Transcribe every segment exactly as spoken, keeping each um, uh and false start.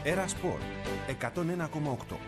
Έρα Σπορ εκατόν ένα κόμμα οκτώ.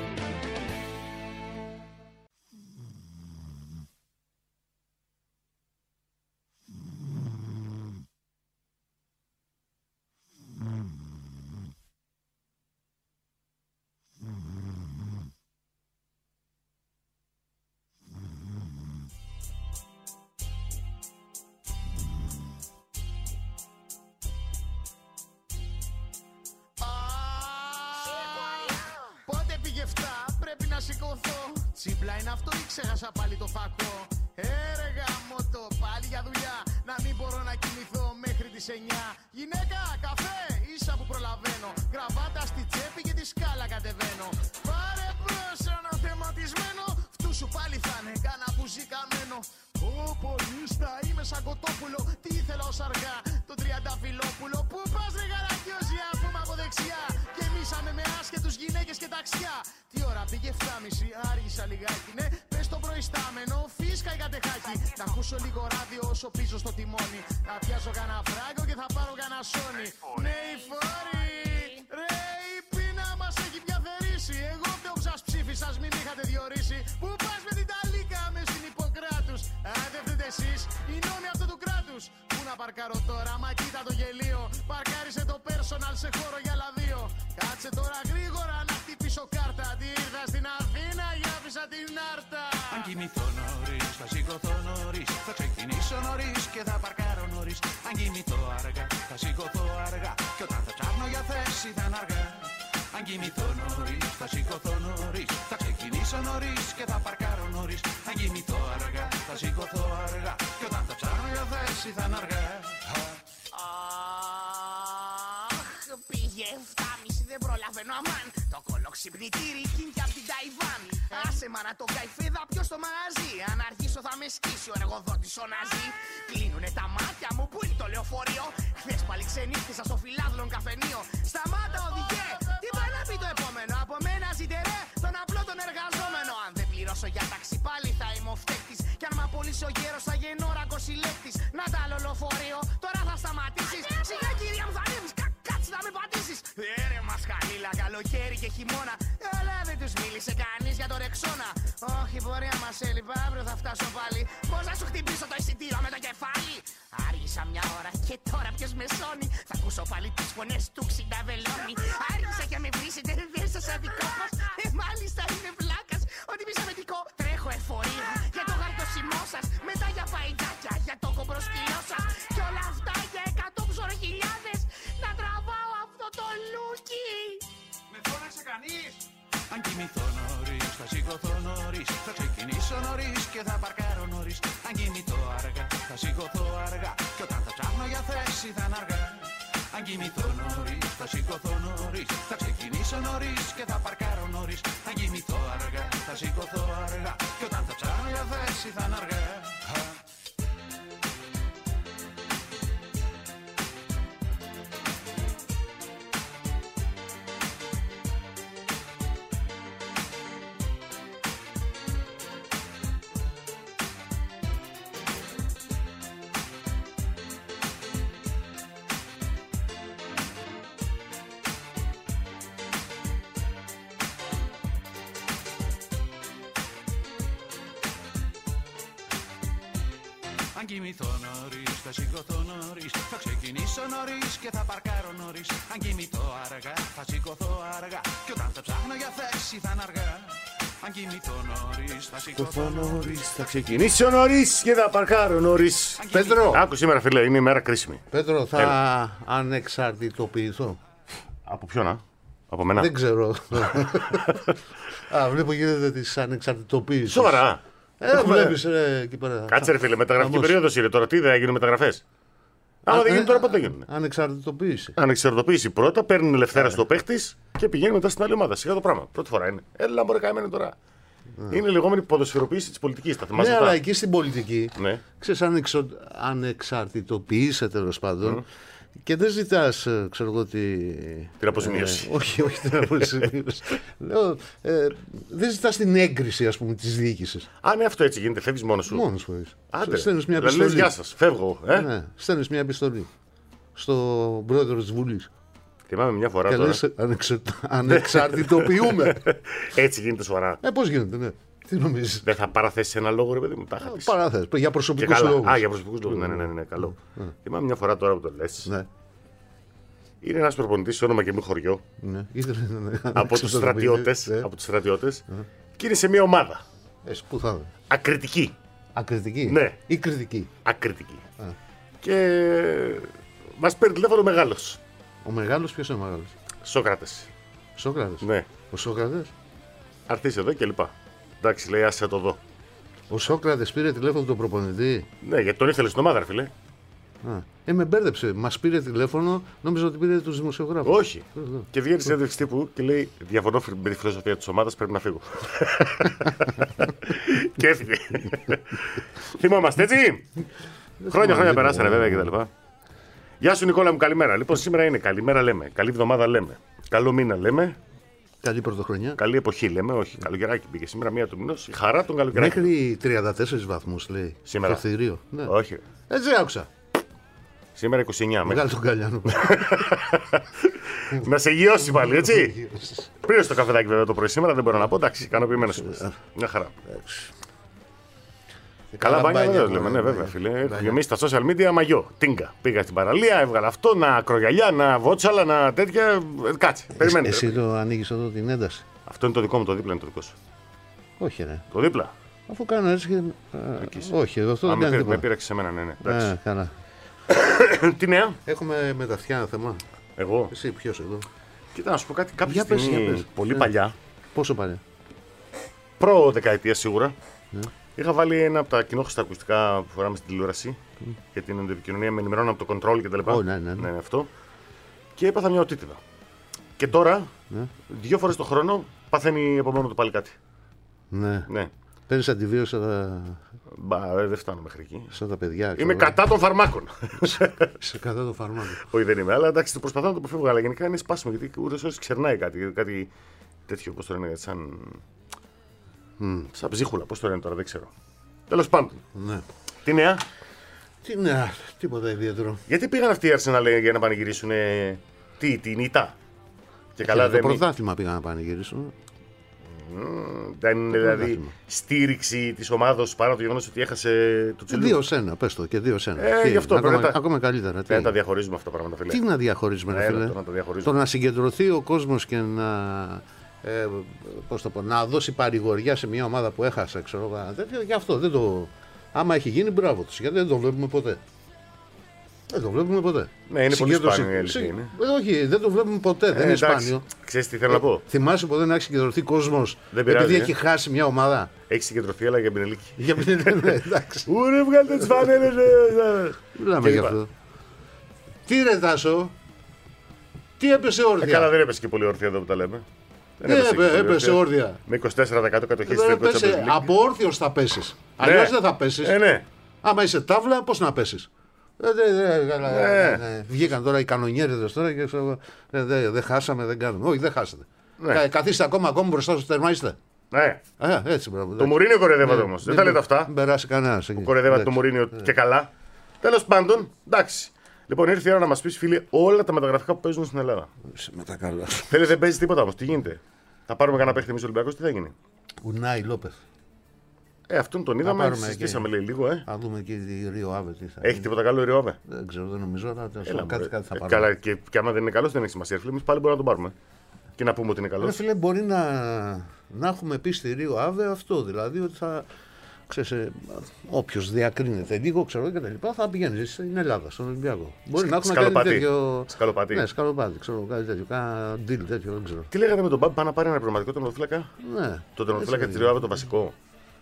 Τσίπλα είναι αυτό ή ξέχασα πάλι το φακό? Έργα μότο πάλι για δουλειά. Να μην μπορώ να κοιμηθώ μέχρι τις εννιά. Γυναίκα, καφέ, ίσα που προλαβαίνω. Γραβάτα στη τσέπη και τη σκάλα κατεβαίνω. Πάρε μπρος ένα θεματισμένο. Φτού σου πάλι θα είναι κάνα μπουζί καμένο. Ω πολίστα, είμαι σαν κοτόπουλο. Τι ήθελα ως αργά, το τριανταφυλόπουλο. Πού πας ρε γαρακιόζια, πούμε από δεξιά. Και εμίσαμε με άσχετους γυναίκες και ταξιά. Τι ώρα πήγε εφτάμιση, άργησα λιγάκι. Ναι, πες το προϊστάμενο, φίσκα η κατεχάκι. Να ακούσω λίγο ράδιο όσο πίσω στο τιμόνι. Να πιάσω κανένα φράγκο και θα πάρω κανένα σόνι. Ναι, η φόρη, ρε η πείνα μας έχει πια θερήσει. Εγώ φταίω που σας ψήφισα, μην είχατε διορίσει. Πού πας με την ταλίκα με στην Ιπποκράτους? Αν δεν φταίτε εσείς, οι νόμοι αυτού του κράτους. Πού να παρκάρω τώρα, μα κοίτα το γελίο. Παρκάρισε το personal σε χώρο για άλλα δύο. Κάτσε τώρα γρήγορα να χτυπήσω κάρτα. Τι ήρθα στην Αθήνα για άφησα την άρτα. Αν κοιμηθώ νωρίς, θα σηκωθώ νωρίς. Θα ξεκινήσω νωρίς και θα παρκάρω νωρίς. Αν κοιμηθώ αργά, θα σηκωθώ αργά. Και όταν θα ψάχνω για θέση θα είναι αργά. Αν κοιμηθώ νωρίς, θα σηκωθώ νωρίς. Θα ξεκινήσω νωρίς και θα παρκάρω νωρίς. Αν κοιμηθώ αργά, θα σηκωθώ αργά. Και όταν θα ψάχνω για θέση θα είναι αργά. Αχ, πήγε εφτάμιση, δεν προλαβαίνω αμάν. Το κολοξυπνητήρι κίνηκε απ' την Ταϊβάν. Άσε μα να το καηφίδα ποιος στο μαγαζί. Αν αργήσω θα με σκίσει ο εργοδότης ο Ναζί. Κλείνουνε τα μάτια μου, πού είναι το λεωφορείο? Χθες πάλι ξενύχτησα στο φιλάδλον καφενείο. Σταμάτα οδηγέ, τι πάει να πει το επόμενο? Από μένα ζητερέ, τον απλό τον εργαζόμενο. Αν δεν πληρώσω για ταξί πάλι θα είμαι ο φταίχτης. Κι αν μ' απολύσει ο γέρος θα γεννώ ρακοσυλλέκτης. Να τα άλλο λεωφορείο, τώρα θα σταματήσεις. Σιγά κυρία μου θα ανέβεις, κα, κάτσε να με πατήσεις. Έρε μας χαλίλα, καλοκαίρι και χειμώνα. Αλλά δεν τους μίλησε κανείς για το ρεξόνα. Όχι πορεία μας έλειπα, αύριο θα φτάσω πάλι. Πώς να σου χτυπήσω το εισιτήριο με το κεφάλι? Άργησα μια ώρα και τώρα ποιος με σώνει? Θα ακούσω πάλι τις φωνές του ξυνταβελώνει. Άργησα και με βρίσετε, δεν σας αδικό μας. Ε, μάλιστα είναι βλάκας, ότι μη σαβετικό. Τρέχω εφορία για το γαρτοσιμό σας. Μετά για παϊτάκια, για το κομπροσκυλό σας. Κι όλα αυτά για εκατό ψωροχιλιάδες. Να τραβάω αυτό το λούκι. Με φώναξε κανείς? Αν κοιμηθώ νωρίς, θα σηκωθώ νωρίς. Θα ξεκινήσω νωρίς και θα παρκάρω νωρίς. Αν κοιμηθώ αργά, θα σηκωθώ αργά. Και όταν θα ψάχνω για θέση θα είναι αργά. Αν κοιμηθώ νωρίς, θα σηκωθώ νωρίς. Θα ξεκινήσω νωρίς και θα παρκάρω νωρίς. Αν κοιμηθώ αργά, θα σηκωθώ αργά. Και όταν θα ψάχνω για θέση θα είναι αργά. Αν κοιμηθώ νωρίς, θα σηκωθώ νωρίς. Θα ξεκινήσω νωρίς και θα παρκάρω νωρίς. Αν κοιμηθώ αργά, θα σηκωθώ αργά. Και όταν θα ψάχνω για θέση θα είναι αργά. Αν κοιμηθώ νωρίς, θα σηκωθώ νωρίς. Θα ξεκινήσω νωρίς και θα παρκάρω νωρίς. Πέτρο, άκου σήμερα φίλε, είναι η μέρα κρίσιμη. Πέτρο, θα Έλα. ανεξαρτητοποιηθώ. Από ποιον, α? Από μένα? Δεν ξέρω. Α, βλέπω γίνεται της ανεξαρτητοποίησης. Σοβαρά? Ε, βλέπεις ρε, εκεί πέρα. Κάτσε ρε φίλε, μεταγραφική Αμώς. περίοδος είναι τώρα. Τι δεν έγινουν μεταγραφές? Άμα δεν γίνουν τώρα, πότε γίνουν? Ανεξαρτητοποίηση. Ανεξαρτητοποίηση πρώτα, παίρνουν ελευθέρα στο παίχτης και πηγαίνει μετά στην άλλη ομάδα. Σιγά το πράγμα. Πρώτη φορά είναι. Έλα, μπορεί καημένο τώρα. Είναι η λεγόμενη ποδοσφαιροποίηση της πολιτικής. Τα θυμάσαι Ναι, αυτά? αλλά εκεί στην πολιτική, Ναι. ξέρεις, ανεξο... ανεξαρτητοποιείσαι τέλος πάντων mm. και δεν ζητάς, ξέρω εγώ, τι... την αποζημίωση. Ε, όχι, όχι την αποζημίωση. Λέω, ε, δεν ζητάς την έγκριση, ας πούμε, της διοίκησης. Α, ναι, αυτό έτσι γίνεται. Φεύγεις μόνος σου. Μόνος σου. Άντε. Στέλνεις μια Δηλαδή, επιστολή. λες, γεια σας, φεύγω. Ε? Ναι, στέλνεις μια επιστολή στον πρόεδρο της Βουλής. Θυμάμαι μια φορά Και τώρα. λες ανεξε... ανεξαρτητοποιούμε. Έτσι γίνεται σοβαρά. Ε, πώς γίνεται, ναι. Τι νομίζεις. Δεν θα παραθέσει ένα λόγο, ρε παιδί μου, τα είχα πει. Παράθεσες, για Και προσωπικούς καλά. λόγους. Α, για προσωπικούς λόγους. Ναι, ναι, ναι, ναι, καλό. Θυμάμαι μια φορά τώρα που το λες. Ναι, Είναι ένας προπονητής, όνομα και μη χωριό, ναι. Ήθελε να- από τους στρατιώτες. Ναι. Από τους στρατιώτες. Και είναι σε μια ομάδα. Ε, πού θα είναι. Ακριτική. Ακριτική. Ναι. Ή κριτική. Ακριτική. Και μας παίρνει τηλέφωνο μεγάλος. Ο μεγάλος, ποιος είναι ο μεγάλος. Σόκρατες. Σόκρατες. Ναι. Ο Σόκρατες. Αρθείς εδώ και λοιπά. Εντάξει, λέει, άσε το δω. Ο Σόκρατες πήρε τηλέφωνο τον προπονητή. Ναι, γιατί τον ήθελε στην ομάδα, ρε φίλε. Α, ε, με μπέρδεψε. Μας πήρε τηλέφωνο, νόμιζα ότι πήρε τους δημοσιογράφους. Όχι. Και βγαίνει συνέντευξη τύπου και λέει: Διαφωνώ με τη φιλοσοφία τη ομάδα, πρέπει να φύγω. Και έφυγε. Θυμόμαστε έτσι. Χρόνια χρόνια περάσανε βέβαια κτλ. Γεια σου Νικόλα μου, καλημέρα. Λοιπόν, σήμερα είναι καλημέρα λέμε. Καλή εβδομάδα λέμε. Καλό μήνα λέμε. Καλή πρωτοχρονιά. Καλή εποχή λέμε. Όχι, καλοκαιράκι πήγε σήμερα μία του μηνό. Η χαρά των καλοκαιράκων. Μέχρι τριάντα τέσσερις βαθμούς λέει. Σήμερα. Στο ευθυρίο. Ναι. Όχι. Έτσι άκουσα. Σήμερα είκοσι εννιά. μέχρι. Μεγάλο τον Καλιάνο. Να σε γιώσει πάλι, έτσι. Πήρε το καφεδάκι βέβαια το πρωί σήμερα, δεν μπορώ να πω. Εντάξει, ικανοποιημένο είμαι. Μια χαρά. Καλά μπάνια βέβαια λέμε, ναι, βέβαια φίλε. Έχω γεμίσει τα social media μαγιό. Τίνκα. Πήγα στην παραλία, έβγαλα αυτό, να ακρογιαλιά, να βότσαλα, να τέτοια. Ε, Κάτσε, περιμένετε. Εσύ το ανοίγεις εδώ την ένταση. Αυτό είναι το δικό μου, το δίπλα είναι το δικό σου. Όχι, ρε. Το δίπλα. Αφού κάνω έτσι. και- α, Όχι, εδώ αυτό Α, δεν με, κάνει πήρε- με τίποτα. πήραξε σε μένα, ναι, ναι. Εντάξει. Ε, καλά. Τι νέα, Έχουμε με τα αυτιά ένα θέμα. εγώ. Εσύ ποιος εδώ. Κοίτα να σου πω κάτι. Κάποια Για πες, στιγμή για πες. πολύ Ε. παλιά, Πόσο παλιά. προ δεκαετία σίγουρα, Ναι. είχα βάλει ένα από τα κοινόχρηστα ακουστικά που φοράμε στην τηλεόραση για την επικοινωνία με ενημερώνω από το control και τα λοιπά. Ω, ναι, ναι, ναι. αυτό. Και έπαθα μια οτίτιδα. Και τώρα, Ναι. δύο φορές το χρόνο, παθαίνει από μόνο του πάλι κάτι. Ναι. Ναι. Παίρνεις αντιβίωση σαν τα, Μπα, ε, δεν φτάνω μέχρι εκεί. σαν τα παιδιά. ξέρω Είμαι εγώ. κατά των φαρμάκων. Σε κατά το φαρμάκο. Όχι, δεν είμαι, αλλά εντάξει, το προσπαθώ να το αποφύγω. Αλλά γενικά είναι σπάσιμο γιατί ούτως ή άλλως ξερνάει κάτι. Κάτι τέτοιο, πώς το λένε, σαν. Σαν ψίχουλα, πώς το λένε τώρα, δεν ξέρω. Τέλος πάντων. Ναι. Τι νέα, Τι ναι, τίποτα ιδιαίτερο. γιατί πήγαν αυτοί οι Arsenal για να πανηγυρίσουν τι, την ήττα. Και καλά το δεν πρωτάθλημα πήγα να πανηγυρίσουν. δεν είναι δηλαδή πρωτάθλημα. στήριξη τη ομάδα παρά το γεγονό ότι έχασε το τσιλού. Δύο σένα, πες το και δύο σένα. Ε, Τι, γι' αυτό ακόμα, πρέπει να τα- ακόμα καλύτερα. Τι, Δεν τα διαχωρίζουμε αυτά τα πράγματα, φίλε. τι να διαχωρίζουμε, ρε Έλα, φίλε. το να τα διαχωρίζουμε. Το να συγκεντρωθεί ο κόσμος και να. Ε, πώς το πω, να δώσει παρηγοριά σε μια ομάδα που έχασε, ξέρω εγώ, ένα τέτοιο, γι' αυτό δεν το. Άμα έχει γίνει, μπράβο του. Γιατί δεν το βλέπουμε ποτέ. Δεν το βλέπουμε ποτέ. Ναι, είναι πολύ Συγκέντρωση- σπάνιο η αλήθεια συ- είναι. Ε, όχι, δεν το βλέπουμε ποτέ. δεν είναι σπάνιο. Ξέρει τι θέλω να πω. Θυμάσαι ποτέ να έχει συγκεντρωθεί κόσμο Δεν πειράζει, επειδή ε. έχει χάσει μια ομάδα. Έχει συγκεντρωθεί, αλλά για Μπενελίκη. Για μην είναι εντάξει. Ούρε, βγάλτε τι φανέλε. Μιλάμε Και γι' είπα. αυτό. Τι ρε Τάσο, τι έπεσε Ε, καλά, όρθια. δεν έπεσε και πολύ όρθια εδώ που τα λέμε. Δεν Ναι, έπεσε και έπε- πολύ έπεσε όρθια. Με είκοσι τέσσερα τοις εκατό κατοχή Δεν στην έπεσε, Champions League. από όρθιος θα πέσεις. Αλλιώς δεν θα πέσεις. Ε, ναι. Άμα είσαι τάβλα, πώς να πέσεις. Ε, δε- δε- καλά, Ναι. ναι. Βγήκαν τώρα οι κανονιέριδες τώρα και ξέρω, ε, δεν δε χάσαμε, δεν κάνουμε. Όχι, δεν χάσατε. Ναι. Κα- Καθίστε ακόμα ακόμα μπροστά στο τέρμα είστε. Ναι. Α, έτσι, μπράβο. Το εντάξει. Μουρίνιο κοροϊδεύατε Ναι, όμω. Δεν δεν τα λέτε μπο- αυτά. Δεν περάσει κανένα. Κοροϊδεύατε το Μουρίνιο και καλά. Τέλο πάντων, εντάξει. Λοιπόν, ήρθε η ώρα να μα πει, φίλε, όλα τα μεταγραφικά που παίζουν στην Ελλάδα. Με τα καλά. Θέλει, δεν παίζει τίποτα όμω. Τι γίνεται. Θα πάρουμε κανένα παίχτη εμεί Ολυμπιακό, τι θα γίνει. Ουνάι Λόπεθ. Ε, αυτόν τον είδαμε, πάρουμε συζητήσαμε εκεί. λέει λίγο, ε. Θα δούμε και τη Ρίο Άβε τι θα Έχει γίνει. τίποτα καλό η Ριόβε. Δεν ξέρω, δεν νομίζω, αλλά τέλος Έλα, πάντων, κάτι, μωρέ. κάτι θα Ε, πάρουμε. Καλά, και, και άμα δεν είναι καλό, δεν έχει σημασία. Φίλε, εμεί πάλι μπορούμε να τον πάρουμε. Και να πούμε ότι είναι Ρε καλό. φίλε, μπορεί να, να έχουμε πει στη Ρίο Άβε αυτό, δηλαδή ότι θα. Ξέρεις, ε, όποιος διακρίνεται λίγο, ξέρω και τα λοιπά, θα πηγαίνει στην Ελλάδα, στον Ολυμπιακό. Μπορεί να έχουμε κάτι σκαλοπατή. τέτοιο. Σκαλοπατή. Ναι, σκαλοπάτι, ξέρω κάτι τέτοιο. Κάνα deal τέτοιο, δεν ξέρω. Τι λέγατε με τον Μπάμπ, πάει να πάρει ένα πνευματικό τερματοφύλακα. Ναι, Το τερματοφύλακα έτσι τη Ριόβε, το βασικό.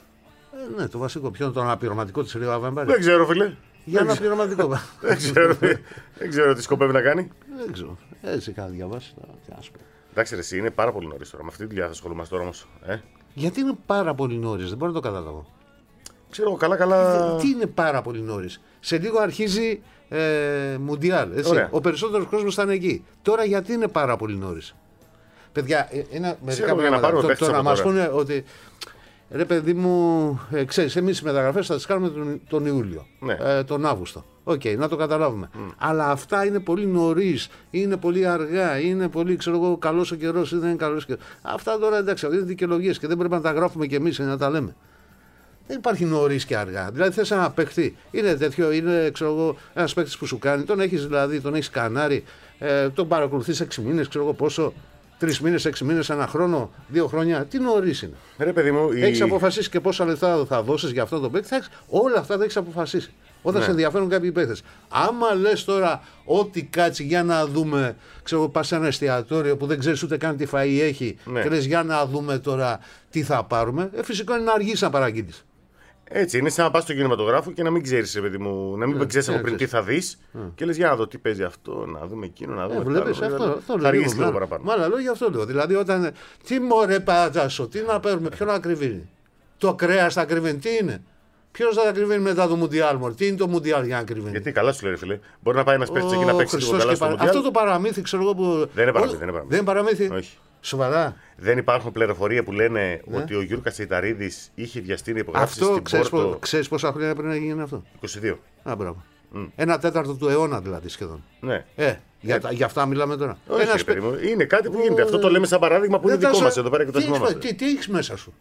ε, ναι, το βασικό. Ποιο είναι το αναπληρωματικό τη Ρίο Άβε, αν πάρει. Δεν ξέρω, φίλε. Για αναπληρωματικό. Δεν ξέρω, δεν ξέρω τι σκοπεύει να κάνει. Δεν ξέρω. Έτσι είχα διαβάσει. τώρα, τι να σου πω. Εντάξει, ρε, εσύ είναι πάρα πολύ νωρί τώρα. Με αυτή τη δουλειά θα ασχολούμαστε τώρα όμω. Ε? Γιατί είναι πάρα πολύ νωρί, δεν μπορώ να το καταλάβω. Ξέρω εγώ, καλά, καλά. Τι είναι πάρα πολύ νωρί. Σε λίγο αρχίζει ε, Μουντιάλ. Έτσι. Ωραία. Ο περισσότερο κόσμο θα είναι εκεί. Τώρα γιατί είναι πάρα πολύ νωρί. Παιδιά, ε, ένα, μερικά για να πάρουμε πράγματα. παίχτες Τώρα από μα τώρα. πούνε ότι Ρε παιδί μου, ε, ξέρεις, εμείς οι μεταγραφές θα τις κάνουμε τον, τον Ιούλιο, Ναι. ε, τον Αύγουστο. Οκ, okay, να το καταλάβουμε. Mm. Αλλά αυτά είναι πολύ νωρίς, είναι πολύ αργά, είναι πολύ, ξέρω εγώ, καλός ο καιρός ή δεν είναι καλός ο καιρός. Αυτά τώρα εντάξει, είναι δικαιολογίες και δεν πρέπει να τα γράφουμε κι εμείς να τα λέμε. Δεν υπάρχει νωρίς και αργά. Δηλαδή θες ένα παίχτη, είναι τέτοιο, είναι ξέρω εγώ, ένας παίχτης που σου κάνει, τον έχεις δηλαδή, τον έχεις κανάρι, ε, τον παρακολουθείς έξι μήνες, ξέρω εγώ πόσο. Τρεις μήνες, έξι μήνες, ένα χρόνο, δύο χρόνια. Τι νωρίς είναι. Ρε παιδί μου, Έχεις η... αποφασίσει και πόσα λεφτά θα δώσεις για αυτό το παίκτη. Έχεις... Όλα αυτά τα έχεις αποφασίσει. Όταν Ναι. σε ενδιαφέρουν κάποιοι παίκτες. Άμα λες τώρα ό,τι κάτσει για να δούμε, ξέρω, πας σε ένα εστιατόριο που δεν ξέρεις ούτε καν τι φαΐ έχει Ναι. και λες για να δούμε τώρα τι θα πάρουμε, ε, φυσικό είναι να αργείς να παραγγείλεις. Έτσι, είναι σαν να πας στο κινηματογράφο και να μην ξέρεις, ρε παιδί μου, να μην Ναι, ξέρεις από ναι, πριν τι ξέρεις. θα δεις και λες για να δω τι παίζει αυτό, να δούμε εκείνο, να δούμε. Ε, βλέπεις, το άλλο, αυτό, δηλαδή, αυτό θα λέω. αργήσεις λίγο Μάλλον- παραπάνω. Με άλλα λόγια αυτό λέω. Δηλαδή όταν. Τι μωρέ πατσάσο, τι να παίρνουμε, ποιο να κρυβίνει. Το κρέας θα κρυβίνει, τι είναι. Ποιος θα τα κρυβίνει μετά το Μουντιάλ, μωρέ. Τι είναι το Μουντιάλ για να κρυβίνει. Γιατί καλά σου λέει, ρε φίλε. Μπορεί να πάει ένα παίχτη εκεί να Ω, παίξει λίγο Χριστός καλά και στο παρα- Μουντιάλ. Αυτό το παραμύθι, ξέρω εγώ που. Δεν είναι παραμύθι, Ό, δεν είναι παραμύθι. Δεν είναι παραμύθι. Όχι. Σοβαρά. Δεν υπάρχουν πληροφορία που λένε Ναι. ότι ο Γιούρκας Τσεϊταρίδης είχε βιαστεί να υπογράψει Αυτό στην ξέρεις, Πόρτο πο- ξέρεις πόσα χρόνια πρέπει να γίνει αυτό. είκοσι δύο. Α, μπράβο. Ένα τέταρτο του αιώνα δηλαδή σχεδόν. Ναι. Ε, για, τα- για αυτά μιλάμε τώρα. Όχι, Ένας ρε παιδί παι- μου. Είναι κάτι που γίνεται. Αυτό το λέμε σαν παράδειγμα που είναι Δεν δικό θα μας σου- εδώ πέρα και το τι έχεις θυμόμαστε. πα- Τι, τι έχεις μέσα σου.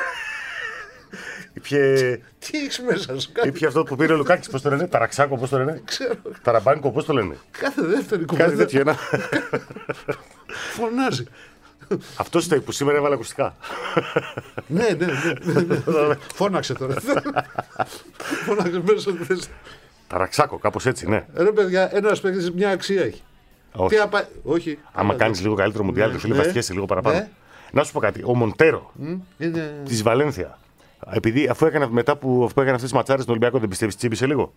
Ήπιε, Τι έχεις μέσα σου. Κάθε, ήπιε αυτό που πήρε ο Λουκάκης, πώς το λένε, ταραξάκο, πώς το λένε, ξέρω, ταραμπάνικο, πώς το λένε. κάθε δεύτερη Κάτι κουβέντα τέτοιο. Ένα... φωνάζει. Αυτό ήταν που σήμερα έβαλε ακουστικά. Ναι, ναι, ναι, ναι, ναι. Φώναξε τώρα. Φώναξε μέσα του θέση. Ταραξάκο, κάπως έτσι, ναι. Ρε παιδιά, ένας παίκτης μια αξία έχει. Όχι. Τι απα... Όχι. Άμα Ναι, κάνεις λίγο καλύτερο μουντιάλ, το φίλε, ναι. βασιέσαι λίγο παραπάνω. Ναι. Να σου πω κάτι. Ο Μοντέρο είναι... τη Βαλένθια, επειδή αφού έκανε μετά που, αφού έκανε αυτές τις ματσάρες στον Ολυμπιακό, δεν πιστεύεις τσίμπησε λίγο.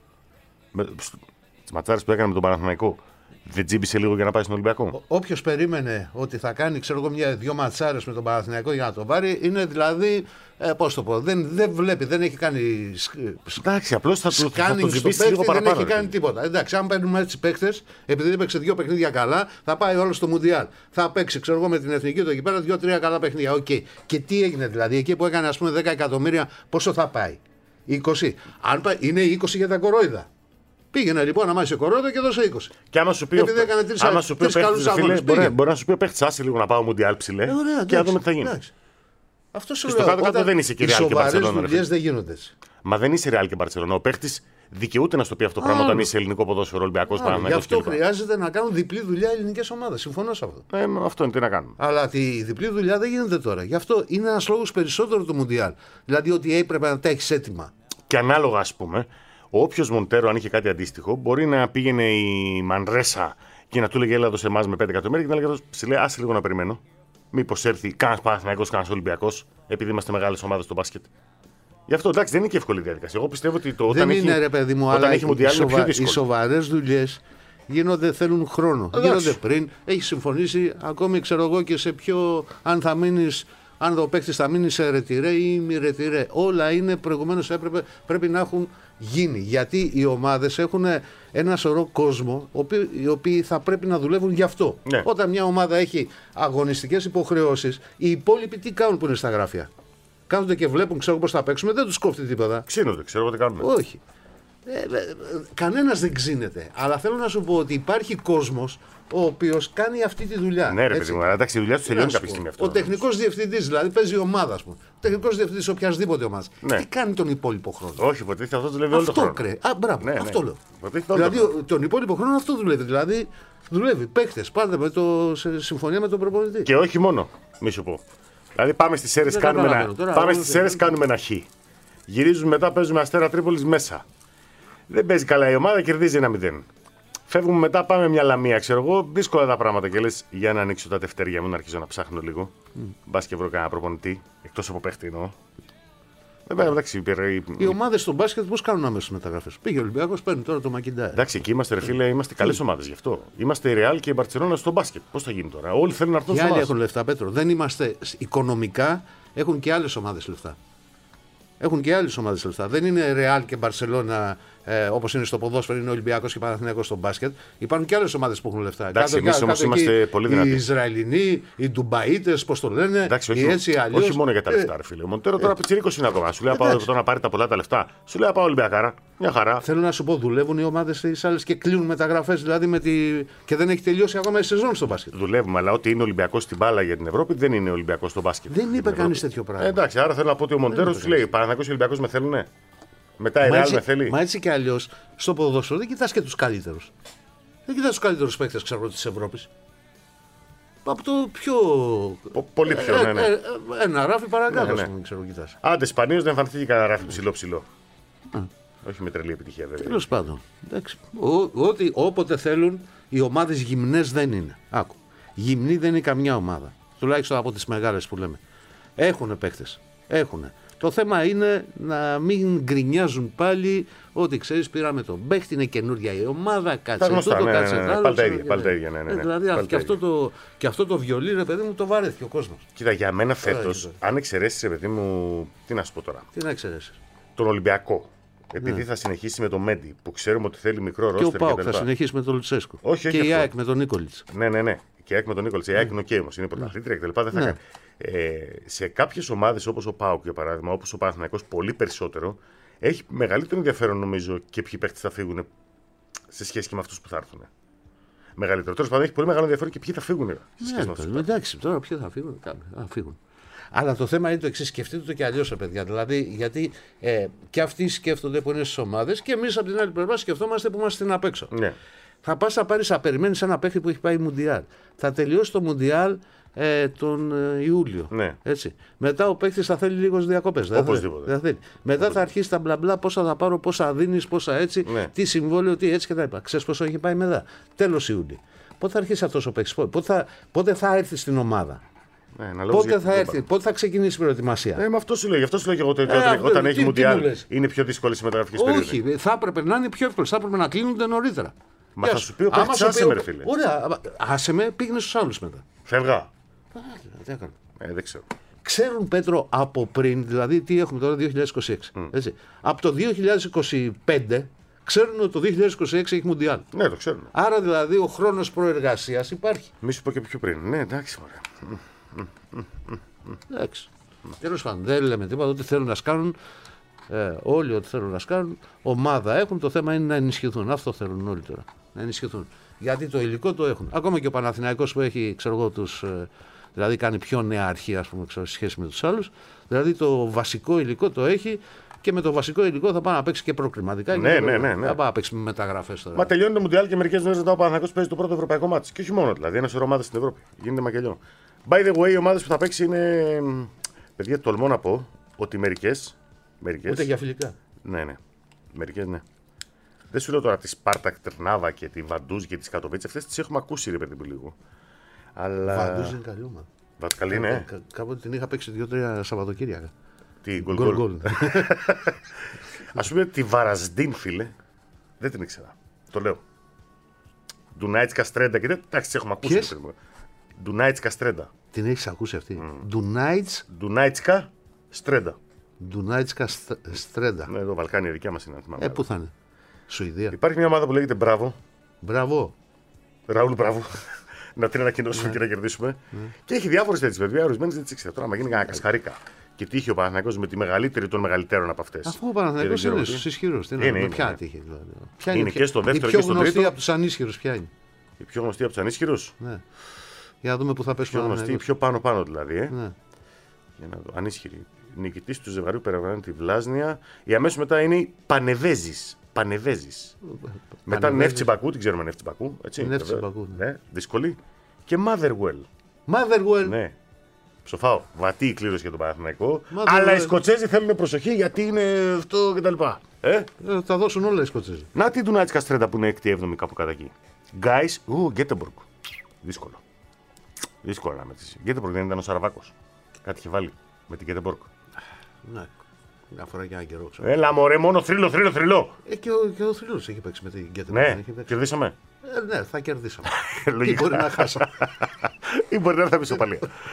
Τις ματσάρες που έκανε με τον Παναθηναϊκό, δεν τσίμπησε λίγο για να πάει στον Ολυμπιακό. Όποιος περίμενε ότι θα κάνει ξέρω εγώ, μια, δυο ματσάρες με τον Παναθηναϊκό για να τον πάρει, είναι δηλαδή. Ε, πώς το πω, δεν, δεν βλέπει, δεν έχει κάνει. Εντάξει, απλώς θα του θα το Σκάνινγκ στο τσιμπήσει παίκτη, λίγο δεν παραπάνω. έχει ρε κάνει φίλε. τίποτα. Εντάξει, αν παίρνουμε έτσι παίκτες, επειδή δεν παίξει δύο παιχνίδια καλά, θα πάει όλο στο Μουντιάλ. Θα παίξει, ξέρω εγώ, με την εθνική του εκεί πέρα δύο-τρία καλά παιχνίδια. Οκ. Okay. Και τι έγινε δηλαδή, εκεί που έκανε ας πούμε δέκα εκατομμύρια, πόσο θα πάει. είκοσι. Αν πάει, είναι είκοσι για τα κορόιδα. Πήγαινε λοιπόν να μάθει κορόιδο και δώσε είκοσι. Και άμα σου πει ο, Επειδή έκανε τρεις- άμα σου πει ο τρεις παίχτης, καλούς φίλε, αγώνες, μπορεί, πήγε. μπορεί να σου πει ο παίχτης, άσε λίγο να πάω Μουντιάλ ψηλέ Ε, ωραία, και να εντάξει, δούμε τι θα γίνει. εντάξει. Αυτό σου Και στο λέω. κάτω-κάτω όταν δεν είσαι και οι Real και σοβαρές Barcelona, ρε δουλειές φίλε. δεν γίνονται έτσι. Μα δεν είσαι Real και Μπαρσελόνα. Ο παίχτης δικαιούται να σου το πει αυτό το πράγμα Άλλο. όταν είσαι ελληνικό ποδόσφαιρο, Ολυμπιακός, Άρα, γι' Παναθηναϊκός αυτό κλπ. χρειάζεται να κάνουν διπλή δουλειά οι ελληνικές ομάδες. Συμφωνώ σε αυτό. Ε, αυτό είναι τι να κάνουμε. Αλλά τη διπλή δουλειά δεν γίνεται τώρα. Γι' αυτό είναι ένας λόγος περισσότερο το Μουντιάλ. Δηλαδή ότι έπρεπε να τα έχει έτοιμα. Και ανάλογα, ας πούμε, όποιος Μοντέρο, αν είχε κάτι αντίστοιχο, μπορεί να πήγαινε η Μανρέσα και να του έλεγε έλα εδώ σε εμάς με πέντε εκατομμύρια και να έλεγε ψηλέ, άσε λίγο να περιμένω. Μήπως έρθει κανένας Παναθηναϊκός, κανένας Ολυμπιακός, επειδή είμαστε μεγάλες ομάδες στο μπάσκετ. Γι' αυτό εντάξει δεν είναι και εύκολη διαδικασία. Εγώ πιστεύω ότι το, όταν δεν έχει, είναι ρε παιδί μου, όταν αλλά έχει οι, Μουντιάλ είναι πιο σοβα... οι δύσκολο. σοβαρές δουλειές γίνονται, θέλουν χρόνο. Εντάξει. Γίνονται πριν, έχει συμφωνήσει ακόμη ξέρω εγώ και σε πιο αν θα μείνεις. Αν το παίκτης θα μείνει σε ρετυρέ ή μη ρετυρέ. Όλα είναι προηγουμένως έπρεπε, πρέπει να έχουν γίνει. Γιατί οι ομάδες έχουν ένα σωρό κόσμο οποίοι- οι οποίοι θα πρέπει να δουλεύουν γι' αυτό. Ναι. Όταν μια ομάδα έχει αγωνιστικές υποχρεώσεις, οι υπόλοιποι τι κάνουν που είναι στα γράφια. Κάνονται και βλέπουν, ξέρω πώς θα παίξουμε, δεν τους κόφτει τίποτα. Ξύνονται, ξέρω εγώ τι κάνουμε. Όχι. Ε, ε, ε, κανένας δεν ξύνεται. Αλλά θέλω να σου πω ότι υπάρχει κόσμος ο οποίος κάνει αυτή τη δουλειά. Ναι, ρε έτσι. παιδί μου, αλλά εντάξει, η δουλειά του Τι να τελειώνει σου κάποια πω. στιγμή αυτό. Ο τεχνικός διευθυντής, δηλαδή παίζει η ομάδα, ας πούμε. Ο τεχνικός διευθυντής οποιασδήποτε ομάδα. Ναι. Τι κάνει τον υπόλοιπο χρόνο. Όχι, υποτίθεται αυτό δουλεύει όλο τον Αυτό χρόνο. κρέ. Α, μπράβο, Ναι, ναι. αυτό λέω. Υποτίθεται όλο τον Δηλαδή χρόνο. ο- τον υπόλοιπο χρόνο αυτό δουλεύει. Δηλαδή δουλεύει. Παίχτες πάντα με το, σε συμφωνία με τον προπονητή. Και όχι μόνο, μη σου πω. Δηλαδή πάμε στις αίρες, Δεν κάνουμε, ένα... καταλαβαίνω τώρα, πάμε όλο στις δεν- αίρες, κάνουμε ένα χ. Γυρίζουμε μετά, παίζουμε Αστέρα Τρίπολης μέσα. Δεν παίζει καλά η ομάδα, κερδίζει ένα μηδέν. Φεύγουμε μετά, πάμε μια Λαμία, ξέρω εγώ. Δύσκολα τα πράγματα και λες για να ανοίξω τα τευτέρια μου να αρχίζω να ψάχνω λίγο. Mm. Μπας και βρω κανένα προπονητή, εκτός από παίχτη εννοώ. Βέβαια, εντάξει, υπερ- Οι ομάδες στο μπάσκετ πώς κάνουν άμεσες μεταγραφές. Πήγε ο Ολυμπιακός, παίρνει τώρα το Μακιντάι. εντάξει, εκεί είμαστε, ρε φίλε, είμαστε καλές ομάδες γι' αυτό. Είμαστε η Real και η Μπαρτσελόνα στο μπάσκετ. Πώς θα γίνει τώρα, όλοι θέλουν να έρθουν Οι σε άλλοι εμάς. έχουν λεφτά, Πέτρο. Δεν είμαστε οικονομικά, έχουν και άλλες ομάδες λεφτά. Έχουν και άλλες ομάδες λεφτά. Δεν είναι Ρεάλ και Μπαρσελόνα Ε, όπως είναι στο ποδόσφαιρο, είναι ο Ολυμπιακός και ο Παναθηναϊκός στο μπάσκετ. Υπάρχουν και άλλες ομάδες που έχουν λεφτά. Εντάξει, εμείς όμως είμαστε πολύ δυνατοί. Οι Ισραηλινοί, οι Ντουμπαΐτες, πώς το λένε. Εντάξει, όχι, οι έτσι, αλλιώς. όχι μόνο για τα λεφτά, ρε φίλε. Ο Μοντέρο τώρα πιτσιρίκος είναι ακόμα. Σου λέει πάω εδώ να πάρει τα πολλά τα λεφτά. Σου λέει πάω Ολυμπιακάρα. Μια χαρά. Θέλω να σου πω, δουλεύουν οι ομάδες στις άλλες και κλείνουν μεταγραφές δηλαδή με τη... και δεν έχει τελειώσει ακόμα η σεζόν στο μπάσκετ. Δουλεύουμε, αλλά ότι είναι Ολυμπιακός στην μπάλα για την Ευρώπη δεν είναι Ολυμπιακός στο μπάσκετ. Δεν είπε κανείς τέτοιο πράγμα. Ε, εντάξει, άρα θέλω να πω ότι ο Μοντέρο του λέει Παναθηναϊκός και Ολυμπιακός με θέλουνε. Μετά η Ρεάλ με θέλει. Μα έτσι και αλλιώς στο ποδόσφαιρο δεν κοιτάς και τους καλύτερους. Δεν κοιτάς τους καλύτερους παίκτες, ξέρω, της Ευρώπης. Από το πιο. Πολύ πιο, ε, ναι, ναι. Ε, ε, ένα ράφι παρακάτω, ναι, ναι. πούμε, ξέρω, κοιτάς. Άντε, Ισπανίος δεν εμφανιστεί κανένα ράφι ψηλό-ψηλό. Όχι με τρελή επιτυχία, βέβαια. Τέλος πάντων. Ότι όποτε θέλουν οι ομάδες γυμνές δεν είναι. Άκου. Γυμνή δεν είναι καμιά ομάδα. Τουλάχιστον από τις μεγάλες που λέμε. Έχουνε παίκτες. Έχουνε. Το θέμα είναι να μην γκρινιάζουν πάλι ότι ξέρεις πήραμε τον παίχτη, είναι καινούργια η ομάδα, κάτσε γνωστά, αυτό, ναι, κάτσε ναι, ναι, άλλο. πάλι τα ίδια, πάλι τα ίδια, ναι, ναι, ναι. Δηλαδή Πάλι και, αυτό το, και αυτό το βιολί, ρε παιδί μου, το βαρέθηκε ο κόσμος. Κοίτα, για μένα φέτος, Ωραία, αν εξαιρέσεις, ρε παιδί μου, τι να σου πω τώρα. Τι να εξαιρέσεις. Τον Ολυμπιακό. Επειδή ναι. θα συνεχίσει με τον Μέντι, που ξέρουμε ότι θέλει μικρό ρόστερ. Και ο Πάοκ θα συνεχίσει με τον Λουτσέσκου. Όχι, όχι. Και η ΑΕΚ με τον Νίκολιτς. Ναι, ναι, ναι. Και η ΑΕΚ με τον Νίκολιτς. Η ΑΕΚ είναι οκ όμως, είναι πρωταθλήτρια κτλ. Δεν θα ναι. κάνει. Ε, σε κάποιες ομάδες όπως ο Πάοκ, για παράδειγμα, όπως ο Παναθηναϊκός, πολύ περισσότερο, έχει μεγαλύτερο ενδιαφέρον νομίζω και ποιοι παίκτες θα φύγουν σε σχέση και με αυτούς που θα έρθουν. Μεγαλύτερο. Τέλος πάντων, έχει πολύ μεγάλο ενδιαφέρον και ποιοι θα φύγουν σε σχέση με αυτούς. Εντάξει, τώρα ποιοι θα φύγουν. Θα φύγουν. Αλλά το θέμα είναι το εξής, σκεφτείτε το και αλλιώς, παιδιά. Δηλαδή, γιατί ε, και αυτοί σκέφτονται που είναι στις ομάδες και εμείς από την άλλη πλευρά σκεφτόμαστε που είμαστε στην απ' έξω. Ναι. Θα πας να πάρεις, να περιμένεις ένα παίχτη που έχει πάει Μουντιάλ. Θα τελειώσει το Μουντιάλ ε, τον ε, Ιούλιο. Ναι. Έτσι. Μετά ο παίχτης θα θέλει λίγες διακοπές. Οπωσδήποτε. Θα θέλει. Μετά Οπωσδήποτε. Θα αρχίσει τα μπλα μπλα, πόσα θα πάρω, πόσα δίνεις, πόσα έτσι, ναι. τι συμβόλαιο, τι έτσι κτλ. Ξέρεις πόσο έχει πάει μετά. Τέλος Ιούλιο. Πότε θα αρχίσει αυτός ο παίχτης, πότε θα, πότε θα έρθει στην ομάδα. Ναι, πότε θα έρθει, πότε θα ξεκινήσει η προετοιμασία. Ε, με αυτό σου λέω, γι' αυτό σου λέω και εγώ ότι ε, όταν έχει Μουντιάλ είναι πιο δύσκολη η μεταγραφική περίοδο. Όχι, θα έπρεπε να είναι πιο εύκολο, θα έπρεπε να κλείνονται νωρίτερα. Μα θα σου πει ο παίκτης, άσε με, ρε φίλε. Ωραία, άσε με, πήγαινε στους άλλους μετά. Φεύγα. Τι έκανα. Ε, δεν ξέρω. Ξέρουν, Πέτρο, από πριν, δηλαδή τι έχουμε τώρα δύο χιλιάδες είκοσι έξι. Mm. Έτσι. Από το δύο χιλιάδες είκοσι πέντε ξέρουν ότι το δύο χιλιάδες είκοσι έξι έχει Μουντιάλ. Ναι, το ξέρουν. Άρα δηλαδή ο χρόνος προεργασίας υπάρχει. Μη σου πω και πιο πριν. Ναι, εντάξει, ωραία. Εντάξει. Τέλος πάντων, δεν λέμε τίποτα. Ό,τι θέλουν να σκάνουν, ε, όλοι ό,τι θέλουν να σκάνουν, ομάδα έχουν. Το θέμα είναι να ενισχυθούν. Αυτό θέλουν όλοι τώρα. Να ενισχυθούν. Γιατί το υλικό το έχουν. Ακόμα και ο Παναθηναϊκός που έχει, ξέρω εγώ, τους, ε, δηλαδή κάνει πιο νέα αρχή, ας πούμε, ξέρω, σε σχέση με τους άλλους. Δηλαδή το βασικό υλικό το έχει και με το βασικό υλικό θα πάει να παίξει και προκριματικά. Ναι, και ναι, ναι, ναι. Θα πάει να παίξει με μεταγραφές τώρα. Μα τελειώνει το Μουντιάλ και μερικές μέρες μετά ο Παναθηναϊκός παίζει το πρώτο ευρωπαϊκό μάτι. Και όχι μόνο δηλαδή, ένα σωρό ομάδες στην Ευρώπη. Γίνεται μακελιό. By the way, οι ομάδες που θα παίξει είναι. Παιδιά, τολμώ να πω ότι μερικές. μερικές... Ούτε για φιλικά. Ναι, ναι. Μερικές, ναι. Δεν σου λέω τώρα τη Σπάρτακ Τερνάβα και τη Βαντούζ και τη Κατοβίτση. Αυτές τις έχουμε ακούσει, ρε παιδί μου λίγο. Αλλά. Βαντούζ είναι καλή ομάδα. Καλή, ναι. Κα, κάποτε την είχα παίξει δύο-τρία Σαββατοκύριακα. Τι γκολ γκολ. Ας πούμε τη Βαρασντίν, φίλε. Δεν την ήξερα. Το λέω. Ντουνάιτσκα Στρέντα και δεν. Εντάξει, έχουμε ακούσει. Ντουνάιτσκα Στρέντα. Την έχεις ακούσει αυτή. Ντουνάιτς. Ντουνάιτσκα Στρέντα. Ντουνάιτσκα Στρέντα. Ναι, εδώ Βαλκάνια δικιά μας είναι. Ε, πού θα είναι. Σουηδία. Υπάρχει μια ομάδα που λέγεται Μπράβο. Μπράβο. Ραούλ, μπράβο. Να την ανακοινώσουμε ναι. και να κερδίσουμε. Ναι. Και έχει διάφορες τέτοιες παιδιά. Ορισμένες δεν τις ήξερα. Τώρα, μα γίνει κανένα κασχαρίκα. Και τι είχε ο Παναθηναϊκός με τη μεγαλύτερη των μεγαλύτερων από αυτές. Αφού ο Παναθηναϊκός είναι στους ισχυρούς. Είναι, είναι, ποια είναι. τύχη δηλαδή. Ποια είναι, είναι και στο δεύτερο και στο τρίτο. Η πιο γνωστή από τους ανίσχυρους ποια είναι. Η πιο γνωστή από τους ανίσχυρους. Ναι. Για να δούμε πού θα πέσει. Πιο γνωστή, πιο πάνω-πάνω δηλαδή. Ε. Ναι. Για να δω. Ανίσχυρη. Νικητής του ζευγαριού περαβράνει τη Βλάσνια. Η αμέσως μετά είναι η Πανεβέζης. Πανεβέζης. Μετά Νεύτσι Μπακού, την ξέρουμε Νεύτσι Μπακού. Νεύτσι Μπακού. Ναι, δύσκολη. Και Motherwell. Motherwell. Ναι. Ψοφάω. Βατή η κλήρωση για τον Παναθηναϊκό. Αλλά οι Σκοτσέζοι θέλουν προσοχή γιατί είναι αυτό κτλ. Ε? Ε, θα δώσουν όλα οι Σκοτσέζοι. Να την Ντουνάιτς Καστρέντα που είναι έκτη έβδομη κάπου κατά εκεί. Γκάις, ου, Γκέτεμπορκ. Δύσκολο. Δύσκολο να μετρήσει. Γκέτεμπορκ δεν ήταν ο Σαραβάκος. Κάτι είχε βάλει με την Γκέτεμπορκ. Ναι. Μια φορά για ένα καιρό ξέρω. Έλα μωρέ, μόνο θρύλο, θρύλο, θρύλο. Ε, και ο, και ο θρύλος έχει παίξει με την Γκέτεμπορκ. Ναι, κερδίσαμε. Ε, ναι, θα κερδίσαμε. Ή μπορεί να χάσαμε. Ή μπορεί να έρθει από ισοπαλία.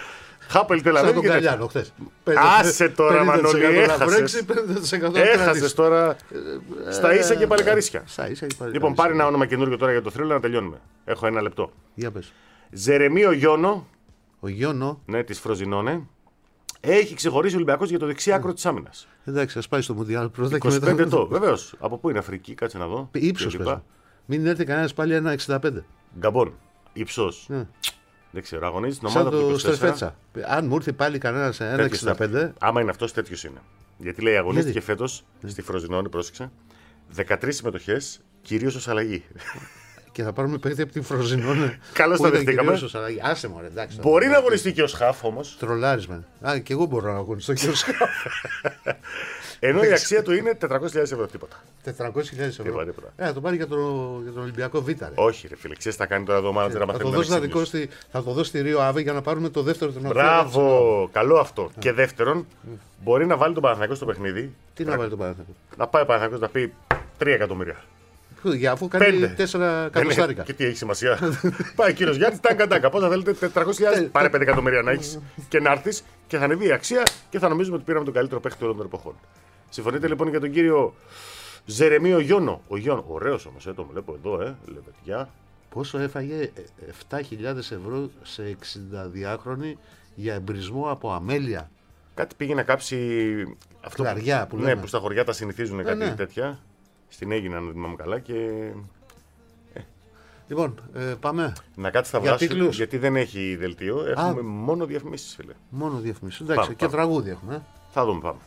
Χάπελ Σαν Τελαβίβ. τον Καλιάνο χθες. Άσε τώρα, Μανώλη, έχασες. Έχασες τώρα στα ίσα και παλικαρίσια. Λοιπόν, πάρει ένα όνομα καινούργιο τώρα για το θρύλο να τελειώνουμε. Έχω ένα λεπτό. Για πες. Ζερεμίο Γιώνο. Ο Γιώνο. Ναι, της Φροζινόνε. Έχει ξεχωρίσει ο Ολυμπιακός για το δεξί άκρο της άμυνας. Εντάξει, ας πάει στο Μουντιάλ πρώτα και είκοσι πέντε μετά. ετών. Βεβαίως. Από πού είναι Αφρική, κάτσε να δω. Ήψος πες. Μην έρθει κανένας πάλι ένα εξήντα πέντε. Γκαμπόν. Υψός. Ναι. Δεν ξέρω, αγωνίζει την Σαν ομάδα του το είκοσι τέσσερα. Στρεφέτσα. Αν μου έρθει πάλι κανένας ένα Τέτοιος εξήντα πέντε. θα- Άμα είναι αυτός, τέτοιος είναι. Γιατί λέει αγωνίστηκε Γιατί? φέτος στη Φροζινόνη, πρόσεξε. δεκατρείς συμμετοχές, κυρίως ως αλλαγή. Και θα πάρουμε παίκτη από την Φροζινόνη. Καλώς τα δεχτήκαμε. Άσε μωρέ, εντάξει. Μπορεί να αγωνιστεί και ως χαφ όμως. Τρολάρισμα. Α, και εγώ μπορώ να αγωνιστώ και ως χαφ. Ενώ η αξία του είναι τετρακόσιες χιλιάδες ευρώ. Τίποτα. τετρακόσιες χιλιάδες ευρώ. Τίποτα, τίποτα. Ε, θα το πάρει για, το, για τον Ολυμπιακό Β. Ρε. Όχι, ρε φίλε, ξέρεις τι θα κάνει τώρα εδώ ο μάνατζερ άμα Θα θέλει το, να δώσει είναι δικό ξύπνιος. στη, θα το δώσει στη Ρίο Άβε για να πάρουμε το δεύτερο τερματοφύλακα. Μπράβο, καλό αυτό. Και δεύτερον, μπορεί να βάλει τον Παναθηναϊκό στο παιχνίδι. Τι να βάλει το Παναθηναϊκό. Να πάει ο Παναθηναϊκός να πει τρία εκατομμύρια. Για αφού κάνει Πέντε. τέσσερα Ε, ναι, εκατοστάρικα. Και τι έχει σημασία. Πάει ο κύριο Γιάννη, τάγκα τάγκα. Πόσα θέλετε, τετρακόσιες χιλιάδες. Πάρε πέντε εκατομμύρια να έχει και να έρθει και θα ανεβεί η αξία και θα νομίζουμε ότι πήραμε τον καλύτερο παίχτη όλων των εποχών. Συμφωνείτε λοιπόν για τον κύριο Ζερεμίο Γιώνο. Ο Γιώνο, ωραίο όμω, ε, το βλέπω εδώ, ε, λεβεντιά. Πόσο έφαγε επτά χιλιάδες ευρώ σε εξηνταδυάχρονη για εμπρισμό από αμέλεια. Κάτι πήγε να κάψει. Αυτό Κλαριά που ναι, λέμε. που στα χωριά τα συνηθίζουν κάτι ναι. τέτοια. Στην Έγινα, αν δεν θυμάμαι καλά. Και Λοιπόν, ε, πάμε. να κάτσει στα Για βράσια, τίτλους. γιατί δεν έχει δελτίο. Έχουμε μόνο διαφημίσεις, φίλε. Μόνο διαφημίσεις. Εντάξει, Πάμε, και πάμε. τραγούδι έχουμε. Ε. Θα δούμε, πάμε.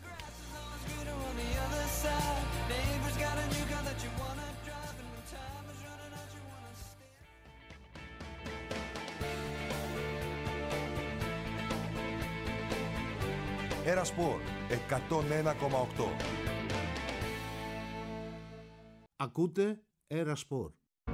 Ένα σπορ εκατόν ένα κόμμα οκτώ. Ακούτε Έρα Σπορ.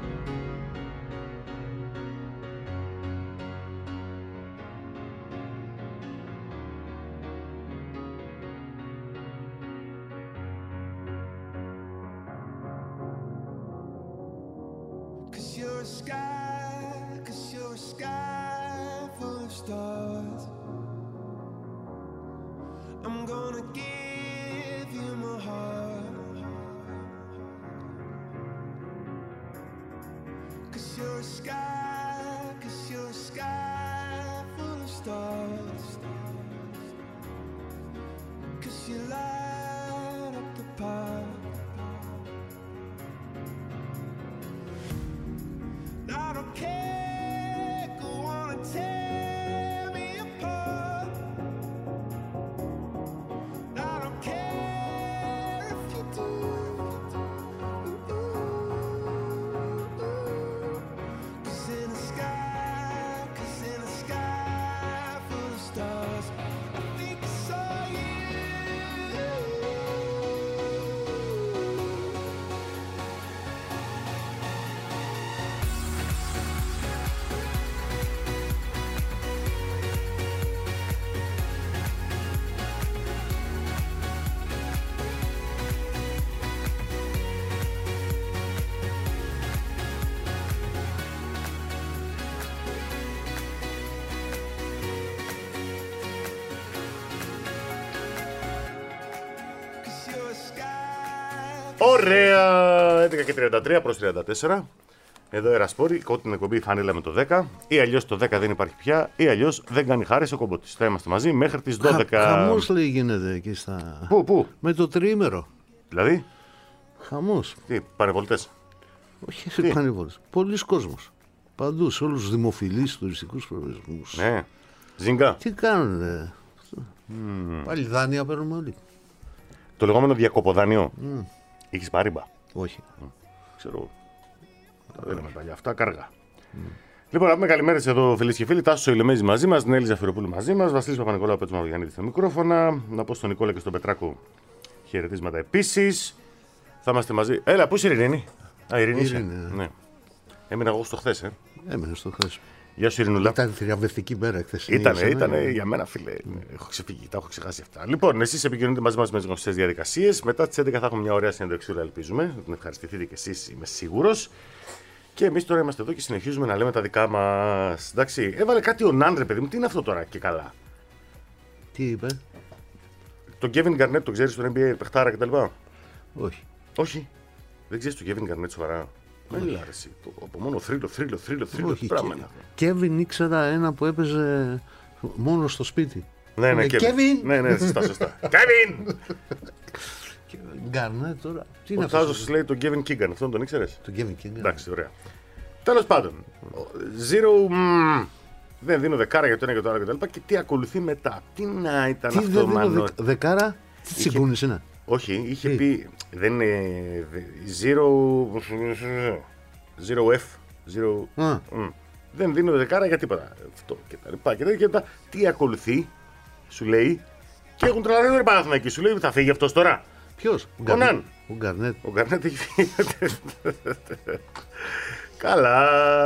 Cause you're a sky, cause you're a sky full of stars. I'm gonna give you my heart. Cause you're a sky, cause you're a sky full of stars. Cause you light up the park. I don't care, go on and tear me apart. I don't care if you do. Cause in the sky, cause in the sky full of stars, I think I saw you. Cause you're a sky. Ωραία! έντεκα και τριάντα τρία προς τριάντα τέσσερα. Εδώ Ερασπόρη, την εκπομπή φανέλα με το δέκα. Ή αλλιώς το δέκα δεν υπάρχει πια, ή αλλιώς δεν κάνει χάρη ο κομπότης. Θα είμαστε μαζί μέχρι τις δώδεκα. Χαμός λέει γίνεται εκεί στα... Πού, πού, Με το τριήμερο. δηλαδή, Χαμός. τι, πανεβολτές. Όχι σε πανεβόλες. Πολλοί κόσμος. Παντού, σε όλους τους δημοφιλείς τουριστικούς προορισμούς. Ναι. Ζίγκα. Τι κάνουν, ρε. Πάλι δάνεια παίρνουμε όλοι. Το λεγόμενο διακοποδάνιο. Mm. Έχεις πάρει μπα. Όχι. Ξέρω. Τα δίνουμε παλιά αυτά, κάργα. Mm. Λοιπόν, να πούμε καλημέρες εδώ, φίλες και φίλοι. Τάσος ο Ηλεμέζης μαζί μας, Νέλη Ζαφυροπούλου μαζί μας, Βασίλης Παπα-Νικολάου, Πέτρος Μαυρογιαννίδης στα μικρόφωνα. Να πω στον Νικόλα και στον Πετράκο χαιρετίσματα επίσης. Θα είμαστε μαζί. Έλα, πού είσαι η Ειρήνη? Α, η Ειρήνη. είσαι. Ειρήνη, ναι. Ναι. Έμεινα εγώ στο χθες, ε. Έμενε στο χθες. Γεια σου, Ειρηνούλα. Ήταν θριαμβευτική μέρα χθες. Ήτανε, ήτανε για μένα, φίλε. Ναι, έχω ξεφύγει, τα έχω ξεχάσει αυτά. Λοιπόν, εσείς επικοινωνείτε μαζί μας με τις γνωστές διαδικασίες. Μετά τις έντεκα θα έχουμε μια ωραία συνέντευξη, ελπίζουμε. Να την ευχαριστηθείτε κι εσείς, είμαι σίγουρος. Και εμείς τώρα είμαστε εδώ και συνεχίζουμε να λέμε τα δικά μας. Εντάξει, έβαλε κάτι ο Ναν, ρε παιδί μου, τι είναι αυτό τώρα και καλά. Τι είπε? Το Kevin Garnett το ξέρεις στον N B A, παιχτάρα κτλ. Όχι. Όχι. Δεν ξέρεις το Kevin Garnett σοβαρά. Με μιλά, ρε, εσύ. Το- Από μόνο θρύλο, θρύλο, θρύλο, θρύλο. Όχι. Πράγμα είναι αυτό. Κέβιν ήξερα ένα που έπαιζε μόνο στο σπίτι. Ναι, ναι, Ε, Kevin. Kevin. Ναι, ναι, σωστά, σωστά. Kevin! Γκαρνέτ τώρα. Τι είναι Ο αυτό? Τάζος λέει τον Kevin Keegan, αυτόν τον ήξερες? Το Kevin King. Εντάξει, ωραία. Τέλος πάντων, zero, μ, δεν δίνω δεκάρα για το ένα και το άλλο κτλ. Και τι ακολουθεί μετά. Τι να ήταν Τι αυτό, δεν δίνω μάλλον. δεκα- δεκάρα. Τι τσιγκούνης είναι? Όχι, είχε Τι? πει. Δεν είναι. δε- Zero. Zero F. Zero. Α, μ. Δεν δίνω δεκάρα για τίποτα. Αυτό και τα λοιπά. Και τα, και τα, τι ακολουθεί, σου λέει. Και έχουν τρελαθεί ρε Παναθηναϊκοί. Σου λέει θα φύγει αυτό τώρα. ποιος? Ο Ναν. Ο Γκαρνέτ. Ο Γκαρνέτ έχει φύγει. Καλά.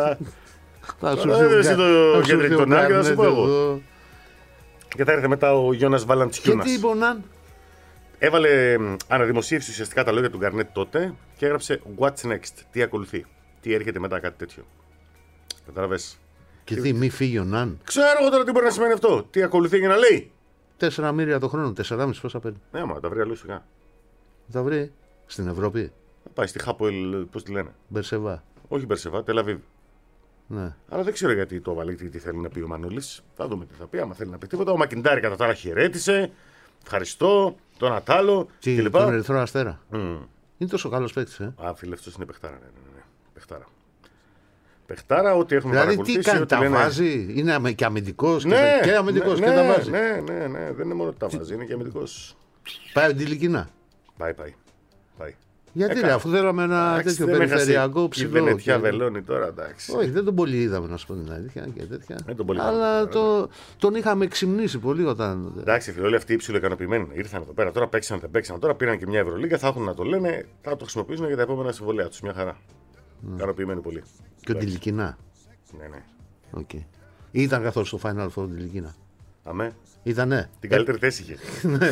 Θα σου Τώρα έρθει ο εσύ Γκα- το θα σου κεντρικό έρθει ο τον Άκη, θα σου Γκαρνέτ πω εγώ. εδώ. Και θα έρθει μετά ο Γιώνας Και Βαλαντσιούνας. τι είπε ο Ναν? Έβαλε μ, αναδημοσίευση ουσιαστικά τα λόγια του Γκαρνέτ τότε και έγραψε What's next, τι ακολουθεί, τι έρχεται μετά, κάτι τέτοιο. Κατάλαβες. Και τι, μη φύγει ο Ναν. Ξέρω εγώ τώρα τι μπορεί να σημαίνει αυτό. Τι ακολουθεί για να λέει. Τέσσερα μοίρια το χρόνο, τεσσεράμισι πόσα παίρνει. Ναι, μα τα βρει αλλού σιγά. Θα τα βρει στην Ευρώπη. Θα πάει στη Χάπολ, πώς τη λένε. Μπερσεβά. Όχι Μπερσεβά, Τελαβίβ. Ναι. Αλλά δεν ξέρω γιατί το έβαλε, τι θέλει να πει ο Μανώλης. Θα δούμε τι θα πει, άμα θέλει να πει τίποτα. Ο Μακιντάρη κατά τα άλλα χαιρέτησε. Ευχαριστώ. Τον Ατάλο Τι, κλπ. τον Ερυθρό Αστέρα. Μμ. Είναι τόσο καλό παίκτη, ε. Α, φίλε, αυτός είναι παιχτάρα. Ναι, ναι, ναι. Παιχτάρα. Παιχτάρα, ό,τι έχουμε Δηλαδή τι παρακολουθήσει. κάνει, ό,τι τα λένε- βάζει, είναι αμε- και αμυντικό Ναι, και αμυντικό ναι, και τα βάζει. Ναι, ναι, ναι, δεν είναι μόνο ότι τα βάζει, είναι και αμυντικός. Πάει αντιλικινά. Πάει, πάει. πάει. Γιατί Έκανε. ρε, αφού θέλαμε ένα Εντάξει, τέτοιο δεν έχασε περιφερειακό η ψηλό. Βενετιά και- βελώνει τώρα, εντάξει. Όχι, δεν τον πολύ είδαμε να σου πω την αλήθεια και τέτοια. Δεν τον πολύ Αλλά είδαμε, το, τον είχαμε ξυμνήσει πολύ όταν. Εντάξει, φίλοι, όλοι αυτοί οι ψιλοικανοποιημένοι ήρθαν εδώ πέρα. Τώρα παίξαν, δεν παίξαν. Τώρα πήραν και μια Ευρωλίγα. Θα έχουν να το λένε, θα το χρησιμοποιήσουν για τα επόμενα συμβολέα του. Μια χαρά. Ικανοποιημένοι πολύ. Και ο Ντιλικινά. Ναι, ναι. Okay. Ήταν καθόλου στο Final Four ο Ντιλικινά. Αμέ. Ήτανε. Την καλύτερη θέση είχε.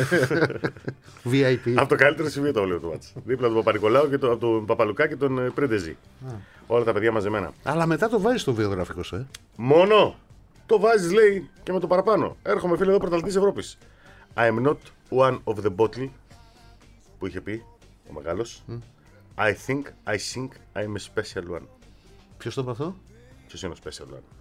βι άι πι. Από το καλύτερο σημείο το όλο το μάτς. Δίπλα του Παπα-Νικολάου και το, από τον Παπαλουκά και τον ε, Πρέντεζη. Όλα τα παιδιά μαζεμένα. Αλλά μετά το βάζει στο βιογραφικό σου, ε. Μόνο το βάζει, λέει, και με το παραπάνω. Έρχομαι, φίλε, εδώ πρωταθλητής Ευρώπης. I am not one of the bottle που είχε πει ο μεγάλος. I think, I think I am a special one. Ποιο το είπε αυτό? Ποιος είναι ο special one?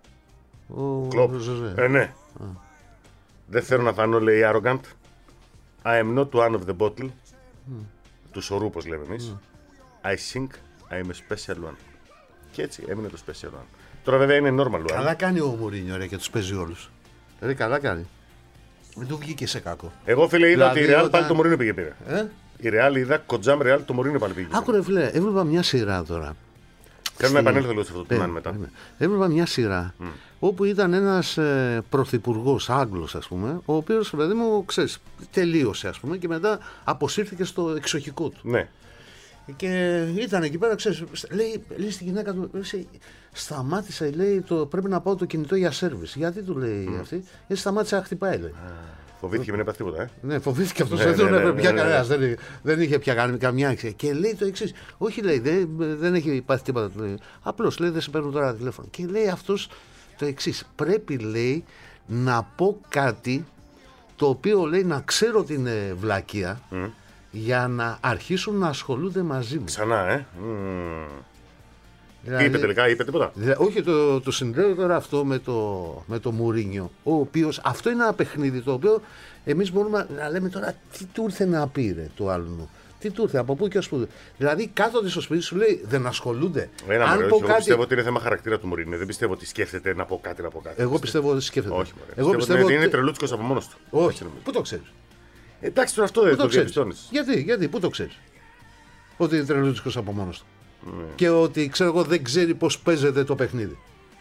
Ο Κλοπ. Ζωζέ. Ε, ναι. Δεν θέλω να φανώ, λέει, arrogant. I am not one of the bottle. Του σωρού, όπως λέμε εμείς. I think I am a special one. Και έτσι έμεινε το special one. Τώρα βέβαια είναι normal one. Καλά κάνει ο Μουρίνιο ρε και του παίζει όλου. Ρε, καλά κάνει. Δεν του βγήκε σε κακό. Εγώ, φίλε, είδα Δηλαδή, ότι η Real όταν- πάλι το Μωρίνο πήγε πήρε. Ε? Η Real είδα κοντζάμ Real το Μωρίνο πάλι πήγε. Άκου ρε φίλε, έβλεπα μια σειρά τώρα. Θέλω να στη- επανέλθω λίγο σε αυτό το Περίμενε, μετά. περίμενε. Έβλεπα μια σειρά όπου ήταν ένας ε, πρωθυπουργός Άγγλος, ας πούμε, ο οποίος, παιδί μου, ξέρεις, τελείωσε, ας πούμε, και μετά αποσύρθηκε στο εξοχικό του. Ναι. Και ήταν εκεί πέρα, ξέρεις, λέει, λέει στη γυναίκα του, «Εσύ, σταμάτησα, λέει, το, πρέπει να πάω το κινητό για σέρβις. Γιατί του λέει αυτή, γιατί σταμάτησα να χτυπάει, λέει. Φοβήθηκε μην έπαθε τίποτα, ε. Ναι, φοβήθηκε αυτό. Ναι, δεν ναι, τον ναι, έπρεπε ναι, πια ναι, ναι. κανένα. Δεν, δεν είχε πια κάνει καμιά αξία. Και λέει το εξή. Όχι, λέει, δεν, δεν έχει πάθει τίποτα. Απλώ λέει, δεν σε παίρνουν τώρα τηλέφωνο. Και λέει αυτό το εξή. Πρέπει, λέει, να πω κάτι το οποίο λέει να ξέρω ότι είναι βλακεία για να αρχίσουν να ασχολούνται μαζί μου. Ξανά, ε. Μμμ. Τι Δηλαδή- είπε τελικά, είπε τίποτα. Δηλα- όχι, το, το συνδέω τώρα αυτό με το, με το Μουρίνιο. Ο οποίος, αυτό είναι ένα παιχνίδι το οποίο εμείς μπορούμε να λέμε τώρα τι του ήρθε να πει ρε, του άλλου. Τι του ήρθε, από πού και ως πού. Δηλαδή κάθονται στο σπίτι σου, λέει δεν ασχολούνται. Ένα Αν μωρέ, πω όχι, εγώ κάτι. πιστεύω ότι είναι θέμα χαρακτήρα του Μωρίνου. Δεν πιστεύω ότι σκέφτεται να πω κάτι, να πω κάτι. Εγώ πιστεύω ότι σκέφτεται. Όχι, μωρέ. Εγώ πιστεύω, πιστεύω ότι είναι ότι. τρελούτσικος από μόνος του. Όχι, Έτσι νομίζω. πού το ξέρει. Εντάξει, τώρα αυτό δεν Πού το το ξέρει. διαπιστώνεις. Γιατί, γιατί, πού το ξέρει. Ότι είναι τρελούτσικος από μόνος του. Ναι. Και ότι ξέρω εγώ δεν ξέρει πώς παίζεται το παιχνίδι.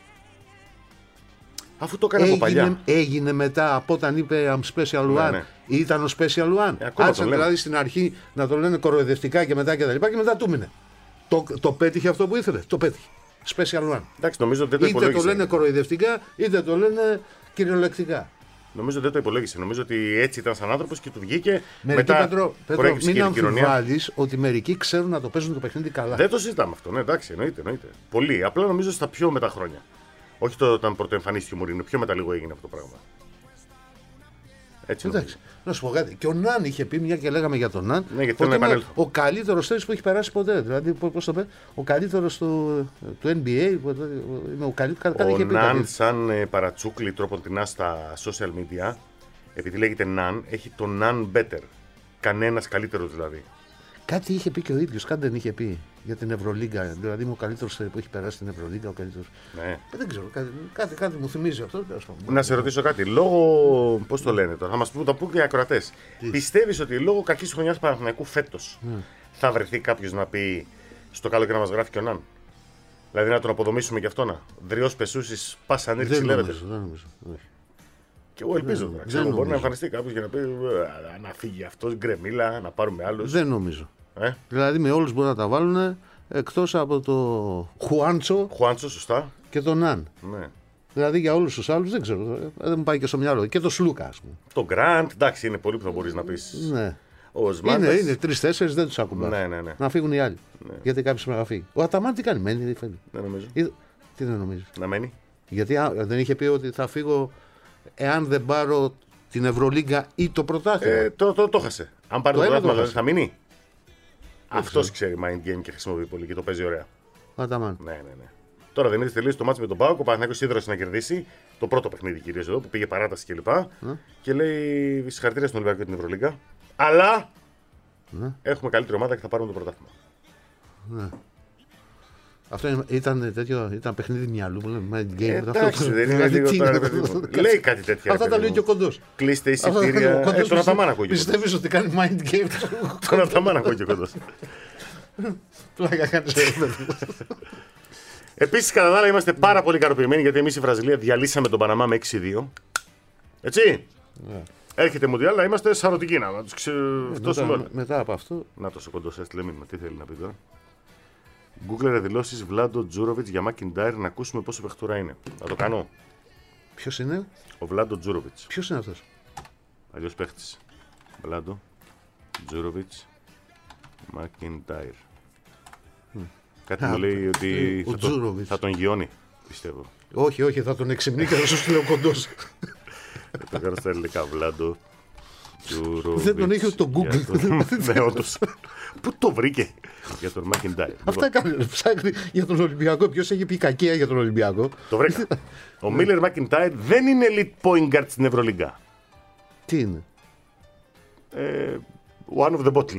Αφού το έκανε από παλιά. Έγινε, έγινε μετά από όταν είπε I'm special one. Ναι, ναι. Ήταν ο special one. Ε, ακόμα Άρχισε το λέμε. δηλαδή στην αρχή να το λένε κοροϊδευτικά και μετά και τα λοιπά και μετά του μείνε. Το, το πέτυχε αυτό που ήθελε. Το πέτυχε. Special one. Εντάξει, νομίζω ότι δεν το Είτε το υπολόγισε. λένε κοροϊδευτικά είτε το λένε κυριολεκτικά. Νομίζω δεν το υπολόγισε. Νομίζω ότι έτσι ήταν σαν άνθρωπο και του βγήκε. Μερικοί, μετά Πέτρο, Πέτρο προέκυψε μην και η επικοινωνία. αμφιβάλλεις ότι μερικοί ξέρουν να το παίζουν το παιχνίδι καλά. Δεν το συζητάμε αυτό. Ναι, εντάξει, εννοείται, εννοείται. Πολύ. Απλά νομίζω στα πιο μετά χρόνια. Όχι το όταν πρωτοεμφανίστηκε ο Μουρίνιο, πιο μετά λίγο έγινε αυτό το πράγμα. Έτσι. Εντάξει, να σου πω κάτι. Και ο Ναν είχε πει, μια και λέγαμε για τον Ναν, Ναι, γιατί ότι θέλω να είναι επανέλθω. ο καλύτερο τένις που έχει περάσει ποτέ. Δηλαδή, πώς το πει, ο καλύτερο του, του N B A. Είναι ο καλύτερο. Κάτι Ο είχε πει. Ναν, κάτι. σαν ε, παρατσούκλι τροποντινά στα social media, επειδή λέγεται Ναν, έχει το Ναν better. Κανένα καλύτερο δηλαδή. Κάτι είχε πει και ο ίδιο, κάτι δεν είχε πει για την Ευρωλίγκα. Δηλαδή, είμαι ο καλύτερο που έχει περάσει την Ευρωλίγκα. Ο καλύτερος. Ναι. Δεν ξέρω, κάτι, κάτι, κάτι μου θυμίζει αυτό. τέλος πάντων. Να σε ρωτήσω κάτι. Λόγω. Πώς το λένε τώρα, θα μα πούν, τα πούν και οι ακροατές. Πιστεύει ότι λόγω κακή χρονιά Παναθηναϊκού φέτος θα βρεθεί κάποιο να πει στο καλό και να μα γράφει και ο Ναν? Δηλαδή να τον αποδομήσουμε και αυτό να. Δριό πεσούση, πα αν ήρθε Δεν λέρετε. νομίζω, δεν νομίζω. όχι. Και εγώ ελπίζω τώρα. δεν Ξέρω, μπορεί να νομίζω. εμφανιστεί κάποιο και να πει «Ε, να φύγει αυτό, γκρεμίλα, να πάρουμε άλλου. Δεν νομίζω. Ε, Δηλαδή, με όλου μπορούν να τα βάλουν εκτό από το Χουάντσο Χουάντσο, σωστά. και τον Ναν. Ναι. Δηλαδή για όλου του άλλου δεν ξέρω. ε, Δεν μου πάει και στο μυαλό. Και το Σλούκα, α πούμε. Το Γκραντ, εντάξει, είναι πολύ που θα μπορεί να πει. Ναι. Ο Είναι, Σμάρτας. είναι τρει-τέσσερι, δεν του ακουμπά. Ναι, ναι, ναι. Να φύγουν οι άλλοι. Γιατί κάποιο πρέπει να φύγει. Ο Αταμάν τι κάνει, μένει, δεν φεύγει. Δεν νομίζω. Είδα- Τι δεν νομίζω. Να μένει. Γιατί α, δεν είχε πει ότι θα φύγω εάν δεν πάρω την Ευρωλίγκα ή το πρωτάθλημα. Ε, το, το, το χάσε. Αν πάρει Το το ένα πράγμα, το δηλαδή θα μείνει. Αυτό ξέρει mind game και χρησιμοποιεί πολύ και το παίζει ωραία. Ο Αταμάν. Ναι, ναι, ναι. Τώρα δεν είδε τελείω το μάτσο με τον Πάοκ. Ο Παναθηναϊκός ίδρωσε να κερδίσει το πρώτο παιχνίδι κυρίω εδώ που πήγε παράταση κλπ. Ναι. Και λέει συγχαρητήρια στον Ολυμπιακό και την Ευρωλίγκα. Αλλά Ναι. έχουμε καλύτερη ομάδα και θα πάρουμε το πρωτάθλημα. Αυτό είναι- ήταν, τέτοιο, ήταν παιχνίδι μυαλού που λέμε mind game. Ε, Αυτό εντάξει, το- δεν είναι δηλαδή, λίγο τι τώρα, είναι ρε παιδί αυτό? μου. Λέει κάτι τέτοια. Αυτά ρε τα παιδί λέει μου. και ο κοντό. Κλείστε εισιτήρια. Ε, τον Αταμάν ακούει και ο κοντός. Πιστεύει ότι κάνει mind game. Τον Αταμάν ακούει και ο κοντός. Πλάκα κάνει. Επίση, κατά τα άλλα, είμαστε πάρα πολύ ικανοποιημένοι γιατί εμεί η Βραζιλία διαλύσαμε τον Παναμά με έξι δύο. Έτσι. Ναι. Έρχεται Μουντιάλ, να είμαστε σαρωτικοί να του ξεφτώσουμε όλα. μετά, μετά από αυτό. Να το κοντό έστειλε μήνυμα, τι θέλει να πει τώρα. Google δηλώσει Βλάντο Τζούροβιτ για Μακιντάιρ να ακούσουμε πόσο παιχτούρα είναι. Θα το κάνω. Ποιο είναι, Ο Βλάντο Τζούροβιτ. ποιο είναι αυτό. Αλλιώ παίχτη. Βλάντο Τζούροβιτ Μακιντάιρ. Κάτι μου λέει ότι ο θα, το, Τζούροβιτς. θα τον γιώνει, πιστεύω. Όχι, όχι, θα τον εξυμνεί και θα σου στείλει ο κοντό. Θα το κάνω στα ελληνικά. Βλάντο Τζούροβιτ. Δεν τον έχει ούτε το Google. Ναι, όντως. Πού το βρήκε για τον Μακιντάιρ. Αυτά έκανε. Ψάχνει για τον Ολυμπιακό. Ποιο έχει πει κακία για τον Ολυμπιακό. Το βρήκα. Ο Μίλλερ Μακιντάιρ δεν είναι elite point guard στην Ευρωλίγκα. Τι είναι. Ε, one of the bottle.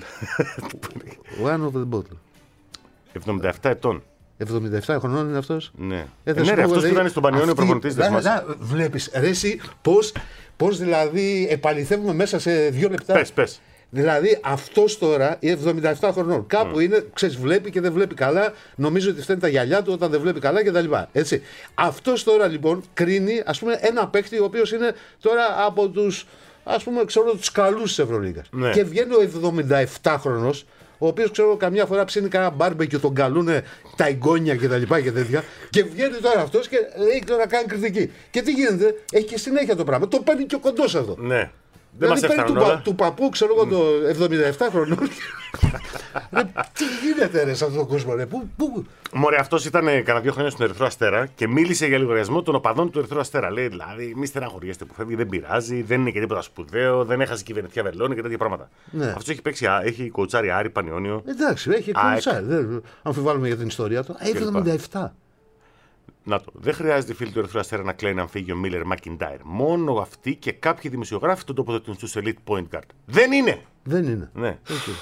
One of the bottle. εβδομήντα επτά ετών. εβδομήντα επτά χρονών είναι αυτό. Ναι. Ε, ναι, ρε, αυτός που ήταν στον Πανιόνιο προπονητής, δεν θυμάσαι. Βλέπει, ρε, εσύ πώ δηλαδή επαληθεύουμε μέσα σε δύο λεπτά. Πες, πες. Δηλαδή αυτό τώρα, η εβδομήντα επτά χρονών, κάπου είναι, ξέρει, βλέπει και δεν βλέπει καλά. Νομίζω ότι φταίνει τα γυαλιά του όταν δεν βλέπει καλά κτλ. Έτσι. Αυτό τώρα λοιπόν κρίνει, ας πούμε, ένα παίκτη ο οποίο είναι τώρα από του, ας πούμε, ξέρω, τους καλούς της Ευρωλίγκας. Ναι. Και βγαίνει ο εβδομήντα επτά χρονος, ο οποίος, ξέρω, καμιά φορά ψήνει κανένα μπάρμπεκι, τον καλούνε τα εγγόνια και τα λοιπά και τέτοια. Και βγαίνει τώρα αυτός και έχει τώρα κάνει κριτική. Και τι γίνεται, έχει και συνέχεια το πράγμα. Το παίρνει και ο κοντός εδώ. Ναι. Δεν μας Δηλαδή παίρνει έφταναν του, όλα. πα, του παππού, ξέρω εγώ, το εβδομήντα επτά χρονών. Ρε, τι γίνεται, ρε, σε αυτόν τον κόσμο, ρε. Πού, πού. Μωρέ, αυτό ήταν ε, κανένα δύο χρόνια στον Ερυθρό Αστέρα και μίλησε για λογαριασμό των οπαδών του Ερυθρού Αστέρα. Λέει δηλαδή, μη στεναχωριέστε που φεύγει, δεν πειράζει, δεν είναι και τίποτα σπουδαίο, δεν έχασε και η Βενετία Βερλόνη και τέτοια πράγματα. Ναι. Αυτό έχει παίξει, α, έχει κοουτσάρει Άρη Πανιόνιο. Εντάξει, έχει ΑΕΚ. κονσάρ. Δεν αμφιβάλλουμε για την ιστορία του. εβδομήντα επτά. Να το. Δεν χρειάζεται φίλοι του Ερυθρού Αστέρα να κλαίνουν αν φύγει ο Μίλλερ Μακιντάιρ. Μόνο αυτοί και κάποιοι δημοσιογράφοι τον τοποθετούν στου elite point guard. Δεν είναι! Δεν είναι. Ναι.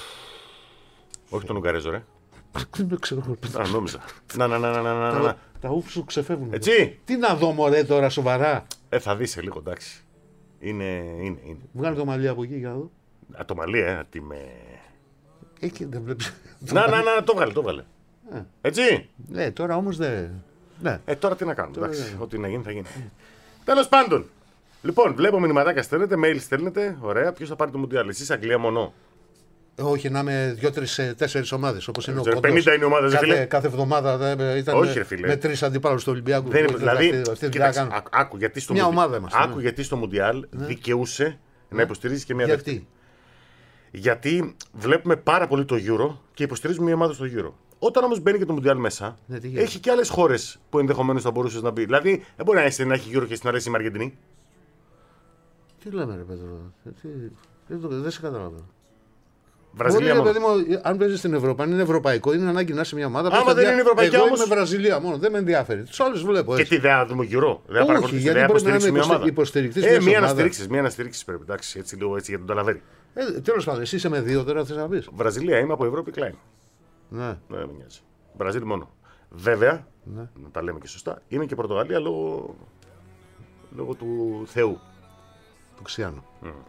Όχι τον Ουγγαρέζο, ρε. Δεν ξέρω. Α, νόμιζα. Να, να, να, να, να, να, να. Τα, τα ούφ σου ξεφεύγουν. Έτσι! Τι να δω, μωρέ, τώρα σοβαρά. Ε, θα δει σε λίγο, εντάξει. Είναι, είναι, είναι. Βγάλε το μαλλί από εκεί για να δω. Α, το μαλλί, ε, τι με. Εκεί δεν βλέπει. Να, να, να, το βγάλε, το βγάλε. Έτσι! Ναι, τώρα όμω δεν. Ναι. Ε, τώρα τι να κάνουμε, εντάξει. Ό,τι να γίνει, θα γίνει. Τέλος πάντων. Λοιπόν, βλέπω μηνυματάκια στέλνετε, mail στέλνετε. Ωραία, ποιο θα πάρει το Μουντιάλ. Εσείς Αγγλία μονό. Όχι, να είμαι δύο-τρει-τέσσερι ομάδε. Όπω είναι ο ξέρω, Κοντός. πενήντα είναι ομάδες, κάθε, φίλε. κάθε εβδομάδα ε, ήταν Όχι, με, ρε, φίλε. με τρει αντιπάλου του Ολυμπιακού. Δεν είναι, δηλαδή, αυτή, αυτή κοίταξε, αυτή άκου, άκου, γιατί στο Μια Μουντιάλ- ομάδα είμαστε, άκου ναι. γιατί στο Μουντιάλ δικαιούσε να υποστηρίζει και μια δεύτερη. Γιατί. Γιατί βλέπουμε πάρα πολύ το Euro και υποστηρίζουμε μια ομάδα στο Euro. Όταν όμως μπαίνει και το Μουντιάλ μέσα, Ναι, τι γίνεται. έχει και άλλες χώρες που ενδεχομένως θα μπορούσε να μπει. Δηλαδή, δεν μπορεί να είσαι να έχει Euro και στην αρέσει η Αργεντινή. Τι λέμε, ρε Πέτρο. ε, Τι, δεν, το- δεν σε καταλαβαίνω. Βραζιλία Μπορεί, μόνο. ρε παιδί μου, αν παίζει στην Ευρώπη, αν είναι ευρωπαϊκό, είναι ανάγκη να είσαι μια ομάδα. Άμα πες, δεν παιδιά, είναι ευρωπαϊκή εγώ όμως- είμαι Βραζιλία μόνο, δεν με ενδιαφέρει. Του άλλου βλέπω Και έτσι. τι δεν θα δούμε Euro. Δεν θα Όχι, παρακολουθήσει, γιατί δεν θα πρέπει να υποστηρίξει είμαι μια υποστε- ομάδα. υποστηρικτής Ε, μιας μία να ομάδας. στηρίξει, μία να στηρίξει πρέπει. Εντάξει, έτσι λίγο έτσι για τον Ταλαβέρι. Ε, Τέλο πάντων, εσύ είσαι με δύο τώρα, θε να πει. Βραζιλία είμαι από Ευρώπη Klein. Ναι. Ναι, δεν με νοιάζει. Βραζίλ μόνο. Βέβαια, Ναι. να τα λέμε και σωστά, είμαι και Πορτογαλία λόγω, λόγω του Θεού. Του Ξιάνου.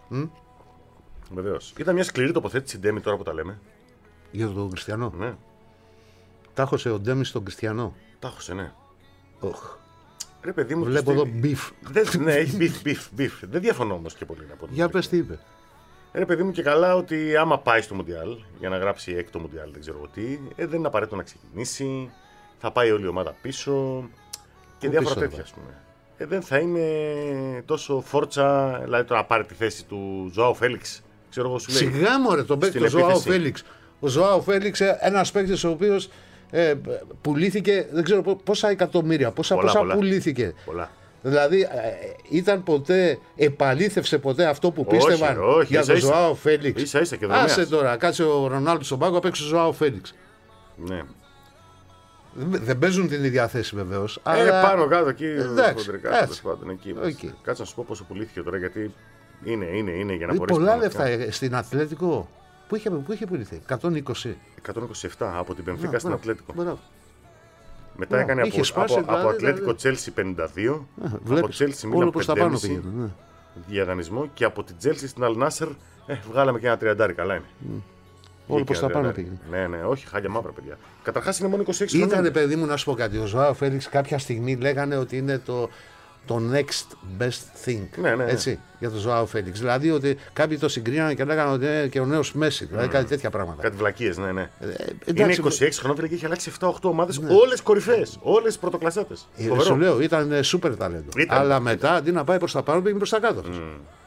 Βεβαίω. Ήταν μια σκληρή τοποθέτηση Ντέμι τώρα που τα λέμε. Για τον Κριστιανό. Ναι, Τάχωσε ο Ντέμι στον Κριστιανό. τάχωσε, ναι. Οχ. Ρε παιδί μου. Βλέπω στη- εδώ μπιφ. Δεν, ναι, έχει μπιφ, μπιφ, μπιφ. Δεν διαφωνώ όμω και πολύ να πω. την Για αλήθεια. πε τι είπε. Ρε παιδί μου και καλά ότι άμα πάει στο Μουντιάλ για να γράψει έκτο Μουντιάλ, δεν ξέρω εγώ τι, ε, δεν είναι απαραίτητο να ξεκινήσει. Θα πάει όλη η ομάδα πίσω και Πού διάφορα πίσω τέτοια, θα α πούμε. Ε, δεν θα είναι τόσο φόρτσα, δηλαδή τώρα να πάρει τη θέση του Ζωάου Φέλιξ. Ξέρω εγώ, σου λέει. Σιγά μωρέ τον παίκτη, Στην ο Ζωάο επίθεση. Φέλιξ. Ο Ζωάο Φέλιξ, ένα παίκτη ο οποίο ε, πουλήθηκε, δεν ξέρω πο- πόσα εκατομμύρια, πόσα, Πολλά, πόσα πολλά. πουλήθηκε. Πολλά. Δηλαδή, ε, ήταν ποτέ, επαλήθευσε ποτέ αυτό που Όχι, πίστευαν όχι, για ίσα τον ίσα. Ζωάο Φέλιξ. Ίσα ίσα και δρομέας. Άσε τώρα, κάτσε ο Ρονάλντο στον πάγκο, απ' έξω ο Ζωάο Φέλιξ. Ναι. Δεν, δεν παίζουν την ίδια θέση βεβαίω. Ε, πάνω κάτω εκεί. εντάξει, χοντρικά, έτσι. τέλος πάντων, εκεί. Οκ. Κάτσε να σου πω πόσο πουλήθηκε τώρα, γιατί είναι, είναι, είναι για να Ε, μπορέσει. πολλά πραγματικά. λεφτά ε, στην Αθλέτικο. Πού είχε, πού είχε πουληθεί, εκατόν είκοσι. εκατόν είκοσι επτά από την Πενφίκα Να, στην μπράβο, Ατλέτικο. μπράβο. Μετά Μπράβο. έκανε Είχε από, σπάσει, από, από δηλαδή, Ατλέτικο δηλαδή. Τσέλσι πενήντα δύο, από Βλέπεις, Τσέλσι όλο Μίλαν προς τα πάνω πέντε κόμμα πέντε πήγαινε. Ναι. διαδανισμό και από την Τσέλσι στην Αλνάσερ ε, βγάλαμε και ένα τριαντάρι. Καλά είναι. Όλο Βγήκε προς τα ένα πάνω τριαντάρι. πήγαινε. Ναι, ναι, όχι, χάλια μαύρα παιδιά. Καταρχάς είναι μόνο είκοσι έξι χρόνια. Ήτανε παιδί μου να σου πω κάτι. Ο Ζωάο Φέλιξ κάποια στιγμή λέγανε ότι είναι το, το next best thing. Ναι, ναι. Έτσι, για τον Ζωάο Φέλιξ. Δηλαδή ότι κάποιοι το συγκρίνανε και λέγανε ότι είναι και ο νέος Μέση. Δηλαδή κάτι τέτοια πράγματα. Κάτι βλακίες, ναι, ναι. Ε, Είναι εντάξει, είκοσι έξι χρονών και έχει αλλάξει επτά οχτώ ομάδες, όλες κορυφαίες, όλες πρωτοκλασσάτες. ε, Φοβερό. σου λέω, ήταν ε, σούπερ ταλέντο. Ήταν. Αλλά μετά αντί να πάει προς τα πάνω πήγε προς τα κάτω. αυτός.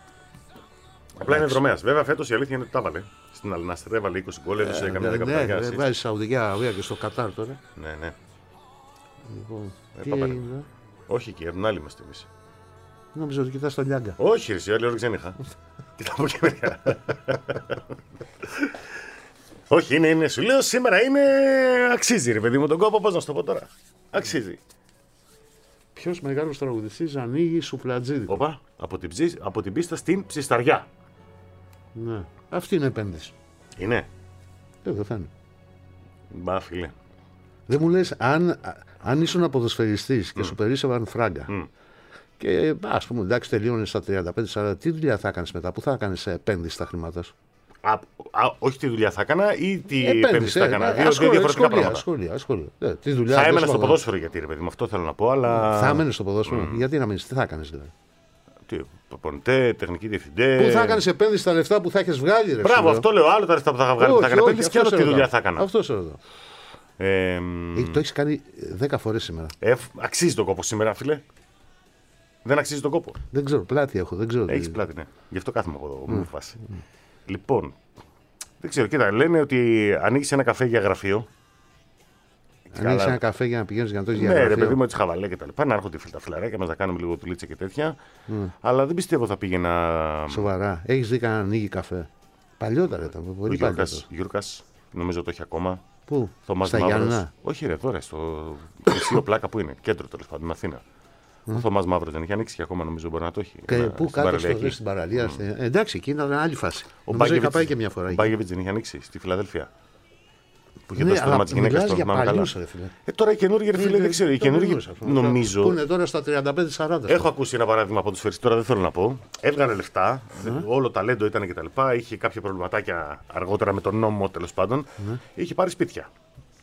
Απλά είναι δρομέας. Βέβαια φέτος η αλήθεια είναι ότι τα έβαλε. Στην Αλνάσερ έβαλε είκοσι γκολ, έδωσε καμιά Ναι, δεκαπέντε ναι, assist. βάζει Σαουδική Αραβία και στο Κατάρ τώρα. Ναι, ναι. Λοιπόν, Ε, τι παπάρε. είναι. Όχι εκεί, από την άλλη είμαστε εμείς. Νόμιζα ότι κοιτάς τον Λιάγκα. Όχι, ρε, εσύ, άλλη ώρα δεν είχα. Κοίτα από εκεί μεριά. Όχι, είναι, είναι, σου λέω σήμερα είναι. Αξίζει, ρε παιδί μου, τον κόπο, πώς να σου το πω τώρα. Αξίζει. Ποιος μεγάλος τραγουδιστής ανοίγει σουφλατζίδικο. Οπα, από την, ψη- από την πίστα στην ψισταριά. Ναι. Αυτή είναι επένδυση. Είναι. Ε, δεν θα είναι. Μπα, φίλε. Δεν μου λες, αν, αν ήσουν ποδοσφαιριστής και σου περίσσευαν φράγκα και ας πούμε εντάξει τελείωνε στα τριάντα πέντε σαράντα, τι δουλειά θα κάνεις μετά, πού θα κάνεις επένδυση στα χρήματά σου. Α, α, όχι τι δουλειά θα έκανα ή τι Επένδυση, επένδυση θα ε, έκανα. ε, Δύο, δύο ασχολία, διαφορετικά ασχολία, πράγματα. ασχολία, ασχολία. Ε, τι δουλειά, Θα δεν έμενα σου στο είπα. ποδόσφαιρο γιατί, ρε παιδί μου, αυτό θέλω να πω, αλλά. Θα έμενες στο ποδόσφαιρο. Γιατί να μείνεις, τι θα κάνεις δηλαδή. Τι, προπονητέ, τεχνική διευθυντέ. Πού θα κάνεις επένδυση στα λεφτά που θα έχεις βγάλει, ρε. Μπράβο, σου λέω. αυτό λέω. Άλλο τα λεφτά που θα είχα βγάλει που θα Όχι, έκανα όχι, επένδυση και αυτό άλλο σε τι δουλειά ρωτάω. θα έκανα. Αυτό σε ρωτάω. Ε, μ, Ε, Το έχεις κάνει δέκα φορές σήμερα. ε, αξίζει τον κόπο σήμερα, φίλε. Δεν αξίζει τον κόπο. Δεν ξέρω, πλάτη έχω, δεν ξέρω. τι- Έχει πλάτη, ναι. Γι' αυτό κάθομαι εγώ εδώ, μου φάση. Λοιπόν, δεν ξέρω, κοίτα, λένε ότι ανοίξει ένα καφέ για γραφείο. Ανοίξεις ένα καφέ για να πηγαίνεις για να το έχεις Ναι, ρε γραφείο. παιδί μου, έτσι χαβαλέ και τα λοιπά. Να έρχονται οι φιλαράκια μα να κάνουμε λίγο τουλίτσα και τέτοια. Αλλά δεν πιστεύω θα πήγαινα. Σοβαρά. Έχεις δει κανένα ανοίγει καφέ. Παλιότερα ήταν. Ο Πολύ παλιότερα. Γιούρκας, νομίζω το έχει ακόμα. Πού, Θωμάς στα Μαύρος. Γιάννα. Όχι, ρε, τώρα στο πλησίο πλάκα που είναι. Κέντρο τέλο πάντων, Αθήνα. Ο Θωμάς Μαύρος δεν έχει ανοίξει και ακόμα νομίζω μπορεί να το έχει. Και Ένα- πού στην κάτω παραλία στο, εκεί. στην παραλία. στη- ε, εντάξει, εκεί ήταν άλλη φάση. Ο Νομίζω είχα Μπάγκεβιτς- πάει και μια φορά. Ο εκεί. Μπάγκεβιτς δεν είχε ανοίξει στη Φιλαδέλφια. Που είχε Ναι, δώσει το αλλά όνομα τη γυναίκα μιλάς του. για θυμάμαι καλά. παλιούς, ρε φίλε. Ε, τώρα οι καινούργοι, ρε φίλε, δεν ξέρω. Οι Το καινούργοι γνωρίζω αυτό. Που νομίζω. είναι τώρα στα τριάντα πέντε σαράντα. Έχω ακούσει ένα παράδειγμα από του φεριστές, τώρα δεν θέλω να πω. Έβγαλε λεφτά, όλο ταλέντο ήταν κτλ. Είχε κάποια προβληματάκια αργότερα με τον νόμο τέλο πάντων. Είχε πάρει σπίτια.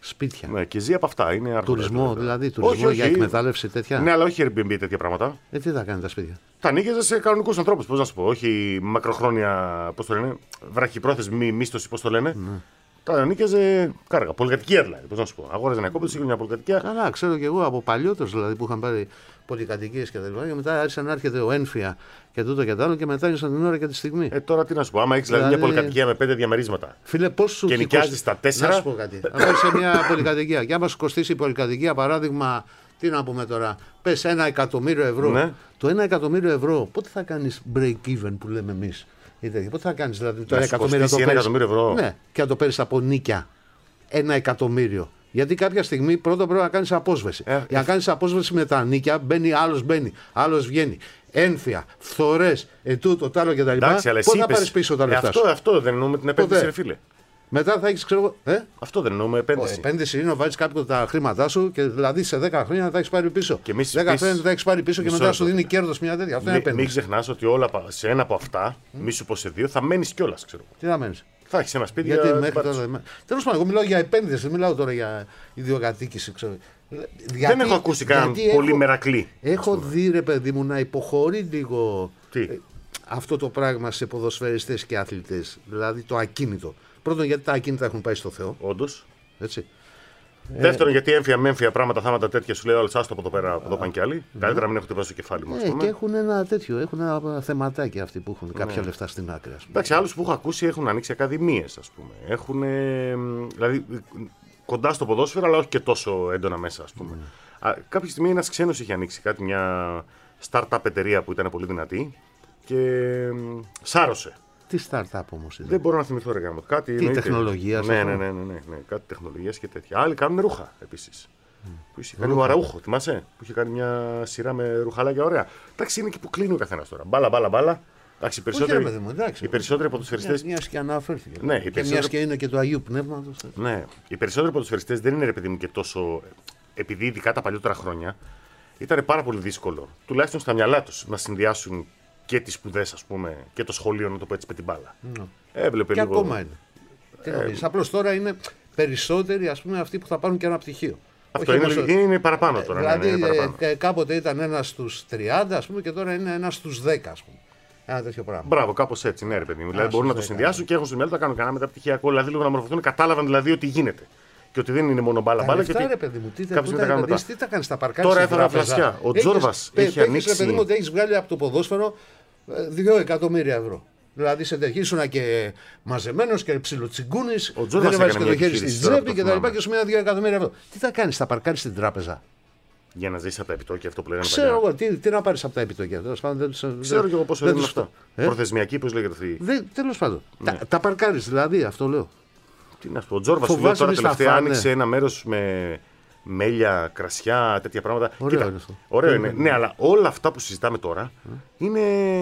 Σπίτια. Ναι, και ζει από αυτά. Είναι άρχοντας, Τουρισμό, δηλαδή, τουρισμό όχι, όχι. για εκμετάλλευση τέτοια. Ναι, αλλά όχι Airbnb τέτοια πράγματα. Ε, τι θα κάνει τα σπίτια. Τα ανοίγεσαι σε κανονικούς ανθρώπους, πώς να σου πω. Όχι μακροχρόνια, πώς το λένε, βραχυπρόθεσμη μίσθωση, πώς το λένε. Ναι. Τα ανοίγεσαι κάργα. Πολυκατοικία δηλαδή, πώς να σου πω. Αγόραζε ένα κόμπο, είχε μια πολυκατοικία. Καλά, ξέρω κι εγώ από παλιότερους δηλαδή που είχαν πάρει πολυκατοικίες και τα λοιπά. Και μετά άρχισε να έρχεται ο ένφια και τούτο και το άλλο και μετά ήρθαν την ώρα και τη στιγμή. Ε, τώρα τι να σου πω, άμα έχει δηλαδή, Δηλαδή- μια πολυκατοικία με πέντε διαμερίσματα. Φίλε, πώς σου Και έχει νοικιάζεις κοσ- τα τέσσερα. Να σου πω κάτι. Αν πάρεις σε μια πολυκατοικία και άμα σου κοστίσει η πολυκατοικία, παράδειγμα, τι να πούμε τώρα, πες ένα εκατομμύριο ευρώ. Ναι. Το ένα εκατομμύριο ευρώ, πότε θα κάνεις break even που λέμε εμείς. Πότε θα κάνεις δηλαδή το Να ένα σου εκατομμύριο. κοστίσει το ένα παίρνεις- εκατομμύριο ευρώ. Ναι, και να το παίρνεις από νίκια. Ένα εκατομμύριο. Γιατί κάποια στιγμή πρώτα πρέπει να κάνεις απόσβεση. Ε, Για να κάνεις απόσβεση με τα νίκια, μπαίνει άλλος μπαίνει, άλλος βγαίνει. Ένφια, φθορές, ετούτο, τ' άλλο κτλ. Εντάξει, αλλά Πώς εσύ θα είπες- πάρεις πίσω τα ε, λεφτά αυτό, σου. αυτό δεν εννοούμε την επένδυση, Ποτέ. ρε φίλε. Μετά θα έχεις, ξέρω εγώ. Ε? Αυτό δεν εννοούμε Ο επένδυση. επένδυση είναι να βάλει κάποιο τα χρήματά σου και δηλαδή σε δέκα χρόνια να τα έχει πάρει πίσω. Και εμείς δέκα επίσης- χρόνια να τα έχει πάρει πίσω και Μισό μετά σου λεπτό. δίνει κέρδο μια τέτοια. Αυτό είναι Μην, μην επένδυση. ξεχνά ότι όλα πα- σε ένα από αυτά, μη σου πω σε δύο, θα μένει κιόλα, ξέρω. Τι θα μένει. Θα έχει ένα σπίτι Γιατί για μέχρι την πάρτι τώρα. σου. Τέλο πάντων, εγώ μιλάω για επένδυση, δεν μιλάω τώρα για ιδιοκατοίκηση. Ξέρω. Δεν Γιατί- έχω ακούσει κανέναν γιατί πολύ έχω- μερακλή. Έχω δει, ρε παιδί μου, να υποχωρεί λίγο Τι? ε, αυτό το πράγμα σε ποδοσφαιριστές και αθλητές. Δηλαδή το ακίνητο. Πρώτον, γιατί τα ακίνητα έχουν πάει στο Θεό. Όντω. Έτσι. Δεύτερον, γιατί έμφυα με έμφυα πράγματα, θάματα τέτοια σου λέει όλο άστο από εδώ πέρα, από εδώ πάνε κι άλλοι. Καλύτερα να μην έχω χτυπάσει το κεφάλι μου, α Ε, και πούμε. έχουν ένα τέτοιο, έχουν ένα θεματάκι αυτοί που έχουν κάποια λεφτά στην άκρη. Ας πούμε. Εντάξει, άλλου που έχω ακούσει έχουν ανοίξει ακαδημίε, α πούμε. Έχουν. Δηλαδή κοντά στο ποδόσφαιρο, αλλά όχι και τόσο έντονα μέσα, α πούμε. Α, κάποια στιγμή ένα ξένο είχε ανοίξει κάτι, μια startup εταιρεία που ήταν πολύ δυνατή και μ, σάρωσε. Τι startup όμως είναι. Δεν μπορώ να θυμηθώ ρε γάμο. Κάτι εννοείται. τεχνολογίας, Ναι, αυτό? ναι, ναι, ναι, ναι, ναι. Κάτι τεχνολογία και τέτοια. Άλλοι κάνουν ρούχα επίση. Που είχε κάνει ο Αραούχο, θυμάσαι. Που είχε κάνει μια σειρά με ρουχαλάκια ωραία. Εντάξει, είναι και που κλείνει ο καθένα τώρα. Μπάλα, μπάλα, μπάλα. Εντάξει, οι Όχι, ρε περισσότεροι, παιδί μου, εντάξει. οι περισσότεροι ποδοσφαιριστές Μια και αναφέρθηκε. Ναι, οι και μια περισσότεροι- και είναι και του Αγίου Πνεύματος. Ναι, οι περισσότεροι ποδοσφαιριστές δεν είναι ρε παιδί μου και τόσο. Επειδή ειδικά τα παλιότερα χρόνια ήταν πάρα πολύ δύσκολο, τουλάχιστον στα μυαλά του, να συνδυάσουν και τις σπουδές, ας πούμε, και το σχολείο, να το πω έτσι, με την μπάλα. Έβλεπε Και λίγο. ακόμα είναι. Τι νομίζεις, απλώς τώρα είναι περισσότεροι ας πούμε, αυτοί που θα πάρουν και ένα πτυχίο. Αυτό Όχι είναι, όπως- είναι παραπάνω τώρα. ναι, Δηλαδή ναι, είναι παραπάνω. ε, κάποτε ήταν ένα στους τριάντα ας πούμε, και τώρα είναι ένα στους δέκα. Ας πούμε. Ένα τέτοιο πράγμα. Μπράβο, κάπω έτσι, ναι, ρε παιδί μου. Δηλαδή μπορούν να το στους δέκα, συνδυάσουν και έχουν στο μυαλό να κάνουν κανένα μεταπτυχιακό. Δηλαδή λίγο να μορφωθούν, κατάλαβαν δηλαδή ότι γίνεται. Και ότι δεν είναι μόνο μπάλα Τα μπάλα. λεφτά, Και ότι ρε παιδί μου, τι, κάποιος πού δεν τα τα, κάνει μετά. τι τα κάνεις, τα παρκάρεις Τώρα στην έφερα τράπεζα. φλασιά. Ο Έχεις- Τζόρβας πε- έχει πες, ανοίξει- ρε παιδί μου, ότι έχεις βγάλει από το ποδόσφαιρο ε, δύο εκατομμύρια ευρώ. Δηλαδή σε τέτοιο ήσουν και μαζεμένο και ψιλοτσιγκούνη. Ο Τζόρβας δεν έβαλε και έκανε το μια χέρι στην επιχείρηση τώρα τσέπη που και το τα λοιπά θυμάμαι. και σου μείναν δύο εκατομμύρια ευρώ. Τι θα κάνει, θα παρκάρει στην τράπεζα. Για να ζήσει από τα επιτόκια, αυτό που λέγανε Ξέρω παλιά. εγώ, τι, τι να πάρει από τα επιτόκια. Τέλος πάντων, δεν τους- Ξέρω δεν- και εγώ πόσο δεν είναι τους- αυτά. Ε? Προθεσμιακή, πώ λέγεται αυτή. Τέλο πάντων. Ναι. Τα, τα παρκάρει δηλαδή, αυτό λέω. Τι να σου πω, ο Τζόρβα σου λέει Φοβάσαι τώρα μη στα τελευταία φάνε. άνοιξε ένα μέρο με μέλια, κρασιά, τέτοια πράγματα. Ωραίο Κοίτα, είναι αυτό. ωραίο είναι. Ναι, αλλά όλα αυτά που συζητάμε τώρα είναι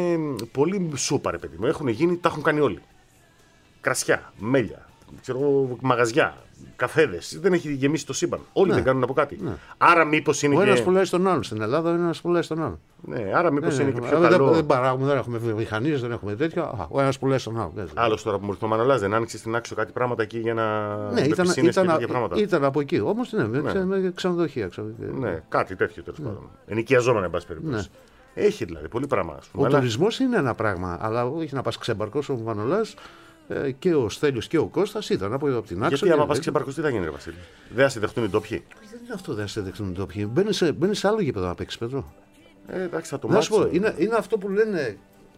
πολύ σούπα, ρε παιδί μου. Έχουν γίνει, τα έχουν κάνει όλοι. Κρασιά, μέλια, ξέρω, εγώ, μαγαζιά, καφέδες. Δεν έχει γεμίσει το σύμπαν. Όλοι δεν κάνουν από κάτι. Άρα μήπω είναι Ο ένα και. πουλάει στον άλλον. Στην Ελλάδα ο ένα πουλάει στον άλλον. Ναι, άρα μήπω είναι Ναι, και ναι, πιο δεν, καλό. δεν παράγουμε, δεν έχουμε βιομηχανίε, δεν έχουμε τέτοια. Α, ο ένα πουλάει στον άλλον. Άλλο τώρα που μου ήρθε ο Μανολάς, δεν άνοιξε στην άξιο κάτι πράγματα εκεί για να. Ναι, με ήταν, πισίνες και ήταν, τέτοια πράγματα. ήταν από εκεί. Όμω ναι, με, ξε- με ξενοδοχεία. Ξέρω. Ναι, κάτι τέτοιο τέλο πάντων. Ενοικιαζόμενα, εν πάση περιπτώσει. Έχει δηλαδή πολύ πράγμα. Ας πούμε, Ο αλλά- τουρισμό είναι ένα πράγμα, αλλά όχι να πα ξεμπαρκό ο Βανολάς ε, και ο Στέλιος και ο Κώστας ήταν από, από την άξο. Γιατί άμα πα ξεμπαρκωστεί, θα γίνει, ρε Βασίλη. Δεν θα σε δεχτούν οι ντόπιοι. Δεν είναι αυτό, δεν σε δείχνουν το ποιοι. Μπαίνει σε, μπαίνεις σε άλλο γήπεδο να παίξει Πέτρο. Ε, εντάξει, θα το Να σου πω, μάθω. είναι, είναι αυτό που λένε.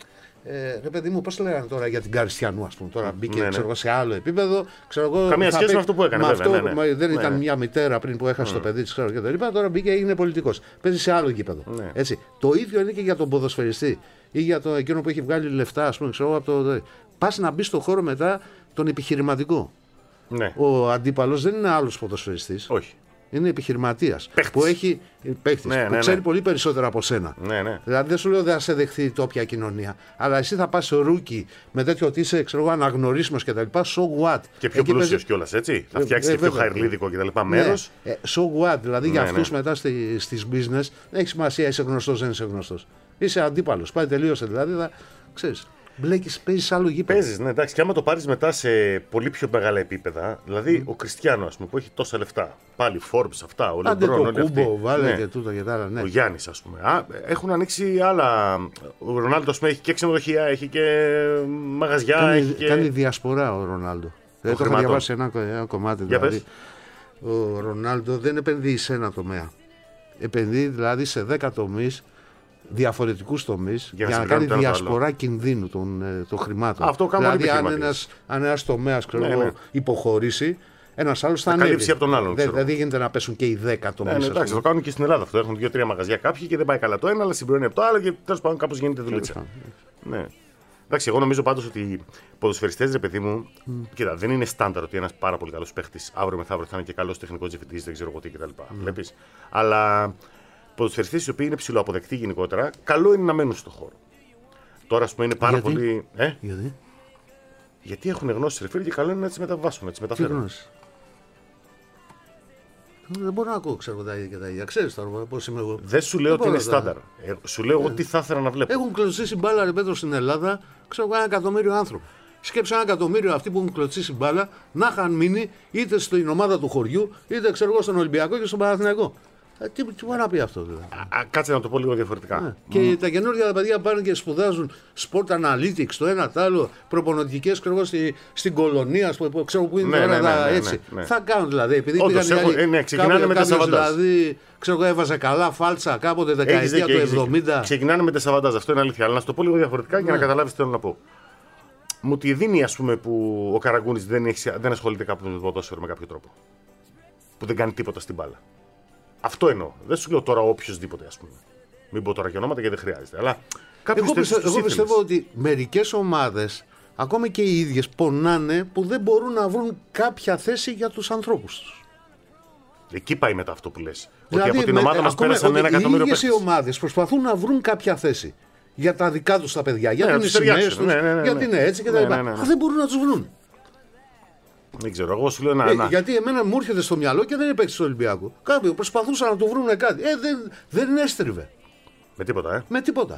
Ε, ρε παιδί μου, πώ λέγανε τώρα για την Καριστιανού, α πούμε. Τώρα μπήκε Ναι, ναι. ξέρω, εγώ, σε άλλο επίπεδο. Ξέρω, εγώ, Καμία θα σχέση παί- με αυτό που έκανε, με βέβαια, αυτό, ναι, ναι. μα δεν Ναι, ήταν ναι. μια μητέρα πριν που έχασε το παιδί τη και τα λοιπά. Τώρα μπήκε και έγινε πολιτικό. Παίζει σε άλλο γήπεδο. Ναι. Έτσι. Το ίδιο είναι και για τον ποδοσφαιριστή ή για το, εκείνο που έχει βγάλει λεφτά, α πούμε. Ξέρω, από το, πα να μπει στο χώρο μετά τον επιχειρηματικό. Ναι, Ο αντίπαλο δεν είναι άλλο ποδοσφαιριστής. όχι. Είναι επιχειρηματία. Παίχτης. Που έχει παίχτης, Ναι, που ναι, ξέρει ναι. πολύ περισσότερα από σένα. Ναι, ναι. Δηλαδή δεν σου λέω δεν θα σε δεχθεί η τόπια κοινωνία. Αλλά εσύ θα πα σε ρούκι με τέτοιο ότι είσαι ξέρω, αναγνωρίσιμο κτλ. So what. Και πιο Εκεί πλούσιο παίζει- κιόλα, έτσι. Θα Ε, φτιάξει ε, και πιο βέβαια. χαϊρλίδικο κτλ. Ναι. Μέρο. Ε, so what. Δηλαδή για Ναι, αυτού ναι. μετά στι στις business δεν έχει σημασία είσαι γνωστό δεν είσαι γνωστό. Είσαι αντίπαλο. Πάει τελείωσε δηλαδή. Θα, ξέρεις. Μπλέκεις, παίζεις άλλο γήπεδο. Παίζεις, ναι, εντάξει. Και άμα το πάρεις μετά σε πολύ πιο μεγάλα επίπεδα, δηλαδή mm. ο Κριστιάνο, ας πούμε, που έχει τόσα λεφτά. Πάλι Forbes, αυτά, ο Άντε Λεμπρόν, το όλοι αυτοί. Κούμπο, βάλε Ναι. και τούτα και τα άλλα. Ναι. Ο Γιάννης, ας πούμε. Α, έχουν ανοίξει άλλα. Ο Ρονάλντο, ας πούμε, έχει και ξενοδοχεία, έχει και μαγαζιά. Κάνει, έχει και... κάνει διασπορά ο Ρονάλντο. Δεν το είχα χρημάτων. διαβάσει ένα, ένα κομμάτι. Για Δηλαδή. πες. Ο Ρονάλντο δεν επενδύει σε ένα τομέα. Επενδύει δηλαδή σε δέκα τομείς, διαφορετικούς τομείς, Για για, να να κάνει συμπληρώνει το ένα το διασπορά κινδύνου των, ε, των χρημάτων. Αυτό κάνουν δηλαδή, όλοι οι αν επιχειρηματίες. ένας, αν ένας τομέας ξέρω, Ναι, εγώ, ναι. υποχωρήσει, ένας άλλος θα, Θα ανέβει. καλύψει από τον άλλον, Δεν, ξέρω. δηλαδή δεν γίνεται να πέσουν και οι δέκα τομείς. Ναι, ναι, ας εντάξει, το πούμε. κάνουν και στην Ελλάδα αυτό. Έχουν δύο-τρία μαγαζιά κάποιοι και δεν πάει καλά το ένα, αλλά συμπληρώνει από το άλλο και τέλος πάντων κάπως γίνεται δουλίτσα. Ναι. Εντάξει, εγώ νομίζω πάντως ότι οι ποδοσφαιριστές, ρε παιδί μου, mm. κοίτα, δεν είναι στάνταρ ότι ένας πάρα πολύ καλός παίχτης αύριο μεθαύριο θα είναι και καλός τεχνικός διευθυντής, δεν ξέρω εγώ τι κτλ. Mm. Βλέπεις. Αλλά ποδοσφαιριστές οι οποίοι είναι ψηλοαποδεκτοί γενικότερα, καλό είναι να μένουν στον χώρο. Τώρα, ας πούμε, είναι πάρα Γιατί? πολύ. Ε? Γιατί, Γιατί έχουν γνώσεις, ρε φίλε, και καλό είναι να τις μεταβάσουν, να τις τι μεταφέρουν. γνώση. Δεν μπορώ να ακούω ξέρω, τα ίδια και τα ίδια. Ξέρεις τώρα πώς είμαι εγώ. Δεν σου λέω ότι μπορώ είναι να- στάνταρ. Ε, σου λέω εγώ τι θα ήθελα να βλέπω. Έχουν κλωτσίσει μπάλα ρε Πέτρο στην Ελλάδα, ξέρω εγώ, ένα εκατομμύριο άνθρωποι. Σκέψε ένα εκατομμύριο αυτοί που έχουν κλωτσίσει μπάλα να είχαν μείνει είτε στην ομάδα του χωριού, είτε ξέρω εγώ στον Ολυμπιακό και στον Παναθηναϊκό. Ε, τι, τι μπορεί να πει αυτό δηλαδή. Α, α, κάτσε να το πω λίγο διαφορετικά. Ναι. Και τα καινούργια τα παιδιά πάνε και σπουδάζουν sport analytics, το ένα το άλλο, προπονητικές ξέρω εγώ, στη, στην κολονία, στο, που, ξέρω που είναι Ναι, τώρα ναι, τα ναι, ναι, έτσι. ναι, ναι. Θα κάνουν δηλαδή. Επειδή Όντως, πήγαν οι έχουν- άλλοι, ε, ναι, ξεκινάνε κάποιο- με τα κάποιος, σαβαντάζ. Δηλαδή, ξέρω εγώ, έβαζε καλά φάλτσα κάποτε Έχεις δεκαετία δίκιο, του έχεις δίκιο. εβδομήντα. Ξεκινάνε με τα σαβαντάζ, αυτό είναι αλήθεια. Αλλά να σου το πω λίγο διαφορετικά για να καταλάβεις τι θέλω να πω. Μου τη δίνει, ας πούμε, που ο Καραγκούνης δεν, έχει, δεν ασχολείται κάπου με το ποδόσφαιρο με κάποιο τρόπο. Που δεν κάνει τίποτα στην μπάλα. Αυτό εννοώ. Δεν σου λέω τώρα οποιοδήποτε, ας πούμε. Μην πω τώρα και ονόματα γιατί δεν χρειάζεται. Αλλά κάποιους Εγώ, τέτοιους πιστε, τους εγώ ήθελες. πιστεύω ότι μερικές ομάδες, ακόμη και οι ίδιες, πονάνε που δεν μπορούν να βρουν κάποια θέση για τους ανθρώπους τους. Εκεί πάει μετά αυτό που λες. Δηλαδή, ότι από την με- ομάδα μας ακόμα πέρασαν ότι ένα εκατομμύριο οι ίδιες οι παίχτες. ομάδες προσπαθούν να βρουν κάποια θέση για τα δικά τους τα παιδιά, για να την τους σημαίες ταιριάξουν. τους, Ναι, ναι, ναι, γιατί ναι. είναι έτσι και τα Ναι, λοιπά. ναι, ναι, ναι. Αλλά δεν μπορούν να τους βρουν. Δεν ξέρω, εγώ σου λέω να. Ε, να. γιατί εμένα μου έρχεται στο μυαλό και δεν είναι παίκτης του Ολυμπιακού. Κάποιοι προσπαθούσαν να του βρουν κάτι. Ε, δεν, δεν έστριβε Με τίποτα, ε. με τίποτα.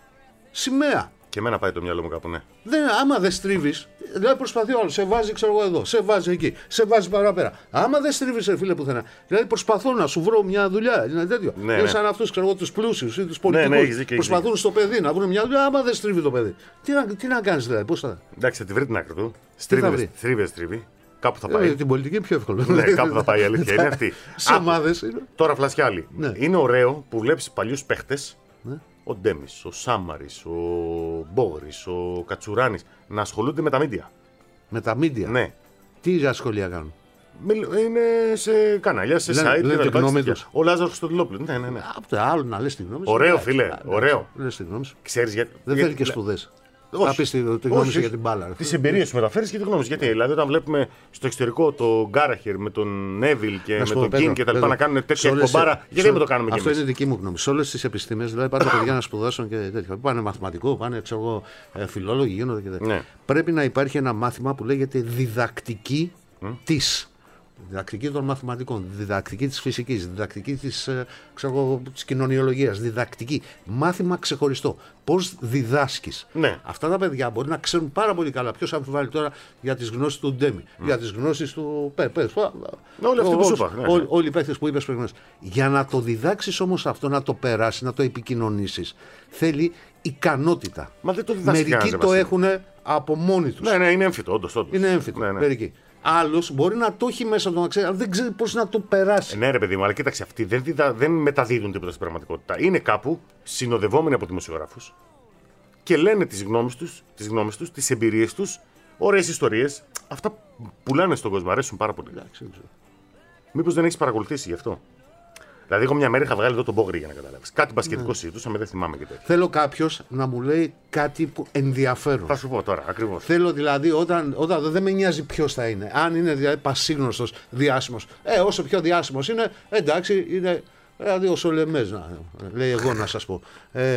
Σημαία. Και εμένα πάει το μυαλό μου κάπου, ναι. Δεν, άμα δεν στρίβει, δηλαδή προσπαθεί ο άλλος, σε βάζει ξέρω εγώ εδώ, σε βάζει εκεί, σε βάζει παραπέρα. Άμα δεν στρίβει, ρε φίλε πουθενά. Δηλαδή προσπαθώ να σου βρω μια δουλειά. Είναι τέτοιο. Ναι, είναι ναι. σαν αυτού του πλούσιου ή του Ναι, πολιτικού. ναι, έχεις δίκιο, έχεις προσπαθούν δίκιο. στο παιδί να βρουν μια δουλειά. Άμα δεν στρίβει το παιδί. Τι να, τι να κάνει δηλαδή, πώ θα. Εντάξει, θα τη βρει την άκρη του. θα Στρίβε, βρει? στρίβε, στρίβε. Κάπου θα Ε, πάει. την πολιτική είναι πιο εύκολο. Ναι, κάπου θα πάει η αλήθεια. Είναι αυτή. Σε Άκου. ομάδε. Τώρα φλασιάλι. Ναι. Είναι ωραίο που βλέπεις παλιούς παίχτες, Ναι. ο Ντέμις, ο Σάμαρης, ο Μπόγρης, ο Κατσουράνης, να ασχολούνται με τα μίντια. Με τα μίντια. Ναι. Τι σχολεία κάνουν. Μιλ- Είναι σε κανάλια, σε Λένε- site. λένε και τα τη λοιπά, γνώμη τέτοια. τους. Ο Λάζαρος Χρυστοδηλόπουλος. Ναι, ναι, ναι. Από το άλλο να λε τη γνώμη σου. Ωραίο, εντάξει, φίλε, εντάξει, ωραίο. Λες τη γνώμη σου. Ξέρεις γιατί. Δεν για- θέλει και λέ- σπουδέ. Όχι. Θα πει τη, τη γνώμη Όχι, σου όχι. για την μπάλα. ρε. Τις εμπειρίες σου μεταφέρεις και τη γνώμη σου. Γιατί, δηλαδή, όταν βλέπουμε στο εξωτερικό τον Γκάραχερ με τον Νέβιλ και Να με σου πω, τον Πέτρο, Κιν και τα λοιπά Πέτρο, να κάνουν σε τέτοια όλες- εκπομπάρα, σε- γιατί δεν το κάνουμε κι Αυτό εμείς. είναι δική μου γνώμη. Σε όλες τις επιστήμες, δηλαδή πάνε τα παιδιά να σπουδάσουν και τέτοια. Πάνε μαθηματικό, πάνε ξέρω εγώ, ε, φιλόλογοι γίνονται και τέτοια. Ναι. Πρέπει να υπάρχει ένα μάθημα που λέγεται διδακτική της. Διδακτική των μαθηματικών, διδακτική της φυσικής, διδακτική της, ε, ξέρω εγώ, της κοινωνιολογίας, διδακτική. Μάθημα ξεχωριστό. Πώς διδάσκεις. Ναι. Αυτά τα παιδιά μπορεί να ξέρουν πάρα πολύ καλά. Ποιος αμφιβάλλει τώρα για τις γνώσεις του Ντέμι, για τις γνώσεις του. Πε, πες, πα- Όλοι αυτοί που σου όλους- είπα, ναι, ναι. όλοι- όλοι οι παίκτες που είπες προηγουμένως. Για να το διδάξεις όμως αυτό, να το περάσεις, να το επικοινωνήσεις, θέλει ικανότητα. Μα δεν το διδάσκει Μερικοί κανένας, το Βασίλη. έχουν από μόνοι τους. Ναι, ναι, είναι έμφυτο, όντως. όντως. Είναι έμφυτο. Ναι, ναι. Μερικοί. Άλλος μπορεί να το έχει μέσα του να ξέρει, αλλά δεν ξέρει πώς να το περάσει. Ε, Ναι, ρε παιδί μου, αλλά κοίταξε, αυτοί δεν, διδα... δεν μεταδίδουν τίποτα στην πραγματικότητα. Είναι κάπου συνοδευόμενοι από δημοσιογράφους και λένε τις γνώμες τους, τις, γνώμες τους, τις εμπειρίες τους, ωραίες ιστορίες. Αυτά πουλάνε στον κόσμο, αρέσουν πάρα πολύ. Εντάξει, δεν ξέρω. Μήπως δεν έχεις παρακολουθήσει γι' αυτό. Δηλαδή, εγώ μια μέρα είχα βγάλει εδώ τον Μπόγρη για να καταλάβεις. Κάτι μπασκετικό συζητούσαμε, δεν θυμάμαι και τέτοια. Θέλω κάποιος να μου λέει κάτι που ενδιαφέρον. Θα σου πω τώρα, ακριβώς. Θέλω δηλαδή όταν, όταν δεν με νοιάζει ποιος θα είναι. Αν είναι δηλαδή πασίγνωστος, διάσημος. Ε, όσο πιο διάσημος είναι, εντάξει, είναι δηλαδή ο Σολεμές, να, λέει εγώ να σας πω. Ε,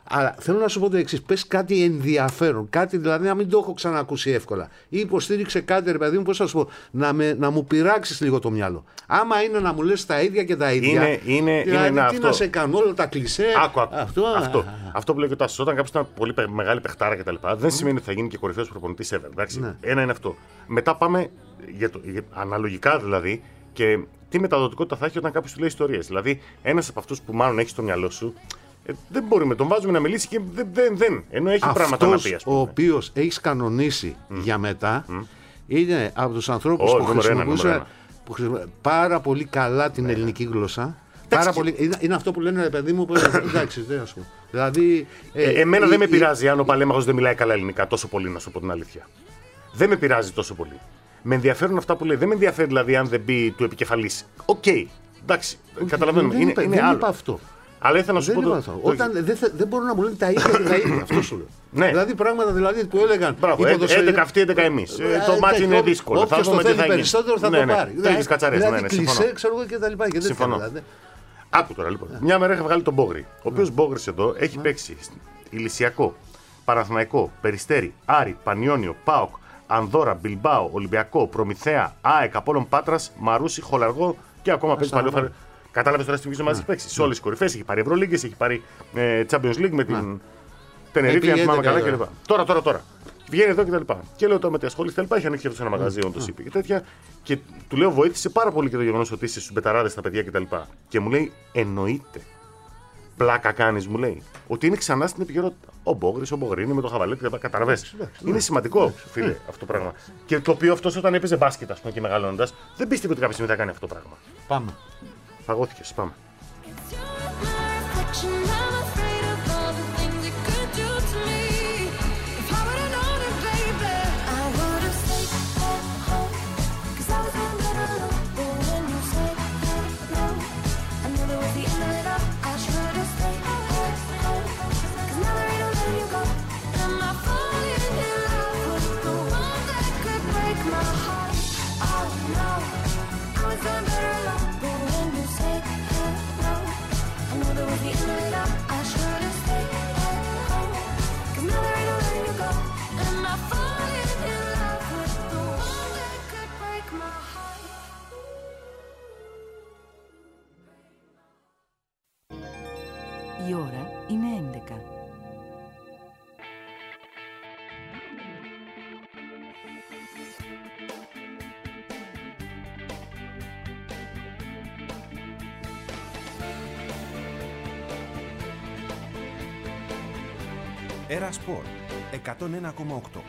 Αλλά θέλω να σου πω το εξής. Πες κάτι ενδιαφέρον. Κάτι δηλαδή να μην το έχω ξανακούσει εύκολα. Ή υποστήριξε κάτι, ρε παιδί μου, πώς θα σου πω, να, με, να μου πειράξεις λίγο το μυαλό. Άμα είναι να μου λες τα ίδια και τα ίδια. Είναι, είναι, δηλαδή, είναι τι αυτό. να σε κάνω, όλα τα κλισέ. Άκου, άκου. Αυτό, αυτό. Α, αυτό που λέει και ο Τάσος. Όταν κάποιος ήταν πολύ μεγάλη παιχτάρα κτλ. Δεν mm. σημαίνει ότι θα γίνει και κορυφαίος προπονητής ever. Εντάξει. Ναι. Ένα είναι αυτό. Μετά πάμε για το, για, αναλογικά δηλαδή και τι μεταδοτικότητα θα έχει όταν κάποιος του λέει ιστορίες. Δηλαδή, ένας από αυτούς που μάλλον έχει στο μυαλό σου. Ε, δεν μπορούμε, τον βάζουμε να μιλήσει και δεν. δεν, δεν ενώ έχει αυτός πράγματα να πει. Ο οποίος έχει κανονίσει mm. για μετά mm. είναι από τους ανθρώπους oh, που χρησιμοποιούσαν πάρα πολύ καλά την ελληνική γλώσσα. Πάρα πολύ, είναι, είναι αυτό που λένε, παιδί μου, που εντάξει, δεν ας πούμε. Δηλαδή, ε, ε, εμένα η, δεν με πειράζει η... αν ο παλέμαχος δεν μιλάει καλά ελληνικά τόσο πολύ, να σου πω την αλήθεια. Δεν με πειράζει τόσο πολύ. Με ενδιαφέρουν αυτά που λέει. Δεν με ενδιαφέρει δηλαδή αν δεν μπει του επικεφαλής. Οκ, okay, εντάξει, καταλαβαίνουμε. Δεν, είναι, είπα, είναι δεν άλλο. είπα αυτό. Αλλά ήθελα να σου δεν πω. Το, το... Όταν δεν, δεν μπορούν να μου λένε τα ίδια και τα ίδια. Αυτό σου λέω. Ναι. Δηλαδή πράγματα δηλαδή, που έλεγαν. Μπράβο, έντεκα αυτοί, έντεκα εμείς. Το μάτι είναι δύσκολο. Όποιος το θέλει περισσότερο θα το πάρει. Τρέχεις κατσαρές. Δηλαδή κλισέ, ξέρω εγώ και τα λοιπά. Συμφωνώ. Άκου τώρα λοιπόν. Μια μέρα είχα βγάλει τον Μπόγρη. Ο οποίος Μπόγρης εδώ έχει παίξει Ηλυσιακό, Παναθηναϊκό, Περιστέρι, Άρη, Πανιόνιο, ΠΑΟΚ, Ανδόρα, Μπιλμπάο, Ολυμπιακό, Προμηθέα, ΑΕΚ, Απόλλων Πάτρας, Μαρούσι, Χολαργό και ακόμα παίζει παλαιό. Κατάλαβε τώρα στην ομάδα έχει παίξει. Σε όλες τις κορυφές έχει πάρει Ευρωλίγκες, έχει πάρει ε, Champions League με την Τενερίφη, αν θυμάμαι καλά κλπ. Τώρα, τώρα, τώρα. Βγαίνει εδώ και τα λοιπά. Και λέω τώρα με τι ασχολείσαι, τα λοιπά. Έχει ανοίξει αυτό ένα μαγαζί, όντω είπε και τέτοια. Και του λέω βοήθησε πάρα πολύ και το γεγονός ότι είσαι στους μπεταράδες τα παιδιά κτλ. Και, και μου λέει εννοείται. Πλάκα κάνεις, μου λέει. Ότι είναι ξανά στην επικαιρότητα. Ο Μπόγρης, ο Μπογρίνη με το Χαβαλέτη, καταλαβες. Είναι σημαντικό, φίλε, αυτό το πράγμα. Και το οποίο αυτό όταν έπαιζε μπάσκετ, ας πούμε, και μεγαλώνοντας, δεν πίστευε ότι κάποια στιγμή θα κάνει αυτό το πράγμα. Πάμε. Φαγώθηκες, πάμε. Η ώρα είναι έντεκα. Έρα Σπορ εκατόν ένα κόμμα οκτώ.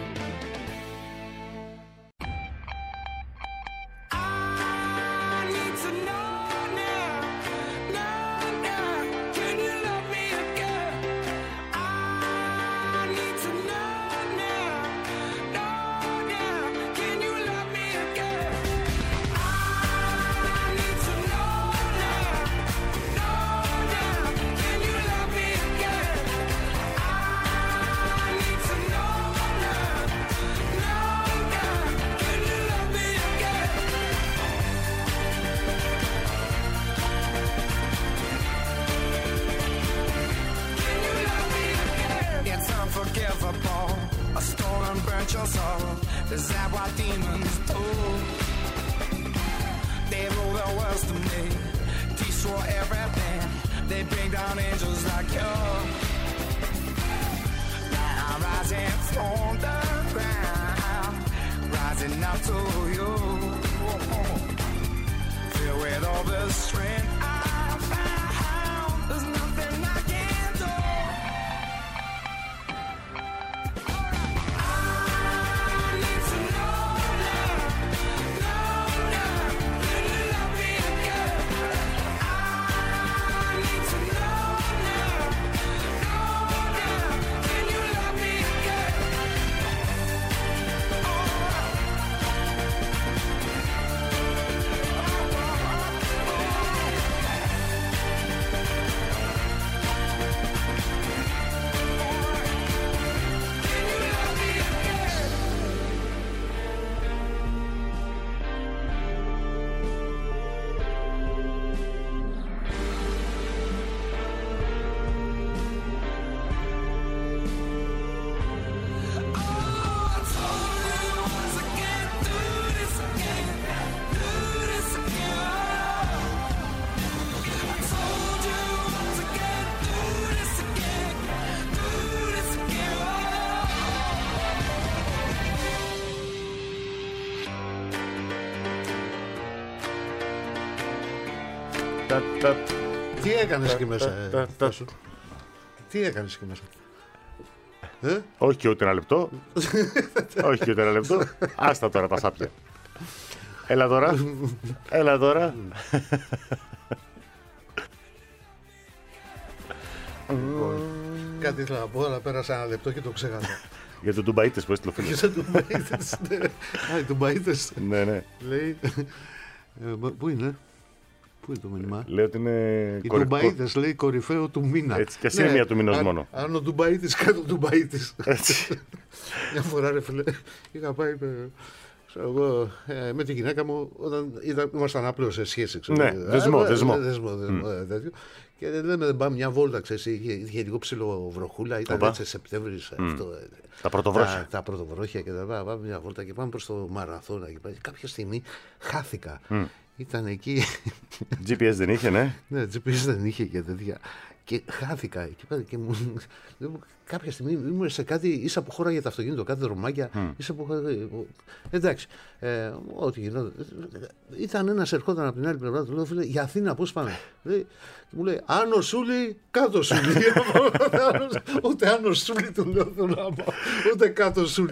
Is that what demons do? They rule the world to me, destroy everything. They bring down angels like you. Now I'm rising from the ground, rising up to you. Filled with all the strength I found, there's nothing I can do. τα, τα, Τι έκανες εκεί μέσα, ε, τα, τα. Θάσο? Τι έκανες εκεί μέσα? Ε? Όχι και ούτε ένα λεπτό. Όχι και ούτε ένα λεπτό. Άστα τώρα τα σάπια. Έλα τώρα. Έλα τώρα. Κάτι ήθελα να πω, αλλά πέρασα ένα λεπτό και το ξέχασα. Για τον Τουμπαΐτες που έστειλε ο φίλος. Για τον Τουμπαΐτες, ναι. Α, οι Τουμπαΐτες. Ναι, ναι. Λέει. ε, Πού είναι? Πού είναι το μήνυμα? Λέει ότι είναι. Οι κορυ- Τουμπαΐτες, λέει, κορυφαίο του μήνα. Έτσι, και εσύ είναι μία του μηνός αν- μόνο. Αν ο Τουμπαΐτης κάτω Τουμπαΐτης. Έτσι. Μια φορά, ρε φίλε, είχα πάει με, ξέρω εγώ, ε, με τη γυναίκα μου όταν ήταν, ήμασταν απλώς σε σχέση. Ξέρω, Ναι, ε, δεσμό, ε, δεσμό. ε, δεσμό, δεσμό, ε, τέτοιο. Και λέμε δεν πάμε μια βόλτα, ξέρεις, είχε, είχε λίγο ψηλό βροχούλα, ήταν Οπα. έτσι Σεπτέμβρης αυτό. ε, Τα πρωτοβρόχια. Τα, τα πρωτοβρόχια και τα πάμε, πάμε μια βόλτα και πάμε προς το Μαραθώνα. Και πάει. Κάποια στιγμή χάθηκα. Ήταν εκεί. τζι πι ες δεν είχε, ναι. Ναι, τζι πι ες δεν είχε και τέτοια. Και χάθηκα εκεί πέρα και μου, κάποια στιγμή ήμουν σε κάτι, ίσα που χώραγε το αυτοκίνητο, κάτι δρομάκια, mm. ίσα που χώραγε, εντάξει, ε, ό,τι γινόταν. Ήταν ένας ερχόταν από την άλλη πλευρά, του λέω, φίλε, για Αθήνα πώς πάμε? Λέει, και μου λέει, Άνω Σούλη, κάτω Σούλη. Ούτε Άνω Σούλη του λέω, θέλω να πω, ούτε κάτω Σούλη.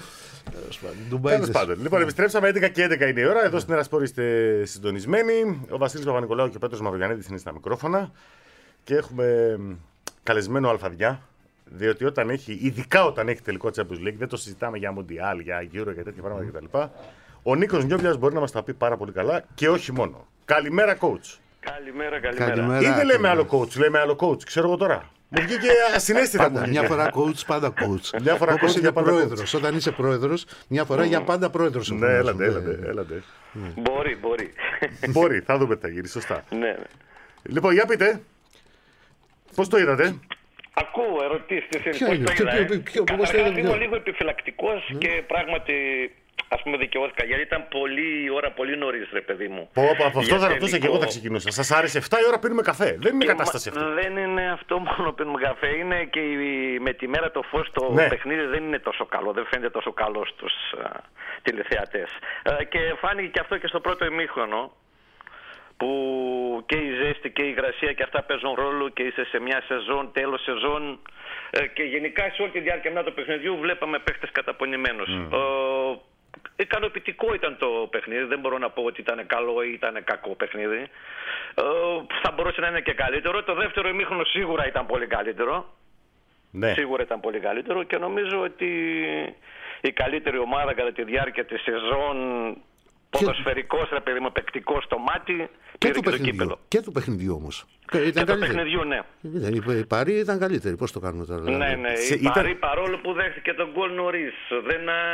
Τέλος πάντων. Λοιπόν, επιστρέψαμε έντεκα και έντεκα είναι η ώρα. Εδώ στην Ερασπόρη είστε συντονισμένοι. Ο Βασίλης Παπα-Νικολάου και ο Πέτρος Μαυρογιαννίδης είναι στα μικρόφωνα. Και έχουμε καλεσμένο Αλφαδιά. Διότι όταν έχει, ειδικά όταν έχει τελικό Champions League, δεν το συζητάμε για Μουντιάλ, για Euro και τέτοια πράγματα κτλ. Ο Νίκος Νιόμπιας μπορεί να μας τα πει πάρα πολύ καλά και όχι μόνο. Καλημέρα, coach. Καλημέρα, καλημέρα. Καλημέρα. Ή δεν λέμε άλλο coach, λέμε άλλο coach. Ξέρω εγώ τώρα. Μου βγήκε ασυναίσθητα. Πάντα, μου μια βγήκε. φορά coach, πάντα coach. Μια φορά Όπως coach, είναι για πάντα πρόεδρος. Όταν είσαι πρόεδρος, μια φορά για πάντα πρόεδρος. Ναι, έλατε, έλατε, έλατε. Μπορεί, μπορεί. Μπορεί, θα δούμε τι θα γίνει, σωστά. Ναι, ναι. Λοιπόν, για πείτε. Πώς το είδατε? Ακούω ερωτήσεις. Ποιο πώς είναι, το ποιο- είδα, ποιο- ε. ποιο- πώς το Καταρχάς είδατε, είμαι ποιο? λίγο επιφυλακτικός και πράγματι ας πούμε δικαιώθηκα γιατί ήταν πολύ η ώρα πολύ νωρίς ρε παιδί μου. Πω, πω, από αυτό Για θα ρωτούσα και εγώ τελικό. θα ξεκινούσα. Σας άρεσε εφτά η ώρα πίνουμε καφέ. Δεν είναι Και κατάσταση μα- αυτή. Δεν είναι αυτό μόνο πίνουμε καφέ, είναι και η- με τη μέρα το φως το Ναι. παιχνίδι δεν είναι τόσο καλό, δεν φαίνεται τόσο καλό στους α, τηλεθεατές. Α, και φάνηκε και αυτό και στο πρώτο ημίχρονο, που και η ζέστη και η υγρασία και αυτά παίζουν ρόλο και είσαι σε μια σεζόν, τέλος σεζόν ε, και γενικά σε όλη τη διάρκεια μετά του παιχνιδιού βλέπαμε παίχτες καταπονημένους. Mm. Ε, ικανοποιητικό ήταν το παιχνίδι, δεν μπορώ να πω ότι ήταν καλό ή ήταν κακό παιχνίδι. Ε, θα μπορούσε να είναι και καλύτερο. Το δεύτερο ημίχρονο σίγουρα ήταν πολύ καλύτερο. Ναι. Σίγουρα ήταν πολύ καλύτερο και νομίζω ότι η καλύτερη ομάδα κατά τη διάρκεια της σεζόν, ποδοσφαιρικός ρε παιδί μου, παικτικός στο μάτι, Και πήρε του και το παιχνιδιού. κύπελο. Και του παιχνιδιού όμως. Ήταν Και το καλύτερη. παιχνιδιού, ναι. Ήταν- Η Παρή ήταν καλύτερη. Πώς το κάνουμε τώρα? Ναι, δηλαδή? ναι. Σε- Η ήταν- Παρή, παρόλο που δέχτηκε τον γκολ νωρίς, δεν, α,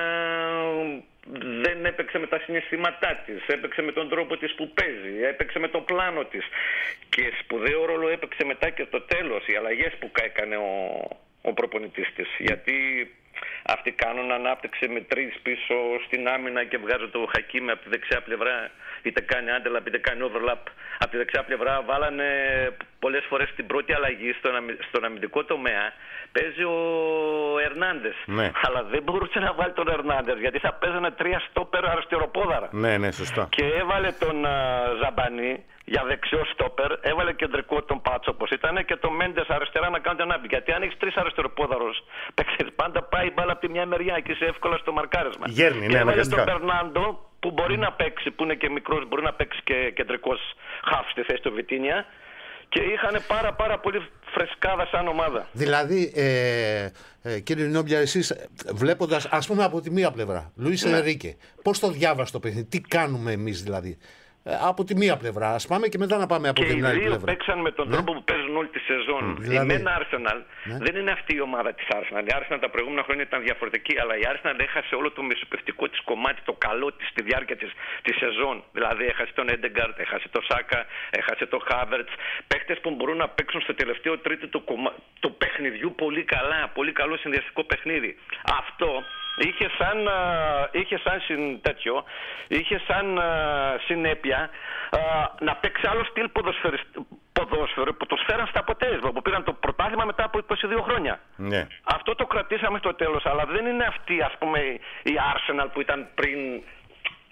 δεν έπαιξε με τα συναισθήματά της, έπαιξε με τον τρόπο της που παίζει, έπαιξε με το πλάνο της. Και σπουδαίο ρόλο έπαιξε μετά και το τέλος, οι αλλαγές που έκανε ο, ο προπονητής της. Γιατί αυτοί κάνουν ανάπτυξη με τρεις πίσω στην άμυνα και βγάζουν το Χακίμι από τη δεξιά πλευρά, είτε κάνει άντελαπ είτε κάνει overlap από τη δεξιά πλευρά. Βάλανε πολλές φορές την πρώτη αλλαγή στον, αμυ- στον αμυντικό τομέα. Παίζει ο Ερνάντες. Ναι. Αλλά δεν μπορούσε να βάλει τον Ερνάντες γιατί θα παίζανε τρία στόπερ αριστεροπόδαρα. Ναι, ναι, σωστά. Και έβαλε τον α, Ζαμπανί για δεξιό στόπερ, έβαλε κεντρικό τον Πάτσο όπως ήταν και τον Μέντες αριστερά να κάνει την ανάπτυξη. Γιατί αν έχεις τρεις αριστεροπόδαρους, παίξεις, πάντα πάει η μπάλα από τη μια μεριά και είσαι εύκολα στο μαρκάρισμα. Γέρνει, ναι, και έβαλε αναγκαστικά. τον Μπερνάντο που μπορεί να παίξει, που είναι και μικρός, μπορεί να παίξει και κεντρικός χαφ στη θέση του Βιτίνια. Και είχαν πάρα πάρα πολύ φρεσκάδα σαν ομάδα. Δηλαδή, ε, ε, κύριε Νιόμπια, εσείς βλέποντας, ας πούμε από τη μία πλευρά, Λουίς Ναι. Ενρίκε, πώς το διάβασε το παιχνίδι, τι κάνουμε εμείς δηλαδή. Ε, από τη μία πλευρά, ας πάμε και μετά να πάμε από Και οι την άλλη δύο πλευρά. παίξαν με τον Ναι. τρόπο που παίζουν όλη τη σεζόν. δηλαδή. Η μεν Arsenal Ναι. δεν είναι αυτή η ομάδα της Arsenal. Η Arsenal τα προηγούμενα χρόνια ήταν διαφορετική, αλλά η Arsenal έχασε όλο το μεσοπευτικό της κομμάτι, το καλό της στη διάρκεια της, της σεζόν. Δηλαδή έχασε τον Έντεγκαρτ, έχασε τον Σάκα, έχασε τον Χάβερτς. Παίχτες που μπορούν να παίξουν στο τελευταίο τρίτο του, κομμα... του παιχνιδιού πολύ καλά, πολύ καλό συνδυαστικό παιχνίδι. Αυτό είχε σαν, α, είχε σαν συν, τέτοιο, είχε σαν α, συνέπεια α, να παίξει άλλο στυλ ποδόσφαιρο που το φέραν στα αποτέλεσμα, που πήραν το πρωτάθλημα μετά από είκοσι δύο χρόνια. Ναι. Αυτό το κρατήσαμε στο τέλος, αλλά δεν είναι αυτή ας πούμε η Arsenal που ήταν πριν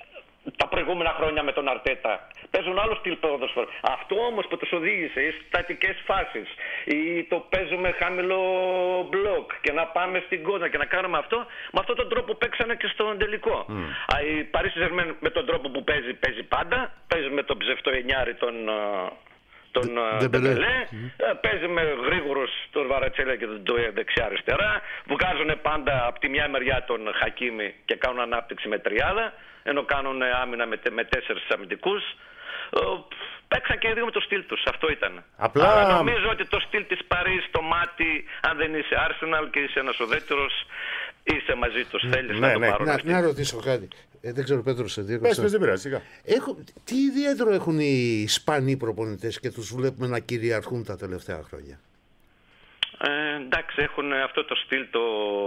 τα προηγούμενα χρόνια με τον Αρτέτα. Παίζουν άλλο στυλ ποδόσφαιρο. Αυτό όμως που τους οδήγησε, οι στατικές φάσεις, ή το παίζουμε χαμηλό μπλοκ και να πάμε στην κόντρα και να κάνουμε αυτό, με αυτόν τον τρόπο παίξανε και στον τελικό. Mm. Η Paris Saint-Germain με τον τρόπο που παίζει, παίζει πάντα. Παίζει με τον ψευτό εννιάρη τον, τον Ντεμπελέ. Mm. Παίζει με γρήγορους τον Βαρατσέλα και τον Ντοέ δεξιά-αριστερά. Βγάζουν πάντα από τη μια μεριά τον Χακίμι και κάνουν ανάπτυξη με τριάδα, ενώ κάνουν άμυνα με, με τέσσερις αμυντικούς. Παίξαν και οι δύο με το στυλ τους. Αυτό ήταν. Απλά... Αλλά νομίζω ότι το στυλ της Παρίς, το μάτι, αν δεν είσαι Arsenal και είσαι ένας ουδέτερος, είσαι μαζί τους. Θέλεις ναι, να το ναι. πάρουν. Να, να ρωτήσω κάτι. Ε, δεν ξέρω, Πέτρο, σε δύο. Πες, πες, δεν πειράζει, σιγά. Τι ιδιαίτερο έχουν οι Ισπανοί προπονητές και τους βλέπουμε να κυριαρχούν τα τελευταία χρόνια? Ε, εντάξει, έχουν αυτό το στυλ, το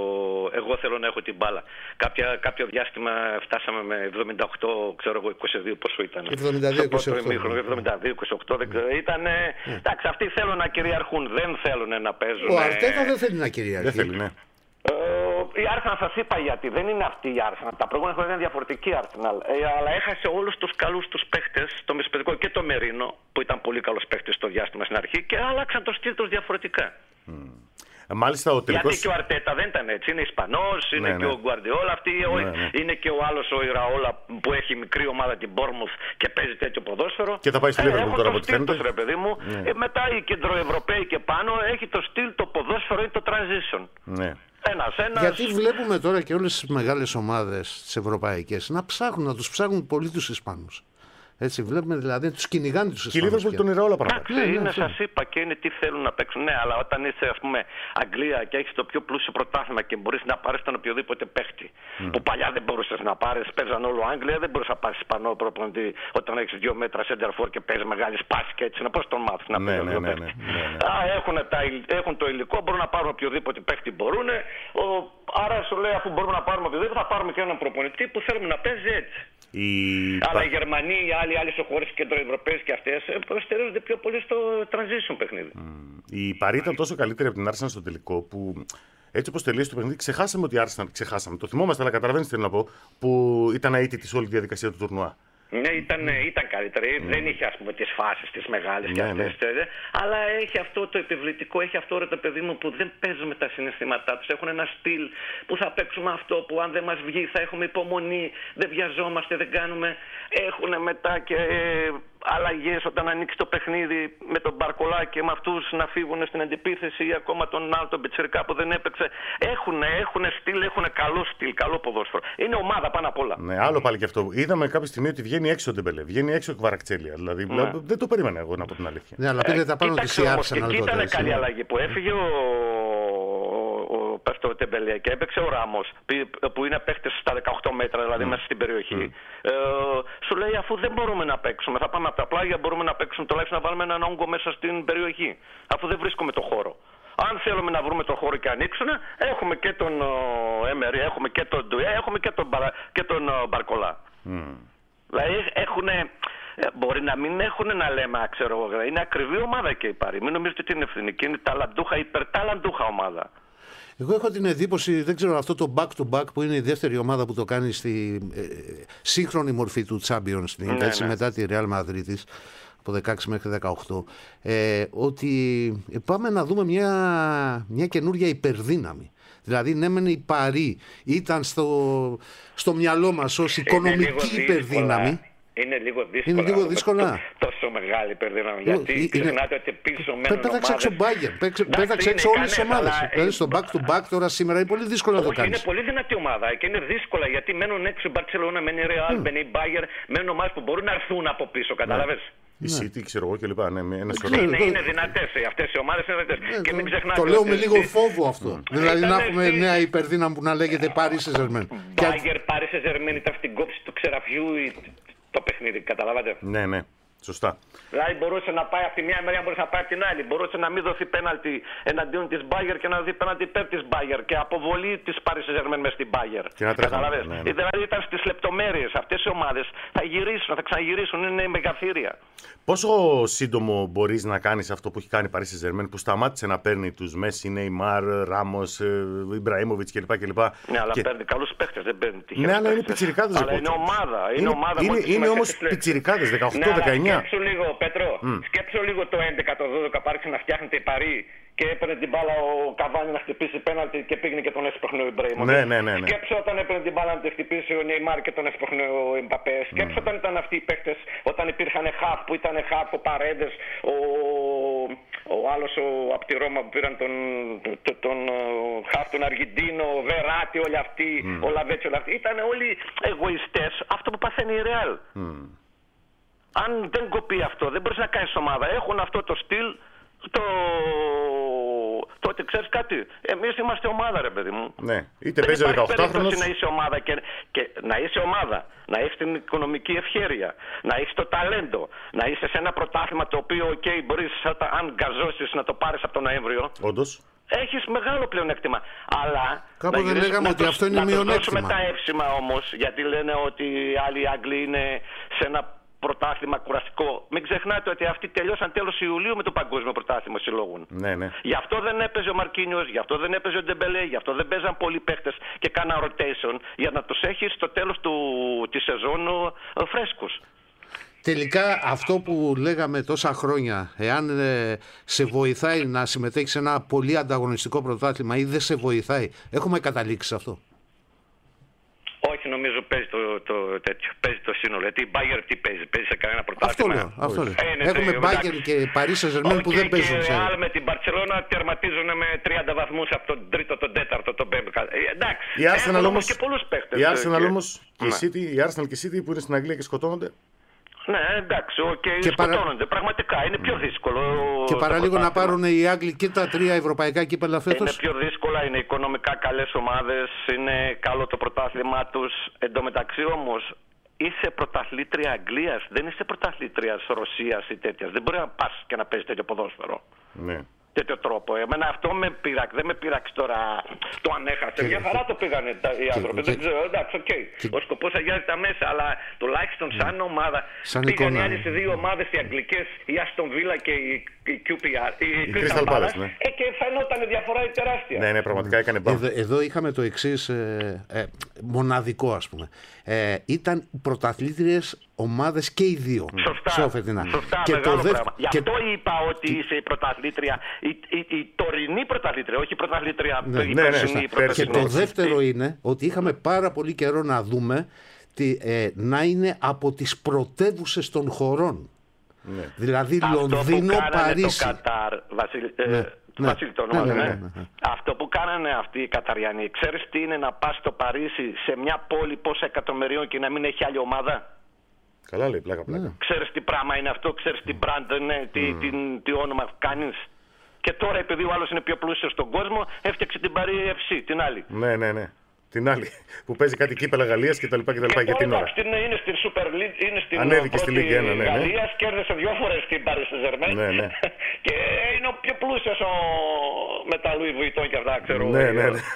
εγώ θέλω να έχω την μπάλα. Κάποια, κάποιο διάστημα φτάσαμε με εβδομήντα οκτώ, ξέρω εγώ, είκοσι δύο πόσο ήταν. εβδομήντα δύο είκοσι οκτώ. εβδομήντα δύο είκοσι οκτώ, δεν ξέρω. Ήτανε, ναι. Εντάξει, αυτοί θέλουν να κυριαρχούν, δεν θέλουν να παίζουν. Ο Αρτέτα δεν θέλει να κυριαρχεί. Δεν θέλει, ναι. Ε, η Arsenal σας είπα γιατί, δεν είναι αυτή η Arsenal. Τα προηγούμενα χρόνια ήταν διαφορετική Arsenal. Ε, αλλά έχασε όλους τους καλούς τους παίχτες, το Μεσπαιδικό και το Μερίνο, που ήταν πολύ καλός παίχτης στο διάστημα στην αρχή, και άλλαξαν το στυλ τους διαφορετικά. Mm. Μάλιστα ο τελικός... Γιατί και ο Αρτέτα δεν ήταν έτσι. Είναι Ισπανός, είναι ναι, και ναι. ο Γκουαρντιόλα, αυτή, ναι, ναι. είναι και ο άλλος ο Ιραόλα που έχει μικρή ομάδα την Bournemouth και παίζει τέτοιο ποδόσφαιρο. Και θα πάει στη Liverpool τώρα από ό,τι φαίνεται. Ρε παιδί μου. Ναι. Ε, μετά οι κεντροευρωπαίοι και πάνω έχει το στυλ, το ποδόσφαιρο ή το transition. Ναι. Ένας, ένας... Γιατί βλέπουμε τώρα και όλες τις μεγάλες ομάδες τις ευρωπαϊκές να ψάχνουν, να τους ψάχνουν πολύ τους Ισπανούς. Έτσι, βλέπουμε δηλαδή, τους κυνηγάνε τους Ισπανούς. Και η Liverpool τον Ιραόλα παραπάνω. Εντάξει, Ναι, ναι, είναι, αυτό. σας είπα και είναι τι θέλουν να παίξουν. Ναι, αλλά όταν είσαι, ας πούμε, Αγγλία και έχεις το πιο πλούσιο πρωτάθλημα και μπορείς να πάρεις τον οποιοδήποτε παίχτη. Mm. Που παλιά δεν μπορούσες να πάρεις, παίζαν όλο Αγγλία, δεν μπορούσες να πάρεις Ισπανό προπονητή όταν έχεις δύο μέτρα center for και παίζει μεγάλη σπάση και έτσι. Να πώς τον μάθεις να Ναι, παίζει ναι, δύο ναι, παίχτη. ναι, ναι, ναι. Α, έχουν, τα, έχουν το υλικό, μπορούν να πάρουν οποιοδήποτε παίχτη μπορούν. Ο, άρα σου λέει, αφού μπορούμε να πάρουμε οποιοδήποτε, θα πάρουμε και έναν προπονητή που θέλουμε να παίζει έτσι. Η... Αλλά οι Γερμανοί, οι άλλοι, άλλες χώρες κεντροευρωπαίες και αυτές προστερίζονται πιο πολύ στο transition παιχνίδι. Mm. Η Παρί ήταν τόσο καλύτερη από την Arsenal στο τελικό που έτσι όπως τελείωσε το παιχνίδι, ξεχάσαμε ότι η Arsenal. Ξεχάσαμε. Το θυμόμαστε, αλλά καταλαβαίνεις τι θέλω να πω, που ήταν αίτητη σε όλη τη διαδικασία του τουρνουά. Ναι, ήταν, ήταν καλύτερη. Mm. Δεν είχε, ας πούμε, τις φάσεις τις μεγάλες και Ναι, αυτές. ναι. Αλλά έχει αυτό το επιβλητικό, έχει αυτό ρε το παιδί μου που δεν παίζουμε τα συναισθήματά τους. Έχουν ένα στυλ που θα παίξουμε αυτό, που αν δεν μας βγει θα έχουμε υπομονή, δεν βιαζόμαστε, δεν κάνουμε. Έχουν μετά και ε, αλλαγές όταν ανοίξει το παιχνίδι με τον Μπαρκολά και με αυτούς να φύγουν στην αντιπίθεση ή ακόμα τον άλλο τον Πετσερικά που δεν έπαιξε. Έχουν, έχουν στυλ, έχουν καλό στυλ, καλό ποδόσφαιρο. Είναι ομάδα πάνω απ' όλα. Ναι, άλλο πάλι και αυτό. Είδαμε κάποια στιγμή ότι βγαίνει έξω ο Ντεμπελέ, βγαίνει έξω ο Κβαρακτσέλια. Δηλαδή Ναι. δεν το περίμενα εγώ, να πω την αλήθεια. Ναι, αλλά πήρε τα πάνω της η όμως, και Arsenal εκεί τότε. ήταν έτσι. καλή αλλαγή που έφυγε ο, ο, πες το Ντεμπελέ και έπαιξε ο Ράμος που είναι παίχτης στα δεκαοκτώ μέτρα, δηλαδή Mm. μέσα στην περιοχή. Mm. Ε, σου λέει αφού δεν μπορούμε να παίξουμε, θα πάμε από τα πλάγια, μπορούμε να παίξουμε τουλάχιστον να βάλουμε έναν όγκο μέσα στην περιοχή. Αφού δεν βρίσκουμε το χώρο. Αν θέλουμε να βρούμε το χώρο και ανοίξουν, έχουμε και τον Έμερι, έχουμε και τον Ντουέ, έχουμε και τον, Μπαρα, και τον ο, Μπαρκολά. Mm. Δηλαδή έχουν, μπορεί να μην έχουν να λέμε, ξέρω εγώ, είναι ακριβή ομάδα και η Παρί. Μην νομίζετε ότι είναι ευθυνική, είναι ταλαντούχα, υπερταλαντούχα ομάδα. Εγώ έχω την εντύπωση, δεν ξέρω, αυτό το back-to-back που είναι η δεύτερη ομάδα που το κάνει στη ε, σύγχρονη μορφή του Champions League, Ναι, έτσι, ναι. μετά τη Real Madrid από δεκαέξι μέχρι δεκαοκτώ, ε, ότι πάμε να δούμε μια, μια καινούργια υπερδύναμη. Δηλαδή, ναι, μεν η Παρί ήταν στο, στο μυαλό μας ως οικονομική υπερδύναμη. Είναι λίγο δύσκολα. Είναι λίγο δύσκολα. Τόσο μεγάλη υπερδύναμη. Γιατί είναι... ξεχνάτε ότι πίσω μένουν πέταξε έξω Μπάγκερ, πέταξε έξω όλες τις ομάδες. Δηλαδή στο back-to-back τώρα σήμερα είναι πολύ δύσκολο να το όχι, κάνεις. είναι πολύ δυνατή ομάδα και είναι δύσκολα γιατί μένουν έξω η Μπαρτσελόνα, μένει η Ρεάλ, μένει η Μπάγκερ, μένουν ομάδες που μπορούν να έρθουν από πίσω, κατάλαβες. Η City, ξέρω εγώ κλπ. Ναι, ένα ξέρω. Είναι, είναι δυνατές, αυτές οι ομάδες είναι δυνατές. Και μην ξεχνάτε. Το λέω ότι με στη- λίγο φόβο αυτό. Δηλαδή Ήταν να έχουμε στη- νέα υπερδύναμη που να λέγεται Paris Saint-Germain. Μπάγκερ, Πάρι Σεν Ζερμέν, ήταν στην κόψη του ξεραφιού η- το παιχνίδι, καταλάβατε. Ναι, ναι. Σωστά. Δηλαδή μπορούσε να πάει από τη μια μεριά, μπορούσε να πάει από την άλλη. Μπορούσε να μην δοθεί πέναλτι εναντίον της Bayern και να δοθεί πέναλτι υπέρ της Bayern και αποβολή της Paris Saint-Germain μες στην Bayern. Καταλαβες. Ναι, ναι. Δηλαδή ήταν στις λεπτομέρειες. Αυτές οι ομάδες θα γυρίσουν, θα ξαναγυρίσουν. Είναι μεγαθύρια. Πόσο σύντομο μπορείς να κάνεις αυτό που έχει κάνει η Paris Saint-Germain, που σταμάτησε να παίρνει τους Μέση, Νεϊμάρ, Ράμος, Ιμπραήμοβιτς κλπ. Ναι, αλλά και... παίρνει καλούς παίχτες, δεν παίρνει τυχαίους. Ναι, αλλά είναι παίχτες. πιτσιρικάδες. Αλλά είναι ομάδα. Είναι, είναι, ομάδα είναι, είναι όμως πιτσιρικάδες, δεκαοκτώ δεκαεννιά. Ναι, σκέψου λίγο, Πέτρο, mm. σκέψου λίγο το έντεκα, το δώδεκα που άρχισε να φτιάχνεται η Παρί και έπαιρνε την μπάλα ο Καβάνι να χτυπήσει πέναλτι και πήγαινε και τον έσπροχνε ο Ιμπραήμοβιτς. Ναι, ναι, ναι, ναι. Σκέψου όταν έπαιρνε την μπάλα να τη χτυπήσει ο Νεϊμάρ και τον έσπροχνε ο Εμπαπέ. Σκέψου mm. όταν ήταν αυτοί οι παίχτες, όταν υπήρχαν χαφ που ήταν χαφ, ο Παρέντες, ο, ο άλλος από τη Ρώμα που πήραν τον, τον, τον χαφ, τον Αργεντίνο, ο Βεράτη, όλοι αυτοί, mm. ο Λαβέτσι, όλοι αυτοί. Ήταν όλοι εγωιστές, αυτό που παθαίνει η Ρεάλ. Mm. Αν δεν κοπεί αυτό, δεν μπορείς να κάνεις ομάδα. Έχουν αυτό το στυλ, το... τότε ξέρεις κάτι. Εμείς είμαστε ομάδα, ρε παιδί μου. Ναι, είτε παίζει ο δεκαοκτάχρονος. Να είσαι ομάδα και, και να είσαι ομάδα, να έχεις την οικονομική ευχέρεια, να έχεις το ταλέντο, να είσαι σε ένα πρωτάθλημα το οποίο, οκ, okay, μπορείς αν γκαζώσεις να το πάρεις από τον Νοέμβριο. Όντως. Έχεις μεγάλο πλεονέκτημα. Αλλά. Κάποτε λέγαμε ότι αυτό είναι μειονέκτημα. Να τους δώσουμε τα εύσημα όμως, γιατί λένε ότι οι άλλοι Άγγλοι είναι σε ένα πρωτάθλημα κουραστικό. Μην ξεχνάτε ότι αυτοί τελειώσαν τέλος Ιουλίου με το Παγκόσμιο Πρωτάθλημα Συλλόγων. Ναι, ναι. Γι' αυτό δεν έπαιζε ο Μαρκίνιος, γι' αυτό δεν έπαιζε ο Ντεμπελέ, γι' αυτό δεν παίζαν πολλοί παίχτες και κάναν rotation, για να τους έχει στο τέλος του, της σεζόν φρέσκους. Τελικά αυτό που λέγαμε τόσα χρόνια, εάν ε, σε βοηθάει να συμμετέχει σε ένα πολύ ανταγωνιστικό πρωτάθλημα ή δεν σε βοηθάει, έχουμε καταλήξει σε αυτό. Όχι, νομίζω παίζει το, το, τέτοιο, παίζει το σύνολο. Γιατί η Bayern τι παίζει, παίζει σε κανένα πρωτάθλημα. Αυτό λέω. Αυτό λέω. Ε, Έχουμε Bayern και Paris Saint-Germain okay, που δεν παίζουν. Και άλλοι με την Barcelona τερματίζουν με τριάντα βαθμούς από τον τρίτο, τον τέταρτο, τον πέμπτο. Ε, εντάξει. Η Arsenal όμως και πολλούς παίχτες. Η Arsenal όμως και η City, η Arsenal και η City που είναι στην Αγγλία και σκοτώνονται. Ναι, εντάξει, okay, και σκοτώνονται. Παρα... Πραγματικά είναι πιο δύσκολο. Και παραλίγο να πάρουν οι Άγγλοι και τα τρία ευρωπαϊκά κύπελα φέτος. Είναι πιο δύσκολα, είναι οικονομικά καλές ομάδες, είναι καλό το πρωτάθλημά τους. Εν τω μεταξύ όμως, είσαι πρωταθλήτρια Αγγλίας, δεν είσαι πρωταθλήτρια Ρωσίας ή τέτοιας. Δεν μπορεί να πας και να παίζεις τέτοιο ποδόσφαιρο. Ναι. Τέτοιο τρόπο. Εμένα αυτό με πειράξει. Δεν με πειράξει τώρα το αν έχασε. Μια χαρά το πήγανε οι άνθρωποι. Δεν ξέρω. Εντάξει, οκ. Okay. Ο σκοπός αγιάζει τα μέσα, αλλά τουλάχιστον σαν ομάδα. Σαν πήγαν εικόνα. οι άλλες δύο ομάδες, οι αγγλικές, η Aston Villa και η, η κιου πι αρ. Η, η Crystal Palace, ναι. Ε, και φαινόταν η διαφορά η τεράστια. Ναι, ναι, πραγματικά έκανε μπαμ. Εδώ, εδώ είχαμε το εξής ε, ε, μοναδικό, ας πούμε. Ε, ήταν πρωταθλήτριες ομάδες και οι δύο. Σωστά. Σωστά, και μεγάλο το δε... πράγμα. Γι' αυτό και... είπα ότι είσαι η πρωταθλήτρια, η, η, η τωρινή πρωταθλήτρια, όχι η πρωταθλήτρια ναι, η ναι, περσινή. Ναι, και το δεύτερο είναι ότι είχαμε πάρα πολύ καιρό να δούμε τι, ε, να είναι από τις πρωτεύουσες των χωρών. Ναι. Δηλαδή αυτό Λονδίνο, Παρίσι. Το Κατάρ, Βασίλη, ναι. ε, Ναι. Βασίλη, το όνομα, ναι, ναι, ναι. ναι, ναι. Αυτό που κάνανε αυτοί οι Καταριανοί, ξέρεις τι είναι να πας στο Παρίσι σε μια πόλη πόσα εκατομμυρίων και να μην έχει άλλη ομάδα? Καλά λέει, πλάκα πλάκα. Ναι. Ξέρεις τι πράγμα είναι αυτό, ξέρεις τι brand, ναι, τι, mm. τι, τι όνομα κάνεις? Και τώρα επειδή ο άλλος είναι πιο πλούσιος στον κόσμο, έφτιαξε την Παρί εφ σι, την άλλη. Ναι, ναι, ναι. Την άλλη που παίζει κάτι κύπελα Γαλλίας και τα λοιπά και τα λοιπά για την ώρα. Είναι, είναι στην Super League, είναι στην Ανέβηκε στη Λίγκ ένα, ναι, ναι. Γαλλίας, κέρδισε δυο φορές την Paris Saint-Germain. Ναι, ναι. Και είναι ο πιο πλούσιος ο... με τα Louis Vuitton και αυτά, ξέρω. Ναι, ναι, ναι.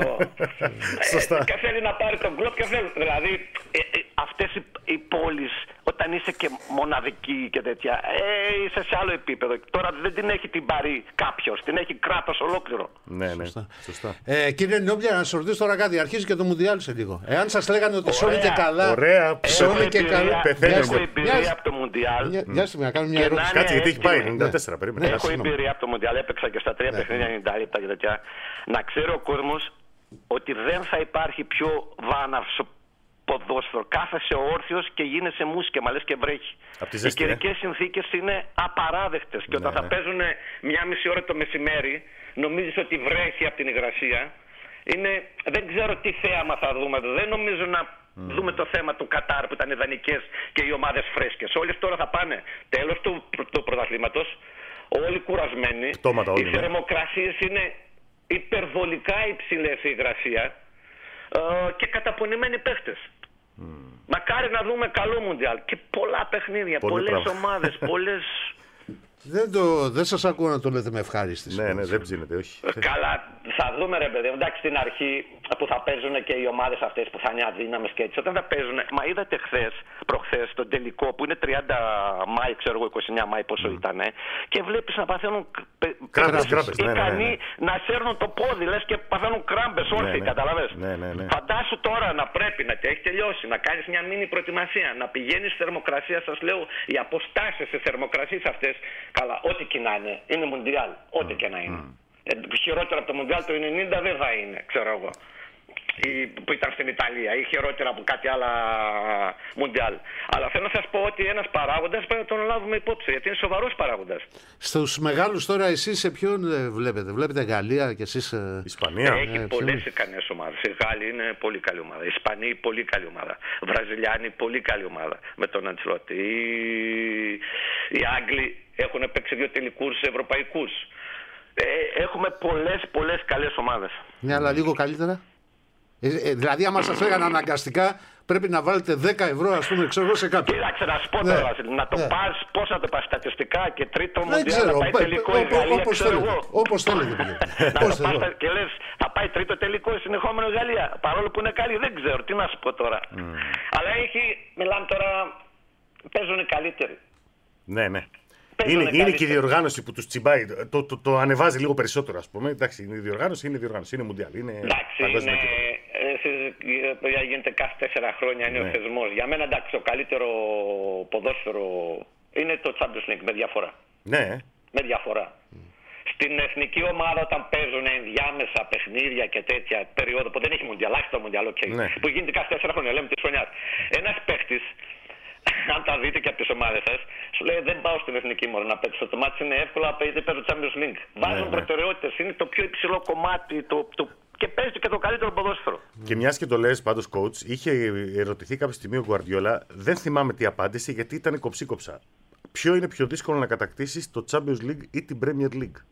Σωστά. Και θέλει να πάρει τον κλοπ και θέλει. Δηλαδή, αυτές οι πόλεις, όταν είσαι και μοναδική και τέτοια, ε, είσαι σε άλλο επίπεδο. Τώρα δεν την έχει την Παρί κάποιος, την έχει κράτος ολόκληρο. Ναι, ναι. Σωστά. Ε, κύριε Νιόμπλια, να σας ρωτήσω τώρα κάτι. Αρχίζει και το Μουντιάλ σε λίγο. Εάν σας λέγανε ότι σώνει και καλά. Ωραία, σώνει και καλά. Έχω εμπειρία από το Μουντιάλ. Μια στιγμή να κάνω μια ερώτηση. Κάτσε, γιατί έχει πάει ενενήντα τέσσερα περίπου. Έχω εμπειρία από το Μουντιάλ. Έπαιξα και στα τρία παιχνίδια ενενήντα λεπτά και τέτοια. Να ξέρει ο κόσμος ότι δεν θα υπάρχει πιο βάναυσο ποδόσφαιρο. Κάθεσαι όρθιος και γίνεσαι μουσκεμα, λες και βρέχει. Οι καιρικές συνθήκες είναι απαράδεκτες. Και όταν θα παίζουν μια μισή ώρα το μεσημέρι, νομίζεις ότι βρέχει από την υγρασία. Είναι, δεν ξέρω τι θέαμα θα δούμε. Δεν νομίζω να mm. δούμε το θέμα του Κατάρ που ήταν ιδανικές και οι ομάδες φρέσκες. Όλες τώρα θα πάνε τέλος του, του πρωταθλήματος, όλοι κουρασμένοι. Πτώματα, όλοι, οι θερμοκρασίες είναι υπερβολικά υψηλές η υγρασία ε, και καταπονημένοι παίχτες. Μακάρι να δούμε καλό Μουντιάλ. Και πολλά παιχνίδια, Πολύ πολλές πράγμα. ομάδες, πολλές... Δεν, το, δεν σας ακούω να το λέτε με ευχάριστηση. Ναι, ναι, δεν ψήνεται, όχι. Καλά, θα δούμε ρε παιδί. Εντάξει, στην αρχή που θα παίζουν και οι ομάδες αυτές που θα είναι αδύναμες και έτσι. Όταν θα παίζουν, μα είδατε χθες, προχθές, τον τελικό που είναι τριάντα Μάη, ξέρω εγώ, είκοσι εννέα Μάη πόσο mm. ήταν, και βλέπεις να παθαίνουν Κράμπες, κράμπες, ναι, ναι, ναι, ικανοί ναι. να σέρνουν το πόδι, λες, και παθαίνουν κράμπες όρθιοι, ναι, ναι. καταλαβες. Ναι, ναι, ναι. Φαντάσου τώρα να πρέπει να έχει τελειώσει, να κάνεις μια μίνι προετοιμασία, να πηγαίνεις στη θερμοκρασία, σας λέω, οι αποστάσεις στις θερμοκρασίες αυτές, καλά, ό,τι και να είναι, είναι Μουντιάλ, ό,τι mm. και να είναι. Mm. Ε, χειρότερα από το Μουντιάλ το ενενήντα δεν θα είναι, ξέρω εγώ. Ή, που ήταν στην Ιταλία, ή χειρότερα από κάτι άλλα Μουντιάλ. Αλλά θέλω να σας πω ότι ένας παράγοντας πρέπει να τον λάβουμε υπόψη, γιατί είναι σοβαρός παράγοντας. Στους μεγάλους τώρα, εσείς σε ποιον ε, βλέπετε, βλέπετε Γαλλία και εσείς... Ε... Ισπανία. Έχει ε, πολλές ικανές ομάδες. Οι Γάλλοι είναι πολύ καλή ομάδα. Οι Ισπανοί πολύ καλή ομάδα. Βραζιλιάνοι πολύ καλή ομάδα με τον Αντσελότη. Οι, οι Άγγλοι έχουν παίξει δύο τελικούς ευρωπαϊκούς. Ε, έχουμε πολλές πολλές καλές ομάδες. Ναι, αλλά λίγο καλύτερα. Ε, ε, δηλαδή, άμα σας φέγανε αναγκαστικά, πρέπει να βάλετε δέκα ευρώ, ας πούμε, ξέρω, σε κάποιον. Κοίταξε να σου πω Ναι. τώρα, Βασίλη, να το Ναι. πας, πώς να το πας στατιστικά και τρίτο Δεν Μουντιάλ να ξέρω, πάει πε- τελικό πε- η Γαλλία, όπως ξέρω θέλετε. εγώ. Όπως θέλετε. πήγαινε. Να Πώς το πας θέλω. και λες, θα πάει τρίτο τελικό συνεχόμενο η Γαλλία. Παρόλο που είναι καλή, δεν ξέρω, τι να σου πω τώρα. Αλλά έχει, μιλάμε τώρα, παίζουν καλύτεροι. Ναι, ναι. Παίζουν Είναι, είναι και η καλύτερα. διοργάνωση που του τσιμπάει, το, το, το ανεβάζει λίγο περισσότερο, ας πούμε. Εντάξει, η διοργάνωση είναι διοργάνωση, είναι Μουντιάλ. Είναι Εντάξει, παγκόσμιο είναι, επίπεδο. εσείς, παιδιά, γίνεται κάθε τέσσερα χρόνια, είναι Ναι. ο θεσμός. Για μένα, εντάξει, το καλύτερο ποδόσφαιρο είναι το Champions League, με διαφορά. Ναι, Με διαφορά. Στην εθνική ομάδα, όταν παίζουν ενδιάμεσα παιχνίδια και τέτοια περίοδο που δεν έχει Μουντιάλ, άχιστο Μουντιάλ, okay, Ναι. που γίνεται κάθε τέσσερα χρόνια, λέμε τη χρονιά. Ένας παίχτης, αν τα δείτε και από τις ομάδες σας, σου λέει δεν πάω στην εθνική μου να παίξω. Το μάτι είναι εύκολο, γιατί παίζω Champions League. Βάζουν ναι. προτεραιότητες, είναι το πιο υψηλό κομμάτι το, το, και παίζει και το καλύτερο ποδόσφαιρο. και μια και το λες πάντως, coach, είχε ερωτηθεί κάποια στιγμή ο Γκουαρδιόλα, δεν θυμάμαι τι απάντησε, γιατί ήταν κοψί-κοψά. Ποιο είναι πιο δύσκολο να κατακτήσεις, το Champions League ή την Premier League?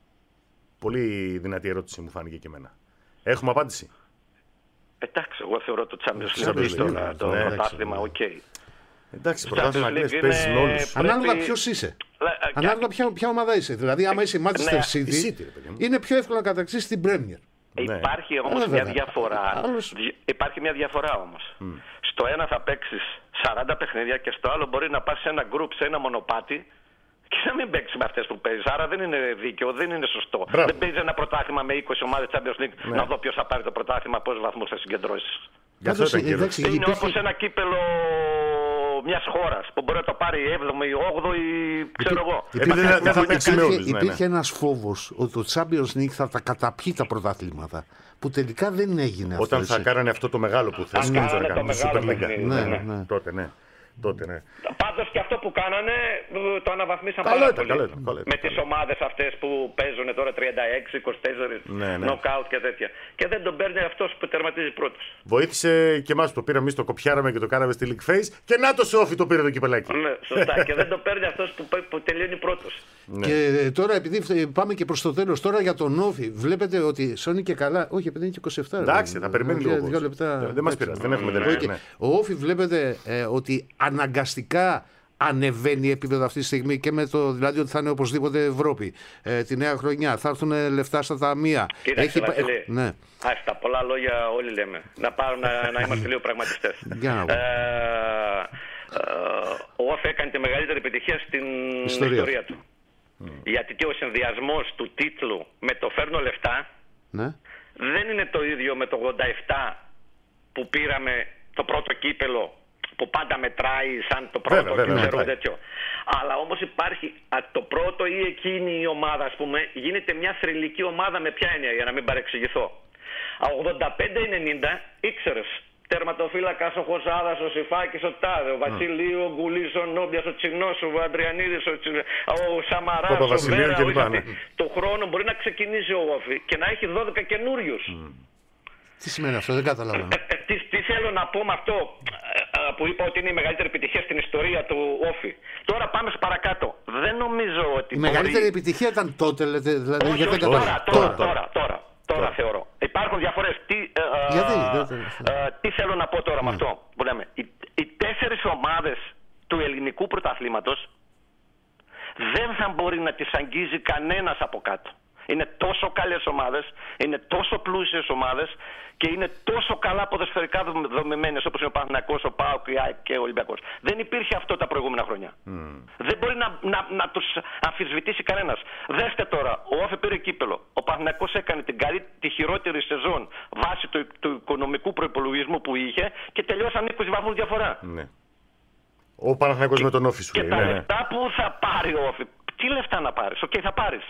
Πολύ δυνατή ερώτηση μου φάνηκε και εμένα. Έχουμε απάντηση. Εντάξει, εγώ θεωρώ το Champions Champions League League, τώρα, το ναι, πρωτάθλημα, οκ. Εντάξει, Το πρωτάθλημα Champions Αγγλίας League παίζεις με είναι- όλους. Πρέπει- Ανάλογα ποιος είσαι. Λε- ε, Ανάλογα ποια, ποια ομάδα είσαι. Δηλαδή, άμα είσαι Manchester Ναι, City, η City, ρε παιδί μου. είναι πιο εύκολο να κατακτήσεις την Premier. Ναι. Υπάρχει όμως Ε, μια βέβαια. διαφορά. Άλλος- Δι- Υπάρχει μια διαφορά όμως. Στο ένα θα παίξεις σαράντα παιχνίδια και στο άλλο μπορεί να πας σε ένα γκρουπ, σε ένα μονοπάτι και να μην παίξεις με αυτές που παίζεις. Άρα δεν είναι δίκαιο, δεν είναι σωστό. Μπράβο. Δεν παίζεις ένα πρωτάθλημα με είκοσι ομάδες Champions League Ναι. να δω ποιος θα πάρει το πρωτάθλημα, πόσους βαθμούς θα συγκεντρώσεις. Γι' αυτό Πάντως, ήταν και εντάξει, ερώτηση. Είναι υπήρχε- όπως ένα κύπελο μιας χώρας που μπορεί να το πάρει έβδομη, όγδοη, ξέρω εγώ. Επειδή δεν- δεν θα παίξει με Υπήρχε, όλους. ναι, υπήρχε ναι. ένας φόβος ότι το Champions League θα τα καταπιεί τα πρωταθλήματα. Που τελικά δεν έγινε αυτό. Όταν θα έτσι. κάνανε αυτό το μεγάλο που θες, κάνανε νομίζω να το κάνουν, τη μεγάλο Super League. παιχνίδι, Ναι, Ναι, ναι. Τότε, ναι. Τότε, ναι. Πάντως και αυτό που κάνανε ε, το αναβαθμίσαν Καλό πάρα ήταν, πολύ. καλό ήταν, καλό ήταν, Με καλό τις ομάδες αυτές που παίζουν τώρα τριάντα έξι, είκοσι τέσσερα, Ναι, ναι. νοκάουτ και τέτοια. Και δεν τον παίρνει αυτός που τερματίζει πρώτος. Βοήθησε και εμάς που το πήραμε, εμείς το κοπιάραμε και το κάναμε στη League Face. Και να το Σόφι το πήρε το κυπελάκι. Ναι, σωστά. Και δεν τον παίρνει αυτός που, που τελειώνει πρώτος. Ναι. Και ε, τώρα, επειδή φ- πάμε και προς το τέλος, τώρα για τον Όφη, βλέπετε ότι σώνει και καλά. Όχι, επειδή είναι και είκοσι επτά. Εντάξει, ρε, θα περιμένει δύο- λίγο. δύο πώς. λεπτά. Δεν- Δεν μας πειράζει, δεν έχουμε Ναι, δελτίο. Οκ. Ο Όφη βλέπετε ε, ότι αναγκαστικά ανεβαίνει επίπεδο αυτή τη στιγμή και με το δηλαδή ότι θα είναι οπωσδήποτε Ευρώπη. Ε, τη νέα χρονιά θα έρθουν λεφτά στα ταμεία. Κοίταξε, πα- Βασίλη. ε, ναι. Άστα, πολλά λόγια όλοι λέμε. Να πάρουμε να, να είμαστε λίγο πραγματιστές. Για να ε, δούμε. ε, ο Όφη έκανε τη μεγαλύτερη επιτυχία στην Ιστορία. ιστορία, του. Γιατί και ο συνδυασμός του τίτλου με το φέρνω λεφτά Ναι. δεν είναι το ίδιο με το ογδόντα επτά που πήραμε το πρώτο κύπελο που πάντα μετράει σαν το πρώτο Βέβαια, βέβαια, και ξέρω μετράει. τέτοιο. Αλλά όμως υπάρχει α, το πρώτο ή εκείνη η ομάδα, ας πούμε, γίνεται μια θρυλική ομάδα με ποια έννοια, για να μην παρεξηγηθώ. Α, ογδόντα πέντε ενενήντα ήξερες. Τερματοφύλακας ο Χωσάδας, ο Σιφάκης, ο Τάδε, ο Βασιλείου, ο Γκουλής, ο Νόμπιας, ο Τσινός, ο Αντριανίδης, ο, Τσι... ο Σαμαράς, ο Παπαβασιλείου Βέρα, και όλοι λοιπά, αυτοί. ναι. Το χρόνο μπορεί να ξεκινήσει ο Όφη και να έχει δώδεκα καινούριους. Τι σημαίνει αυτό, δεν καταλαβαίνω. Ε, ε, τι, τι θέλω να πω με αυτό ε, ε, που είπα ότι είναι η μεγαλύτερη επιτυχία στην ιστορία του Όφη. Τώρα πάμε στο παρακάτω. Δεν νομίζω ότι. Η μπορεί... μεγαλύτερη επιτυχία ήταν τότε, λέτε. Δηλαδή, Όχι, γιατί όχι, δεν τώρα, καταλαβαίνω. τώρα, τώρα, τώρα, τώρα θεωρώ. Υπάρχουν διαφορές. Τι, ε, ε, Γιατί, δεν ε, το- ε, τι θέλω να πω τώρα με αυτό που λέμε. ομάδες του ελληνικού πρωταθλήματος δεν θα μπορεί να τις αγγίζει κανένας από κάτω. Είναι τόσο καλές ομάδες, είναι τόσο πλούσιες ομάδες και είναι τόσο καλά ποδοσφαιρικά δομημένες όπως είναι ο Παναθηναϊκός, ο ΠΑΟΚ, η ΑΕΚ και ο Ολυμπιακός. Δεν υπήρχε αυτό τα προηγούμενα χρόνια. Mm. Δεν μπορεί να, να, να τους αμφισβητήσει κανένας. Δέστε τώρα, ο Όφη πήρε κύπελο. Ο Παναθηναϊκός έκανε την καλή, τη χειρότερη σεζόν βάσει του, του οικονομικού προϋπολογισμού που είχε και τελειώσαν είκοσι βαθμούς διαφορά. Ναι. Ο Παναθηναϊκός με τον Όφη σου λέει. Και τα ναι, λεφτά ναι. που θα πάρει ο Όφη, τι λεφτά να πάρεις? Οκ, okay, θα πάρεις.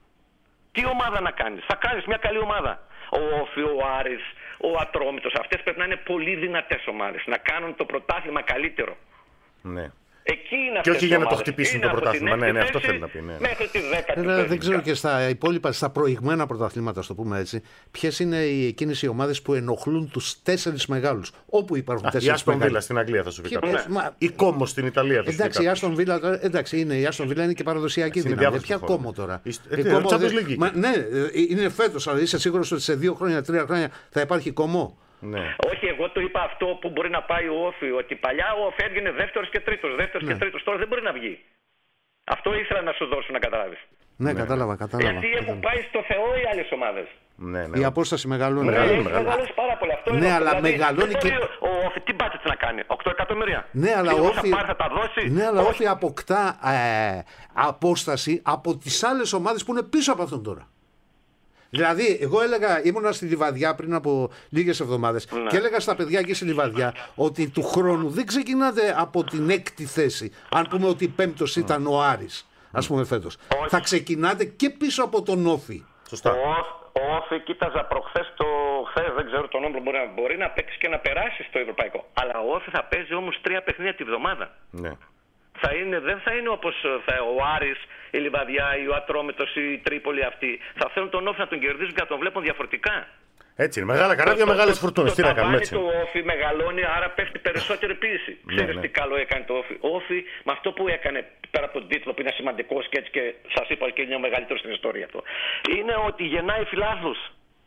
Τι ομάδα να κάνεις? Θα κάνεις μια καλή ομάδα. Ο Όφη, ο Άρης, ο Ατρόμητος, αυτές πρέπει να είναι πολύ δυνατές ομάδες. Να κάνουν το πρωτάθλημα καλύτερο. Ναι. Εκεί είναι και όχι για να το ομάδες. χτυπήσουν είναι το πρωτάθλημα. Ναι, ναι, αυτό θέση, θέλει να πει. Ναι, ναι. Μέχρι τη δέκατη. Ε, δεν ξέρω και στα υπόλοιπα, στα προηγμένα πρωταθλήματα, το πούμε έτσι, ποιες είναι οι, εκείνες οι ομάδες που ενοχλούν τους τέσσερις μεγάλους. Όπου υπάρχουν τέσσερις μεγάλους. Η Άστον Βίλα στην Αγγλία θα σου πει κάποιος. Ναι. Η Κόμο στην Ιταλία θα σου πει. Εντάξει, η Άστον Βίλα, εντάξει, είναι, η Άστον Βίλα είναι και παραδοσιακή δύναμη. Ποια Κόμο τώρα? Ε, Κόμο, μα, ναι, είναι φέτος, αλλά είσαι σίγουρος ότι σε δύο χρόνια, τρία χρόνια θα υπάρχει Κόμο? Ναι. Όχι, εγώ το είπα αυτό που μπορεί να πάει ο Όφη. Ότι παλιά ο Όφη έβγαινε δεύτερος και τρίτος. Δεύτερος ναι. και τρίτος. Τώρα δεν μπορεί να βγει. Αυτό ήθελα να σου δώσω να καταλάβεις. Ναι, ναι, κατάλαβα, κατάλαβα. Γιατί κατάλαβα. Έχουν πάει στο Θεό οι άλλες ομάδες. Ναι, ναι. Η απόσταση μεγαλώνει. Ναι, έχει μεγαλώσει πάρα πολύ. Αυτό ναι, είναι αλλά δηλαδή, μεγαλώνει και. Ο Όφη τι πάτε να κάνει? οκτώ εκατομμύρια. Ναι, αλλά ο Όφη. Θα τα δώσει. Ναι, αλλά ο Όφη αποκτά ε, απόσταση από τις άλλες ομάδες που είναι πίσω από αυτόν τώρα. Δηλαδή, εγώ έλεγα, ήμουνα στη Λιβαδιά πριν από λίγες εβδομάδες ναι. και έλεγα στα παιδιά εκεί στη Λιβαδιά ότι του χρόνου δεν ξεκινάτε από την έκτη θέση. Αν πούμε ότι πέμπτος ήταν ο Άρης, ας πούμε φέτος. Όχι. Θα ξεκινάτε και πίσω από τον Όφη. Σωστά. Ο, ο Όφη, κοίταζα προχθές το χθες, δεν ξέρω τον όνομα, μπορεί, μπορεί να παίξει και να περάσει στο ευρωπαϊκό. Αλλά ο Όφη θα παίζει όμως τρία παιχνίδια τη βδομάδα. Ναι. Θα είναι, δεν θα είναι όπως θα, ο Άρης, η Λιβαδιά, ή ο Ατρόμητος, ή η Τρίπολη αυτή. Θα θέλουν τον Όφη να τον κερδίσουν και να τον βλέπουν διαφορετικά. Έτσι είναι. Μεγάλα καράβια, μεγάλες φουρτούνες. Τι να κάνουμε έτσι. Το Όφη μεγαλώνει, άρα πέφτει περισσότερη πίεση. Ναι, Ξέρεις ναι. τι καλό έκανε το Όφη? Ο Όφη με αυτό που έκανε πέρα από τον τίτλο που είναι σημαντικός και έτσι και σας είπα και είναι ο μεγαλύτερος στην ιστορία αυτό, είναι ότι γεννάει φιλάθλους.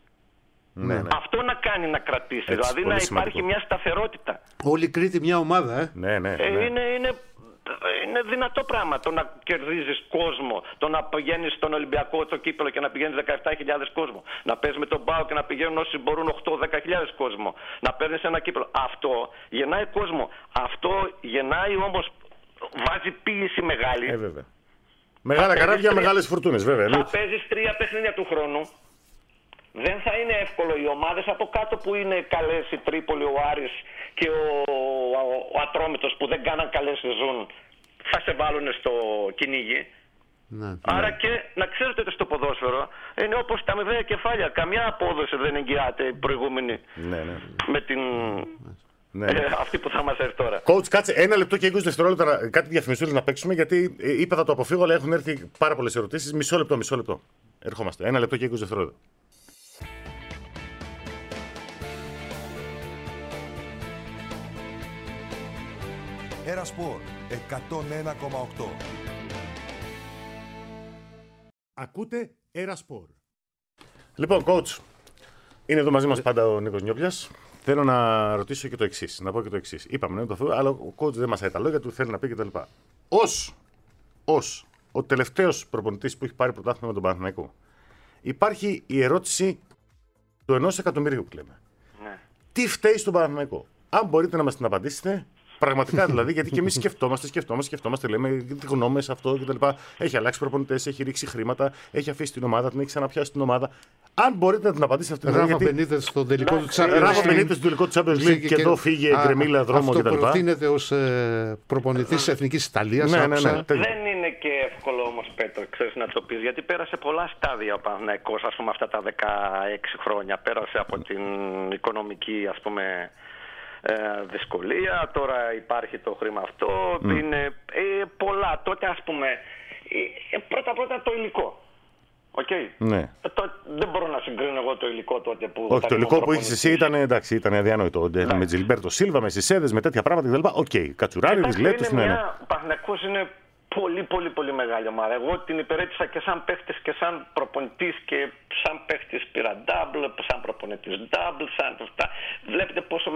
Ναι, ναι. Αυτό να κάνει να κρατήσει. Έτσι, δηλαδή να σημαντικό. Υπάρχει μια σταθερότητα. Όλη Κρήτη μια ομάδα, ε. Ναι, ναι, ναι. Ε, είναι, είναι, είναι δυνατό πράγμα το να κερδίζεις κόσμο, το να πηγαίνεις στον Ολυμπιακό το κύπελο και να πηγαίνεις δεκαεπτά χιλιάδες κόσμο, να παίζεις με τον ΠΑΟ και να πηγαίνουν όσοι μπορούν οκτώ με δέκα χιλιάδες κόσμο, να παίρνεις ένα κύπελο. Αυτό γεννάει κόσμο. Αυτό γεννάει όμως, βάζει πίεση μεγάλη. Ε, βέβαια. Μεγάλα καράβια, μεγάλες φουρτούνες, βέβαια. Θα παίζεις τρία παιχνίδια του χρόνου. Δεν θα είναι εύκολο. Οι ομάδες από κάτω που είναι καλές, η Τρίπολη, ο Άρης και ο, ο, ο Ατρόμητος που δεν κάναν καλές σεζόν, θα σε βάλουν στο κυνήγι. Ναι, Άρα ναι. και να ξέρετε ότι στο ποδόσφαιρο είναι όπως τα αμοιβαία κεφάλια. Καμιά απόδοση δεν εγγυάται η προηγούμενη ναι, ναι. με την... Ναι. Ε, αυτή που θα μας έρθει τώρα. Coach, κάτσε ένα λεπτό και είκοσι δευτερόλεπτα κάτι διαφημιστούλες να παίξουμε, γιατί είπα θα το αποφύγω, αλλά έχουν έρθει πάρα πολλές ερωτήσεις. Μισό λεπτό, μισό λεπτό. Ερχόμαστε. Ένα λεπτό και είκοσι δευτερόλεπτα. Ένα Σπορ εκατόν ένα κόμμα οκτώ. Ακούτε Ένα Σπορ. Λοιπόν, coach, είναι εδώ μαζί μας πάντα ο Νίκος Νιόπλιας. Θέλω να ρωτήσω και το εξής, να πω και το εξής. Είπαμε, ναι, το θέλω, αλλά ο coach δεν μας τα λόγια του, θέλει να πει κτλ. Ως, ως ο τελευταίος προπονητής που έχει πάρει πρωτάθλημα με τον Παναθηναϊκό, υπάρχει η ερώτηση του ενός εκατομμυρίου που λέμε. Ναι. Τι φταίει στον Παναθηναϊκό? Αν μπορείτε να μας την απαντήσετε. Πραγματικά δηλαδή, γιατί και εμείς σκεφτόμαστε, σκεφτόμαστε, σκεφτόμαστε, λέμε γνώμες αυτό κτλ. Έχει αλλάξει προπονητές, έχει ρίξει χρήματα, έχει αφήσει την ομάδα, την έχει ξαναπιάσει την ομάδα. Αν μπορείτε να την απαντήσετε αυτή την ερώτηση. Ράφα Μπενίτες στο τελικό του Champions League. Ράφα Μπενίτες στο τελικό του Champions League και εδώ φύγε γκρεμίλα δρόμο κτλ. Αυτό προτείνεται ως ε, προπονητής της Εθνικής Ιταλίας. Ναι, ναι, ναι, ναι. Δεν είναι και εύκολο όμως, Πέτρο, ξέρεις να το πεις, γιατί πέρασε πολλά στάδια ο Παναθηναϊκός, ας πούμε, αυτά τα δεκαέξι χρόνια. Πέρασε από την οικονομική, ας πούμε, Ε, δυσκολία, τώρα υπάρχει το χρήμα αυτό, mm. είναι ε, πολλά. Τότε, ας πούμε, ε, πρώτα πρώτα το υλικό. Okay. Ναι. Ε, το, δεν μπορώ να συγκρίνω εγώ το υλικό τότε που. Όχι, το υλικό που είχες εσύ ήταν, εντάξει, ήταν αδιανόητο. Ναι. Με Τζιλμπέρτο Σίλβα, με Σισέδες, με τέτοια πράγματα κτλ. Οκ, okay. Κατσουράριδες, Λέτος, ναι. Ο Παναθηναϊκός είναι πολύ πολύ πολύ μεγάλη ομάδα. Εγώ την υπηρέτησα και σαν παίχτης και σαν προπονητής και σαν παίχτης πήρα double, σαν προπονητής double, σαν αυτά. Βλέπετε πόσο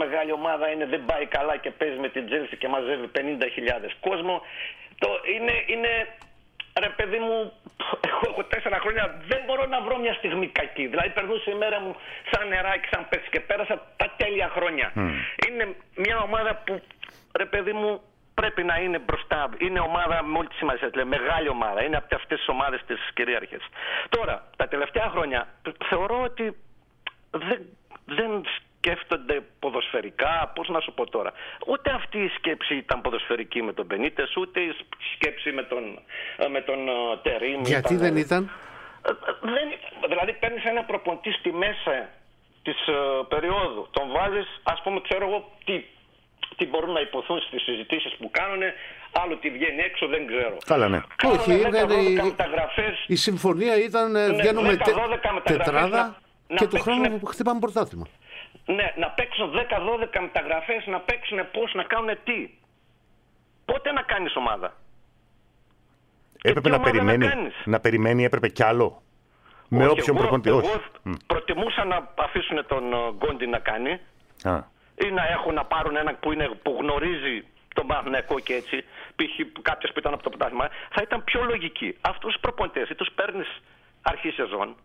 μεγάλη ομάδα είναι, δεν πάει καλά και παίζει με την Chelsea και μαζεύει πενήντα χιλιάδες κόσμο. Το είναι, είναι, ρε παιδί μου, εγώ έχω τέσσερα χρόνια, δεν μπορώ να βρω μια στιγμή κακή. Δηλαδή περνούσε η μέρα μου σαν νεράκι, σαν πέτση και πέρασα τα τέλεια χρόνια. Mm. Είναι μια ομάδα που, ρε παιδί μου, πρέπει να είναι μπροστά. Είναι ομάδα με όλη τη σημασία. Δηλαδή, μεγάλη ομάδα. Είναι από αυτές τις ομάδες τις κυρίαρχες. Τώρα, τα τελευταία χρόνια θεωρώ ότι δεν, δεν σκέφτονται ποδοσφαιρικά. Πώς να σου πω τώρα. Ούτε αυτή η σκέψη ήταν ποδοσφαιρική με τον Μπενίτες, ούτε η σκέψη με τον, με τον Τερίμ. Γιατί ήταν, δεν ήταν. Δεν, δηλαδή, παίρνεις ένα προπονητή στη μέσα της uh, περίοδου. Τον βάζεις, ας πούμε, ξέρω εγώ τι. Τι μπορούν να υποθούν στις συζητήσεις που κάνουν, άλλο τι βγαίνει έξω δεν ξέρω. Καλά, ναι. Όχι, ήταν η... η συμφωνία ήταν ναι, βγαίνουμε τε... τετράδα να, και να του χρόνου που χτυπάμε πρωτάθλημα. Ναι, να παίξουν δέκα δώδεκα μεταγραφές, να παίξουν πώς, να κάνουν τι. Πότε να κάνεις ομάδα. Έπρεπε να περιμένει, να, να περιμένει, έπρεπε κι άλλο. Με όχι, όποιον προπονητή. Εγώ, εγώ mm. προτιμούσα να αφήσουν τον Γκόντι να κάνει. Α. Ή να έχουν να πάρουν έναν που, είναι, που γνωρίζει τον Παναθηναϊκό και έτσι, π.χ. κάποιος που ήταν από το πρωτάθλημα, θα ήταν πιο λογική. Αυτούς τους προπονητές ή τους παίρνεις αρχή σεζόν,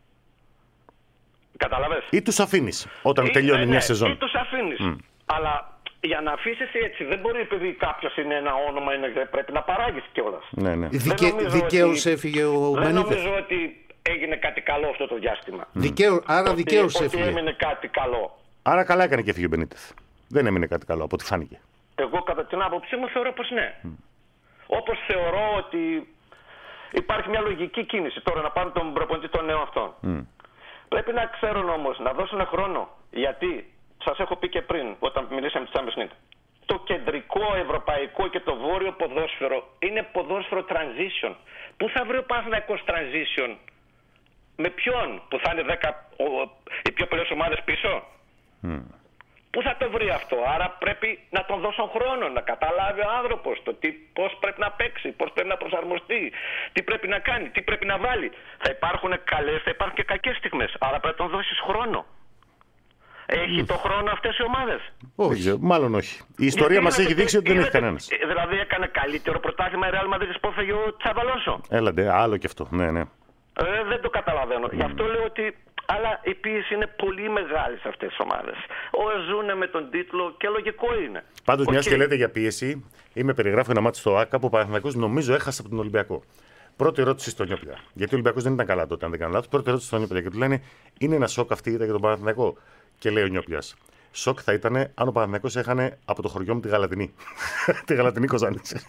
καταλαβες. Ή τους αφήνεις όταν ή, τελειώνει ναι, μια σεζόν. Ή τους αφήνεις. Mm. Αλλά για να αφήσεις έτσι, δεν μπορεί επειδή κάποιος είναι ένα όνομα, είναι, πρέπει να παράγεις κιόλας. Ναι, ναι. Δικαι, δικαίως έφυγε ο Μπενίτες. Δεν νομίζω ότι έγινε κάτι καλό αυτό το διάστημα. Δικαίω, άρα δικαίως έφυγε. Ότι έμεινε κάτι καλό. Άρα καλά έκανε και έφυγε ο Μπενίτες. Δεν έμεινε κάτι καλό από ό,τι φάνηκε. Εγώ κατά την άποψή μου θεωρώ πως ναι. Mm. Όπως θεωρώ ότι υπάρχει μια λογική κίνηση τώρα να πάρουν τον προπονητή των νέων αυτών. Mm. Πρέπει να ξέρουν όμως, να δώσουν χρόνο. Γιατί, σας έχω πει και πριν, όταν μιλήσαμε της Champions League, το κεντρικό ευρωπαϊκό και το βόρειο ποδόσφαιρο είναι ποδόσφαιρο transition. Πού θα βρει ο Παναθηναϊκός transition? Με ποιον? Που θα είναι δέκα ο, οι πιο πολλές ομάδες πίσω? Mm. Πού θα το βρει αυτό? Άρα πρέπει να τον δώσουν χρόνο, να καταλάβει ο άνθρωπος το τι, πώς πρέπει να παίξει, πώς πρέπει να προσαρμοστεί, τι πρέπει να κάνει, τι πρέπει να βάλει. Θα υπάρχουν καλές, θα υπάρχουν και κακές στιγμές. Άρα πρέπει να τον δώσεις χρόνο. Έχει mm. το χρόνο αυτές οι ομάδες? Όχι, μάλλον όχι. Η ιστορία μας έχει δείξει ότι δεν έχει κανένας. Δηλαδή έκανε καλύτερο πρωτάθλημα η Real Madrid που έφεγε ο Τσαβαλόσο. Έλαντε, άλλο και αυτό. Ναι, ναι. Ε, δεν το καταλαβαίνω. Mm. Γι' αυτό λέω ότι. Αλλά η πίεση είναι πολύ μεγάλη σε αυτές τις ομάδες. Ζούνε με τον τίτλο και λογικό είναι. Πάντως, okay. Μιας και λέτε για πίεση, είμαι περιγράφω ένα μάτι στο ΆΚΑ που ο Παναθηναϊκός νομίζω έχασε από τον Ολυμπιακό. Πρώτη ερώτηση στον Νιόπλια. Γιατί ο Ολυμπιακός δεν ήταν καλά τότε, αν δεν κάνω λάθος. Πρώτη ερώτηση στον Νιόπλια. Και του λένε, είναι ένα σοκ αυτή η ήττα για τον Παναθηναϊκό? Και λέει ο Νιόπλιας, σοκ θα ήταν αν ο Παναθηναϊκός έχανε από το χωριό μου τη Γαλατινή. Τη Γαλατινή Κοζάνης.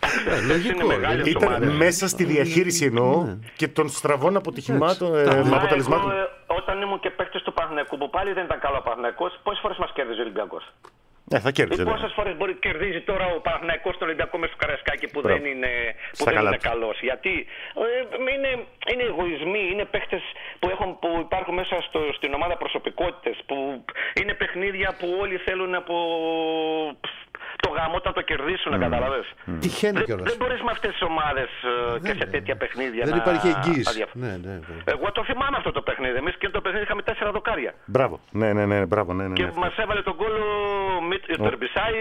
Ήταν μέσα στη διαχείριση εννοώ και των στραβών αποτυχημάτων, αποτελεσμάτων. Όταν ήμουν και παίκτης του Παναθηναϊκού, που πάλι δεν ήταν καλό ο Παναθηναϊκός, πόσες φορές μας κέρδιζε ο Ολυμπιακός? Ναι, θα κέρδιζε. Πόσες φορές μπορεί να κερδίζει τώρα ο Παναθηναϊκός στον Ολυμπιακό με στο Καραϊσκάκι που Μπράβο. δεν είναι, που δεν είναι καλός? Γιατί ε, είναι, είναι εγωισμοί, είναι παίχτες που, έχουν, που υπάρχουν μέσα στο, στην ομάδα προσωπικότητες, που είναι παιχνίδια που όλοι θέλουν από το γαμό όταν το κερδίσουν, mm. καταλαβες. Mm. Τυχαίνει δεν, κιόλας. Δεν μπορείς με αυτές τις ομάδες ε, και σε τέτοια παιχνίδια δεν να... υπάρχει εγγύηση. Ναι, ναι, ναι. Εγώ το θυμάμαι αυτό το παιχνίδι. Εμείς και το παιχνίδι είχαμε τέσσερα δοκάρια. Μπράβο. Ναι, ναι, ναι, μπράβο, ναι, ναι, και ναι, μας έβαλε τον κόλλο ο Ντερμπισάη.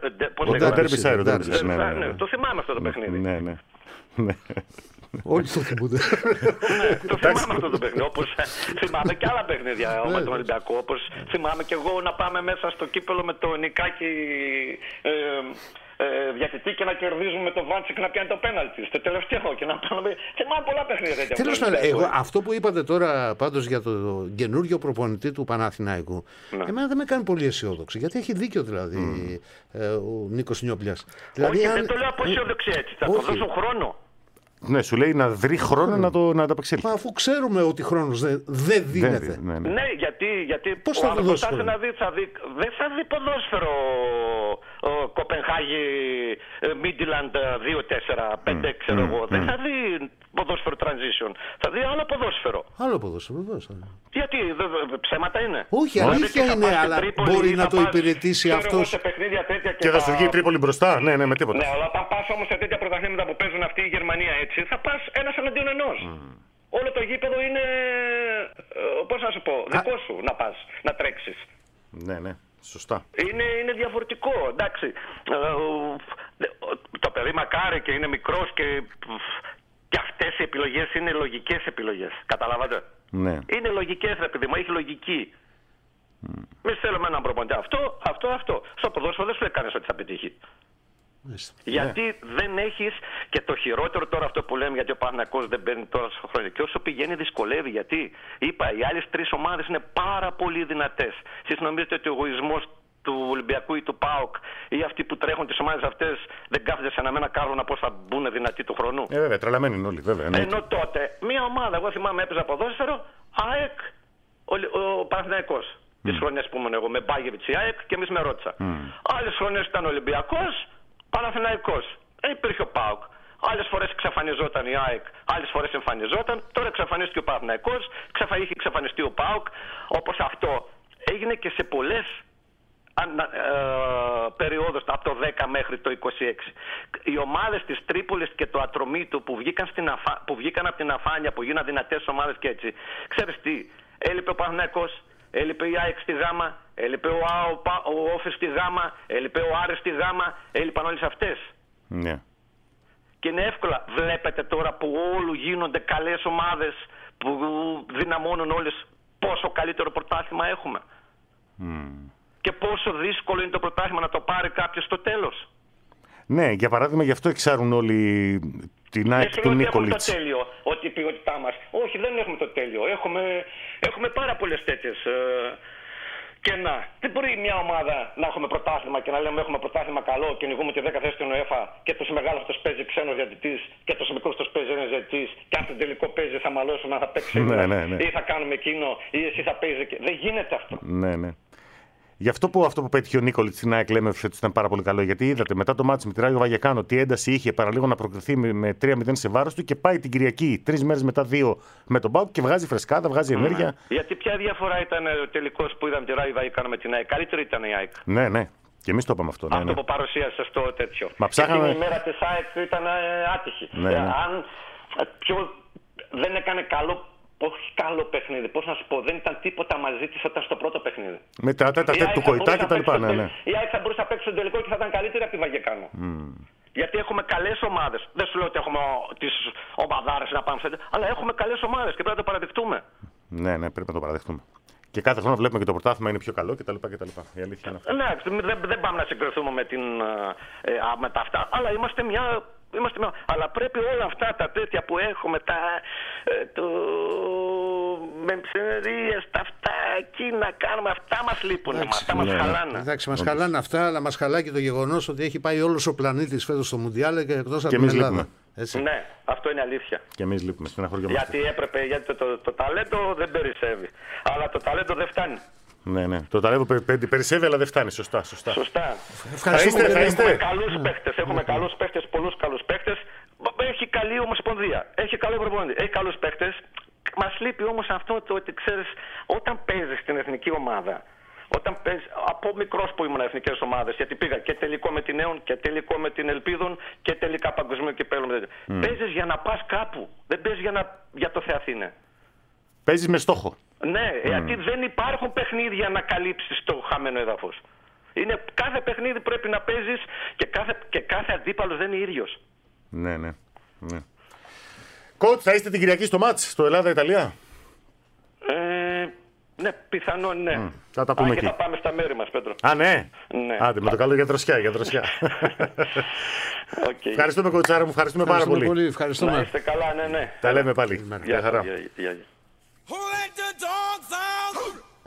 Το θυμάμαι αυτό το παιχνίδι. Ναι, ναι. Όλοι το θυμούνται. Το θυμάμαι αυτό το παιχνίδι. Όπως θυμάμαι και άλλα παιχνίδια με τον Ολυμπιακό. Όπως θυμάμαι και εγώ να πάμε μέσα στο κύπελο με το Νικάκι διατητή και να κερδίζουμε το Βάντσικ να πιάνει το πέναλτι. Στο τελευταίο και να πάμε. Θυμάμαι πολλά παιχνίδια. Τέλος πάντων, εγώ αυτό που είπατε τώρα πάντως για το καινούργιο προπονητή του Παναθηναϊκού, εμένα δεν με κάνει πολύ αισιόδοξη. Γιατί έχει δίκιο δηλαδή ο Νίκος Νιόπλιας. Όχι, δεν το λέω από αισιόδοξη έτσι. Θα το δώσω χρόνο. Ναι, σου λέει να βρει χρόνο να το, να το απεξέλθει. Μα αφού ξέρουμε ότι χρόνος δεν δε δίνεται. Δεν, ναι, ναι. ναι, γιατί, γιατί πώς θα το δώσει χρόνο? Να δει, θα δει, δεν θα δει ποδόσφαιρο ο Κοπενχάγη, Μίντιλαντ δύο τέσσερα πέντε, mm. ξέρω mm. εγώ. Mm. Δεν θα δει ποδόσφαιρο transition. Θα δει άλλο ποδόσφαιρο. Άλλο ποδόσφαιρο, δώσα. Γιατί, δε, δε, ψέματα είναι. Όχι, αλήθεια είναι, αλλά Τρίπολη, μπορεί να το υπηρετήσει αυτός. Και, και θα σου βγει η Τρίπολη μπροστά. Ναι, ναι, με τίποτα. Ναι, αλλά όταν πας όμως σε τέτοια πρωταθλήματα που παίζουν αυτή η Γερμανία έτσι, θα πας ένας εναντίον ενός. Mm. Όλο το γήπεδο είναι, πώς να σου πω, δικό σου να πας, να τρέξεις. Ναι, ναι. Σωστά. Είναι, είναι διαφορετικό, εντάξει. Ε, το παιδί μακάρι και είναι μικρός και, και αυτές οι επιλογές είναι λογικές επιλογές. Καταλάβατε. Ναι. Είναι λογικές, ρε παιδί μου, έχει λογική. Mm. Εμείς θέλουμε έναν προπονητή. Αυτό, αυτό, αυτό. Στο ποδόσφαιρο δεν σου λέει κανείς ότι θα πετύχει. Μάλιστα. Γιατί yeah. δεν έχεις και το χειρότερο τώρα αυτό που λέμε, γιατί ο Παναθηναϊκός δεν παίρνει τώρα στο χρόνο. Και όσο πηγαίνει δυσκολεύει, γιατί είπα, οι άλλες τρεις ομάδες είναι πάρα πολύ δυνατές. Εσείς νομίζετε ότι ο εγωισμός του Ολυμπιακού ή του ΠΑΟΚ ή αυτοί που τρέχουν τις ομάδες αυτές δεν κάθονται σε ένα κάρβονα πώς θα μπουν δυνατοί του χρονού. Ε, βέβαια, τρελαμένοι είναι όλοι, βέβαια. Ναι. Ενώ τότε μια ομάδα, εγώ θυμάμαι έπαιζα ποδόσφαιρο, ΑΕΚ, ο, ο Παναθηναϊκός. Mm. Τις χρονιές που ήμουν εγώ με Μπάγεβιτς η ΑΕΚ και εμείς με Ρότσα. Mm. Άλλες χρονιές ήταν Ολυμπιακός, Παναθηναϊκός. Δεν υπήρχε ο ΠΑΟΚ. Άλλες φορές εξαφανιζόταν η ΑΕΚ, άλλες φορές εμφανιζόταν. Τώρα εξαφανίστηκε ο Παναθηναϊκός, είχε εξαφανιστεί ο ΠΑΟΚ. Όπως αυτό έγινε και σε πολλές ανα, ε, περιόδους από το δέκα μέχρι το είκοσι έξι. Οι ομάδες της Τρίπολης και του Ατρομήτου που βγήκαν, στην αφα... που βγήκαν από την αφάνεια, που γίναν δυνατές ομάδες και έτσι. Ξέρεις τι, έλειπε ο Παναθηναϊκός, έλειπε η ΑΕΚ στη Γάμα, έλειπε ο, ο Όφης στη Γάμα, έλειπε ο Άρης στη Γάμα, έλειπαν όλες αυτές. Ναι. Και είναι εύκολα. Βλέπετε τώρα που όλου γίνονται καλές ομάδες που δυναμώνουν όλες, πόσο καλύτερο πρωτάθλημα έχουμε. Mm. Και πόσο δύσκολο είναι το πρωτάθλημα να το πάρει κάποιος στο τέλος. Ναι, για παράδειγμα, γι' αυτό εξάρουν όλοι την ΑΕΚ του Νίκολιτς. Δεν έχουμε το τέλειο, ότι η ποιότητά μας. Όχι, δεν έχουμε το τέλειο. Έχουμε, έχουμε πάρα πολλές τέτοιες ε, κενά. Δεν μπορεί μια ομάδα να έχουμε πρωτάθλημα και να λέμε έχουμε πρωτάθλημα καλό και νικούμε τη δέκα θέση στην UEFA και τους μεγάλους τους παίζει ξένος διαιτητής και τους μικρούς τους παίζει ένας διαιτητής και αν τον τελικό παίζει θα μαλώσουμε αν θα παίξει ναι, ναι, ναι. ή θα κάνουμε εκείνο ή εσύ θα παίζει. Δεν γίνεται αυτό. Ναι, ναι. Γι' αυτό που αυτό που πέτυχε ο Νίκολιτς στην ΑΕΚ λέμε ότι ήταν πάρα πολύ καλό. Γιατί είδατε μετά το μάτς με τη Ράγιο Βαγεκάνο τι ένταση είχε παραλίγο να προκριθεί με τρία μηδέν σε βάρος του και πάει την Κυριακή τρεις μέρες μετά δύο με τον ΠΑΟΚ και βγάζει φρεσκάδα, βγάζει ενέργεια. Mm. Γιατί ποια διαφορά ήταν ο τελικός που είδαμε τη Ράγιο Βαγεκάνο με την ΑΕΚ. Καλύτερη ήταν η ΑΕΚ. Ναι, ναι. Και εμείς το είπαμε αυτό. Αυτό ναι, ναι. που παρουσίασε στο τέτοιο. Μα ψάχαμε... η ημέρα της ΑΕΚ ήταν άτυχη. Ναι, ναι. Αν πιο... δεν έκανε καλό. Όχι καλό παιχνίδι, πώς να σου πω, δεν ήταν τίποτα μαζί της όταν στο πρώτο παιχνίδι. Με τα τέτα του Κοϊτά και τα λοιπά, ναι, ναι. Η ΑΕΚ θα μπορούσε να παίξει στον τελικό και θα ήταν καλύτερη από τη Βαγεκάνο. Mm. Γιατί έχουμε καλές ομάδες. Δεν σου λέω ότι έχουμε τις ομαδάρες να πάμε σε τέτοια, αλλά έχουμε καλές ομάδες και πρέπει να το παραδεχτούμε. Ναι, ναι, πρέπει να το παραδεχτούμε. Και κάθε χρόνο βλέπουμε και το πρωτάθλημα είναι πιο καλό κτλ. Η αλήθεια είναι αυτή. Ναι, δεν, δεν πάμε να συγκριθούμε με, την, ε, με τα αυτά, αλλά είμαστε μια. Είμαστε μια... Αλλά πρέπει όλα αυτά τα τέτοια που έχουμε, τα ε, το... μεμψερίες, τα αυτά εκεί να κάνουμε, αυτά μας λείπουν, αυτά μας ναι, χαλάνε. Εντάξει, μας χαλάνε αυτά, αλλά μας χαλάει και το γεγονός ότι έχει πάει όλος ο πλανήτης φέτος στο Μουντιάλ και εκτός από την Ελλάδα. Έτσι. Ναι, αυτό είναι αλήθεια. Και εμείς λείπουμε, στεναχωριόμαστε. Γιατί έπρεπε, γιατί το, το, το ταλέντο δεν περισσεύει. Αλλά το ταλέντο δεν φτάνει. Ναι, ναι. Το ταλέντο περισσεύει, αλλά δεν φτάνει. Σωστά. Σωστά. Σωστά. Ευχαριστούμε. Θα είστε, έχουμε καλούς παίχτες. Έχουμε καλούς παίχτες, πολλούς καλούς παίχτες. Έχει καλή ομοσπονδία. Έχει καλό προπονητή. Έχει καλούς παίχτες. Μας λείπει όμως αυτό το ότι ξέρεις, όταν παίζεις στην εθνική ομάδα. Όταν παίζεις, από μικρός που ήμουν εθνικές ομάδες, γιατί πήγα και τελικό με την ΕΟΝ και τελικό με την Ελπίδων και τελικά παγκοσμίου κυπέλλου. Mm. Παίζεις για να πας κάπου. Δεν παίζεις για, να... για το Θεαθήνε. Παίζεις με στόχο. Ναι, mm. γιατί δεν υπάρχουν παιχνίδια να καλύψεις το χαμένο έδαφος. Είναι, κάθε παιχνίδι πρέπει να παίζεις και κάθε, και κάθε αντίπαλος δεν είναι ίδιος. Ναι, ναι. ναι. Κότ, θα είστε την Κυριακή στο μάτς, στο Ελλάδα-Ιταλία. Ε, ναι, πιθανόν ναι. Mm. Θα τα πούμε Α, εκεί. Και θα πάμε στα μέρη μας, Πέτρο. Α, ναι. ναι. Άντε, με το καλό για δροσιά, για δροσιά. Okay. Ευχαριστούμε, Κοτσάρα μου, ευχαριστούμε, ευχαριστούμε πάρα πολύ. πολύ. Ευχαριστούμε. Να είστε καλά, ναι, ναι. Τα λέμε πάλι. Γεια χαρά. Who let the dogs out?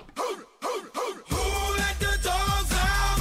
Who let the dogs out?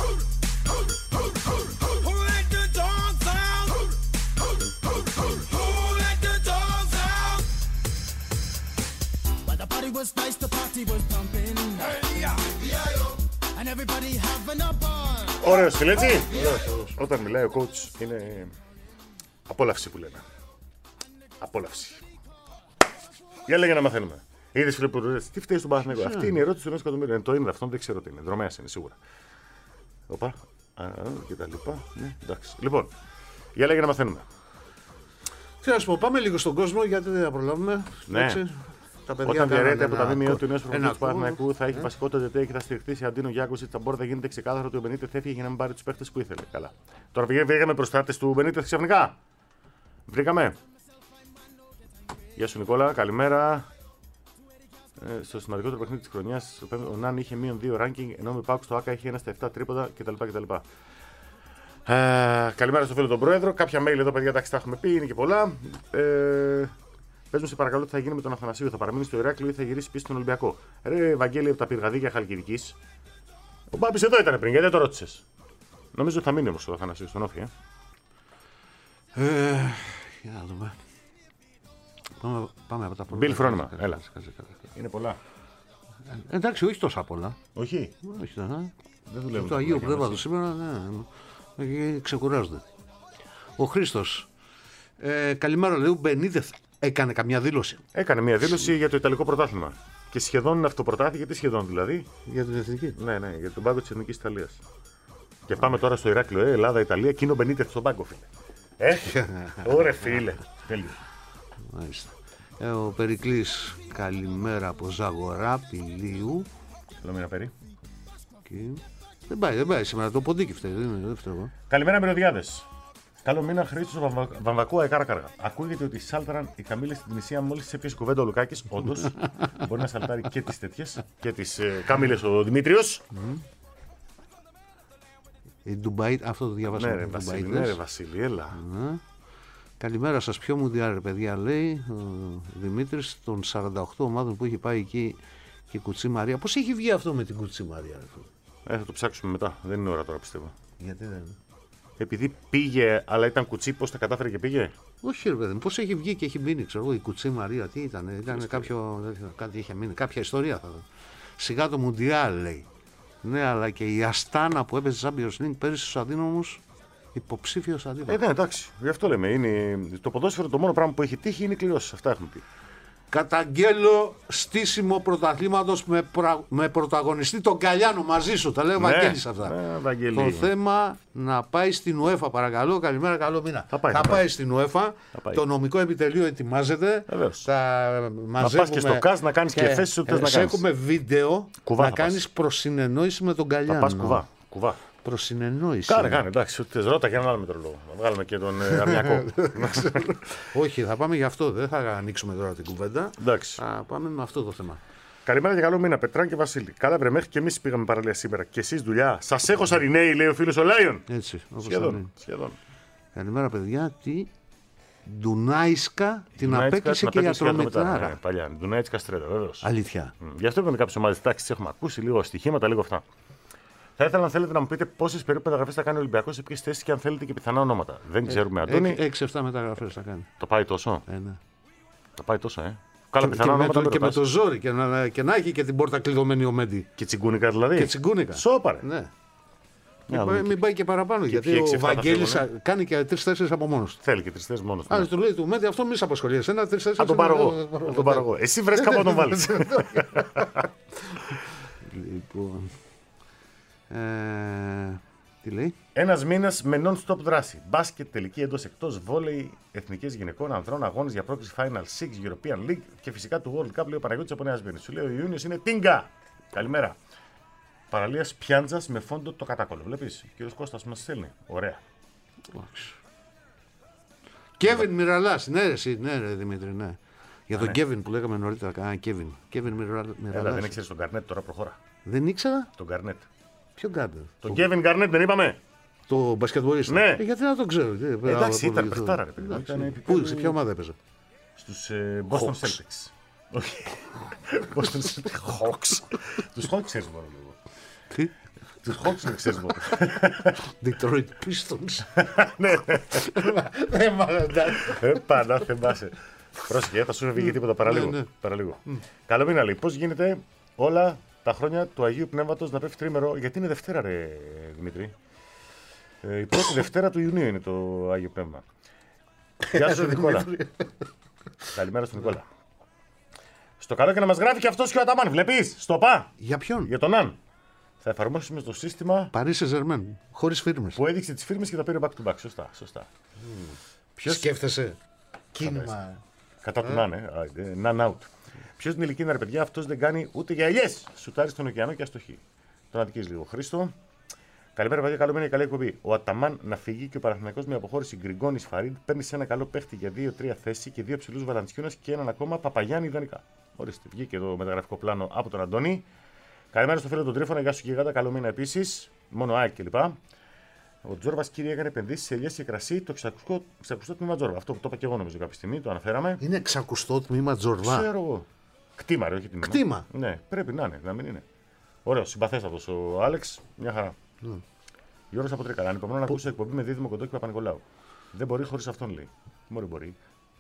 Who let the dogs out? Who let the dogs out? Well, the party was nice, the party was pumping. Hey, yeah. And everybody having a ball. Ωραίος φίλε, έτσι. Όταν μιλάει ο coach είναι απόλαυση που λέμε. Απόλαυση. Για λέγε να μαθαίνουμε. Είδες φίλε που ρωτήσατε, τι φταίει στον Παναθηναϊκό. Αυτή είναι η ερώτηση του ενός εκατομμύριου. Το είναι αυτό, δεν ξέρω τι είναι. Δρομέας είναι σίγουρα. Οπα, και τα λοιπά. Ναι, εντάξει. Λοιπόν, για λέγε να μαθαίνουμε. Τι να σου πω, πάμε λίγο στον κόσμο γιατί δεν θα προλάβουμε. Ναι. Εντάξει. Τα παιδιά Όταν κάνανε διαρρέεται από τα ένα ΜΜΕ κο- του νέου ένα προπονητή του κόμμα. Παναθηναϊκού, θα έχει Ε. βασικό το ΤΕΤΕ και θα στηριχθεί σε Αντίνο Γιάκοσιτ. Τα μπόρτα γίνεται ξεκάθαρο ότι ο Μπενίτεθ έφυγε για να μην πάρει του παίχτε που ήθελε. Καλά. Τώρα βρήκαμε προστάτε του Μπενίτεθ ξαφνικά. Βρήκαμε. Γεια σου Νικόλα, καλημέρα. Ε, στο σημαντικότερο παιχνίδι τη χρονιά, ο Ναν είχε μείον δύο ranking, ενώ με Πάουκ στο ΑΚΑ είχε ένα στα επτά τρίποτα κτλ. κτλ. Ε, καλημέρα στο φίλο τον πρόεδρο. Κάποια mail εδώ, παιδιά, τα έχουμε πει, είναι και πολλά. Ε, Πες μου σε παρακαλώ τι θα γίνει με τον Αθανασίου. Θα παραμείνει στο Ηράκλειο ή θα γυρίσει πίσω στον Ολυμπιακό. Ρε Βαγγέλη από τα πυργαδίκια Χαλκιδικής. Ο Μπάμπης εδώ ήταν πριν, γιατί δεν το ρώτησες. Νομίζω θα μείνει όμως ο Αθανασίου στον Όφη. Ε. Ε, για να δούμε. Πάμε, πάμε από τα πρώτα. Μπιλ Φρόνημα, Κάτσε, έλα. κάτσε, κάτσε, κάτσε. Είναι πολλά. Ε, εντάξει, όχι τόσα πολλά. Όχι. Όχι, ναι. Δεν δουλεύουν. Το Αγίου Πνεύματος σήμερα, ναι, ναι, ξεκουράζονται. Ο Χρήστος. Ε, καλημέρα, λέει ο Μπενίτεθ. Έκανε καμιά δήλωση Έκανε μια δήλωση για το Ιταλικό πρωτάθλημα. Και σχεδόν αυτοπροτάθηκε, τι σχεδόν δηλαδή. για την εθνική. Ναι, ναι, για τον πάγκο της Εθνικής Ιταλίας. Και πάμε τώρα στο Ηράκλειο, ε, Ελλάδα-Ιταλία, εκείνο Μπενίτεθ στον πάγκο, φίλε. Ε, ωραία φίλε. Τέλειο. Μάλιστα. Ε, ο Περικλής, καλημέρα από Ζαγορά, Πηλίου. Καλό μήνα Περί. Και... Δεν πάει, δεν πάει σήμερα, το ποντίκι φταίει, δεν είναι, δεν φταίω εγώ. Καλημέρα, μυρωδιάδες. Καλό μήνα, Χρήστος Βαμβα... Βαμβακού, Αεκάρα Κάργα. Ακούγεται ότι σάλταραν οι καμήλες στην Τινησία μόλις τις έπιασε κουβέντα ο Λουκάκης. Όντως, μπορεί να σαλτάρει και τις τέτοιες και τις ε, καμήλες ο Δημήτριος. Mm. Η Ντουμπάι, αυτό το διαβάσαμε. Ναι, ρε Βασίλη, ναι, ρε Βασίλη, έλα. Ναι. Καλημέρα σας, ποιο μου διάρρε παιδιά, λέει ο Δημήτρης των σαράντα οκτώ ομάδων που έχει πάει εκεί και η Κουτσή Μαρία. Πώς έχει βγει αυτό με την Κουτσή Μαρία, ρε? Ε, θα το ψάξουμε μετά. Δεν είναι ώρα τώρα, πιστεύω. Γιατί δεν είναι? Επειδή πήγε, αλλά ήταν κουτσί, πώς τα κατάφερε και πήγε. Όχι, ρε παιδί μου, πώς έχει βγει και έχει μείνει, ξέρω εγώ, η Κουτσή Μαρία, τι ήταν, ήταν κάποιο, κάτι είχε μείνει, κάποια ιστορία θα δω. Σιγά το Μουντιάλ, λέει. Ναι, αλλά και η Αστάνα που έπαιζε Champions League πέρυσι στους αδύναμους, υποψήφιος αντίπαλος. Ε, ναι, εντάξει, γι' αυτό λέμε. Είναι... Το ποδόσφαιρο το μόνο πράγμα που έχει τύχει είναι οι κληρώσεις. Αυτά έχουμε πει. Καταγγέλλω στήσιμο πρωταθλήματος με, πρα... με πρωταγωνιστή τον Καλιάνο μαζί σου. Τα λέει ο Ναι, Βαγγέλης αυτά. ναι, Βαγγέλη. Το θέμα να πάει στην UEFA, παρακαλώ. Καλημέρα, καλό μήνα. Θα πάει, θα θα πάει, πάει. στην UEFA. πάει. Το νομικό επιτελείο ετοιμάζεται. Βεβαίως. Θα πας και στο ΚΑΣ να κάνεις και θέσεις ό,τι θες να σε κάνεις. Έχουμε βίντεο Κουβά να θα πας. κάνεις προσυνεννόηση με τον Καλιάνο. Θα πας κουβά. κουβά. Προσυνεννόηση. Κάνε, κάνε, εντάξει, ό,τι θες. Ρώτα για έναν άλλο μετρολόγο. Να βγάλουμε και τον ε, Αρμιακό. Όχι, θα πάμε γι' αυτό. Δεν θα ανοίξουμε τώρα την κουβέντα. Εντάξει. Θα πάμε με αυτό το θέμα. Καλημέρα και καλό μήνα, Πετράν και Βασίλη. Καλά, βρε, μέχρι και εμείς πήγαμε παραλία σήμερα. Και εσείς δουλειά. Σας έχω σαρινέοι, λέει ο φίλος ο Λάιον. Έτσι, όπως θα Σχεδόν. λέει. σχεδόν. Καλημέρα, παιδιά. Τι. Ντουνάισκα την Ντουνάιτσκα, απέκλεισε την και η απέκλεισε και ατρομητάρα. ατρομητάρα, ναι, παλιά. Ντουνάιτσκα στρέτα, βεβαίως. Αλήθεια. Mm. Γι' αυτό είπαμε κάποιες ομάδες τάξης, τις έχουμε ακούσει, λίγο στοιχήματα, λίγο αυτά. Θα ήθελα να θέλετε να μου πείτε πόσες περίπου μεταγραφές θα κάνει ο Ολυμπιακός, σε ποιες θέσεις και αν θέλετε και πιθανά ονόματα. Δεν ξέρουμε, Αντώνη. έξι εφτά μεταγραφές θα κάνει. Το πάει τόσο. Ε, ναι. Το πάει τόσο, ε. Καλά, Και, πιθανά και, με ονόματα. το, μην και με ρωτάς. το ζόρι και να, και να έχει και την πόρτα κλειδωμένη ο Μέντι. Και τσιγκούνικα δηλαδή. Και τσιγκούνικα. Σόπαρε. Ναι. Για να Μην, πάει, δούμε. μην πάει και παραπάνω. γιατί ποιοι έξι ο εφτά θα Βαγγέλης φύγουνε. κάνει και τρεις-τέσσερις από μόνος του. Θέλει και τρεις θέσεις μόνος του. Άρα του λέει του Μέντι, αυτό μη σε απασχολεί. Ένα τρεις-τέσσερις. Θα τον πάρω εγώ. Θα τον πάρω εγώ. Εσύ βρες κάπου να τον βάλεις. Λοιπόν. Ε, τι λέει. Ένας μήνας με non-stop δράση. Μπάσκετ, τελική εντός εκτός, βόλεϊ, εθνικές γυναικών, ανδρών, αγώνες για πρόκληση Final Six, European League και φυσικά του World Cup, λέει ο Παναγιώτης από Νέα Σμύρνη. Σου λέει ο Ιούνιος είναι τίγκα. Καλημέρα. Παραλίας Πιάντζας με φόντο το κατάκολο. Βλέπεις, ο κύριος Κώστας μας στέλνει. Ωραία. Κέβιν Μιραλάς. Ναι, ρε, εσύ, ναι, ρε Δημήτρη, ναι. Για τον Κέβιν που λέγαμε νωρίτερα. Α, Κέβιν. Κέβιν Μιραλάς. Έλα, δεν ήξερες τον Γκαρνέτ, τώρα προχώρα. Δεν ήξερα. Τον Γκαρνέτ. Ποιο κάντε. Τον Κέβιν Γκαρνέτ δεν είπαμε. Το μπασκετμπολίστα. Ναι. Ε, γιατί να το ξέρω. Ε, πρέπει να Εντάξει, ήταν απολογηθώ. παιχτάρα, ρε παιδί μου. Εντάξει. Ήταν Πού, επίπεδο- σε ποια ομάδα έπαιζε. Στους ε, Boston Hawks. Celtics. Όχι. Boston Celtics. Hawks. Τους Hawks ξέρεις μόνο λίγο. Τι. Τους Hawks δεν ξέρεις μόνο. Detroit Pistons. Ναι, ναι. Δεν μ' αρέσει. Ε, Πανά, θυμάσαι. Πρόσεχε, θα σου φύγει τίποτα παραλίγο. Ναι, ναι. παραλίγο. Καλό μήνα, λέει. Πώς γίνεται όλα τα χρόνια του Αγίου Πνεύματος να πέφτει τρίμερο, γιατί είναι Δευτέρα, ρε Δημήτρη. Ε, η πρώτη Δευτέρα του Ιουνίου είναι το Άγιο Πνεύμα. Γεια σου, Νικόλα. Καλημέρα στον Νικόλα. Στο καλό και να μας γράφει και αυτός και ο Αταμάν. Βλέπεις, στο πα. Για ποιον. Για τον Αν. Θα εφαρμόσουμε το σύστημα Παρίσι Ζερμέν. Χωρίς φίρμες. που έδειξε τις φίρμες και τα πήρε back to back. Σωστά, σωστά. Ποιος Σκέφτεσαι. Κίνημα. κατά του Ναν, ε. Ναν out. Ποιο την ηλικία είναι, ρε παιδιά, αυτό δεν κάνει ούτε για ελιές. Σουτάρει στον ωκεανό και αστοχή. Τον αδικείς λίγο. Χρήστο. Καλημέρα, παιδιά. Καλό μήνα, καλή εκπομπή. Ο Αταμάν να φύγει και ο Παναθηναϊκός με αποχώρηση Γκριγκόνης Φαρίντ παίρνει σε ένα καλό παίχτη για δύο τρία θέση και δύο ψηλούς Βαλαντσιούνας και έναν ακόμα Παπαγιάννη ιδανικά. Ορίστε, βγήκε εδώ μεταγραφικό πλάνο από τον Αντώνη. Καλημέρα στο φίλο του Τρίφωνα, γεια σου Γιγάντα, καλό μήνα επίσης. Μόνο ΑΕΚ κλπ. Ο Τζόρβα, κύριε, έκανε επενδύσει σε ελιές και κρασί, το εξακουστό τμήμα Τζόρβα. Αυτό που το είπα και εγώ νομίζω κάποια στιγμή, το αναφέραμε. Είναι εξακουστό τμήμα Τζόρβα. Ξέρω εγώ. Κτήμα, ρε, όχι τμήμα. Κτήμα. Ναι, πρέπει να είναι, να μην είναι. Ωραίο, συμπαθέστατος ο Άλεξ, μια χαρά. Mm. Γιώργος από Τρίκαλα, ανυπομονώ να ακούσω εκπομπή με δίδυμο Κοντό και Παπα-Νικολάου. Δεν μπορεί χωρίς αυτόν, λέει. Μωρή μπορεί.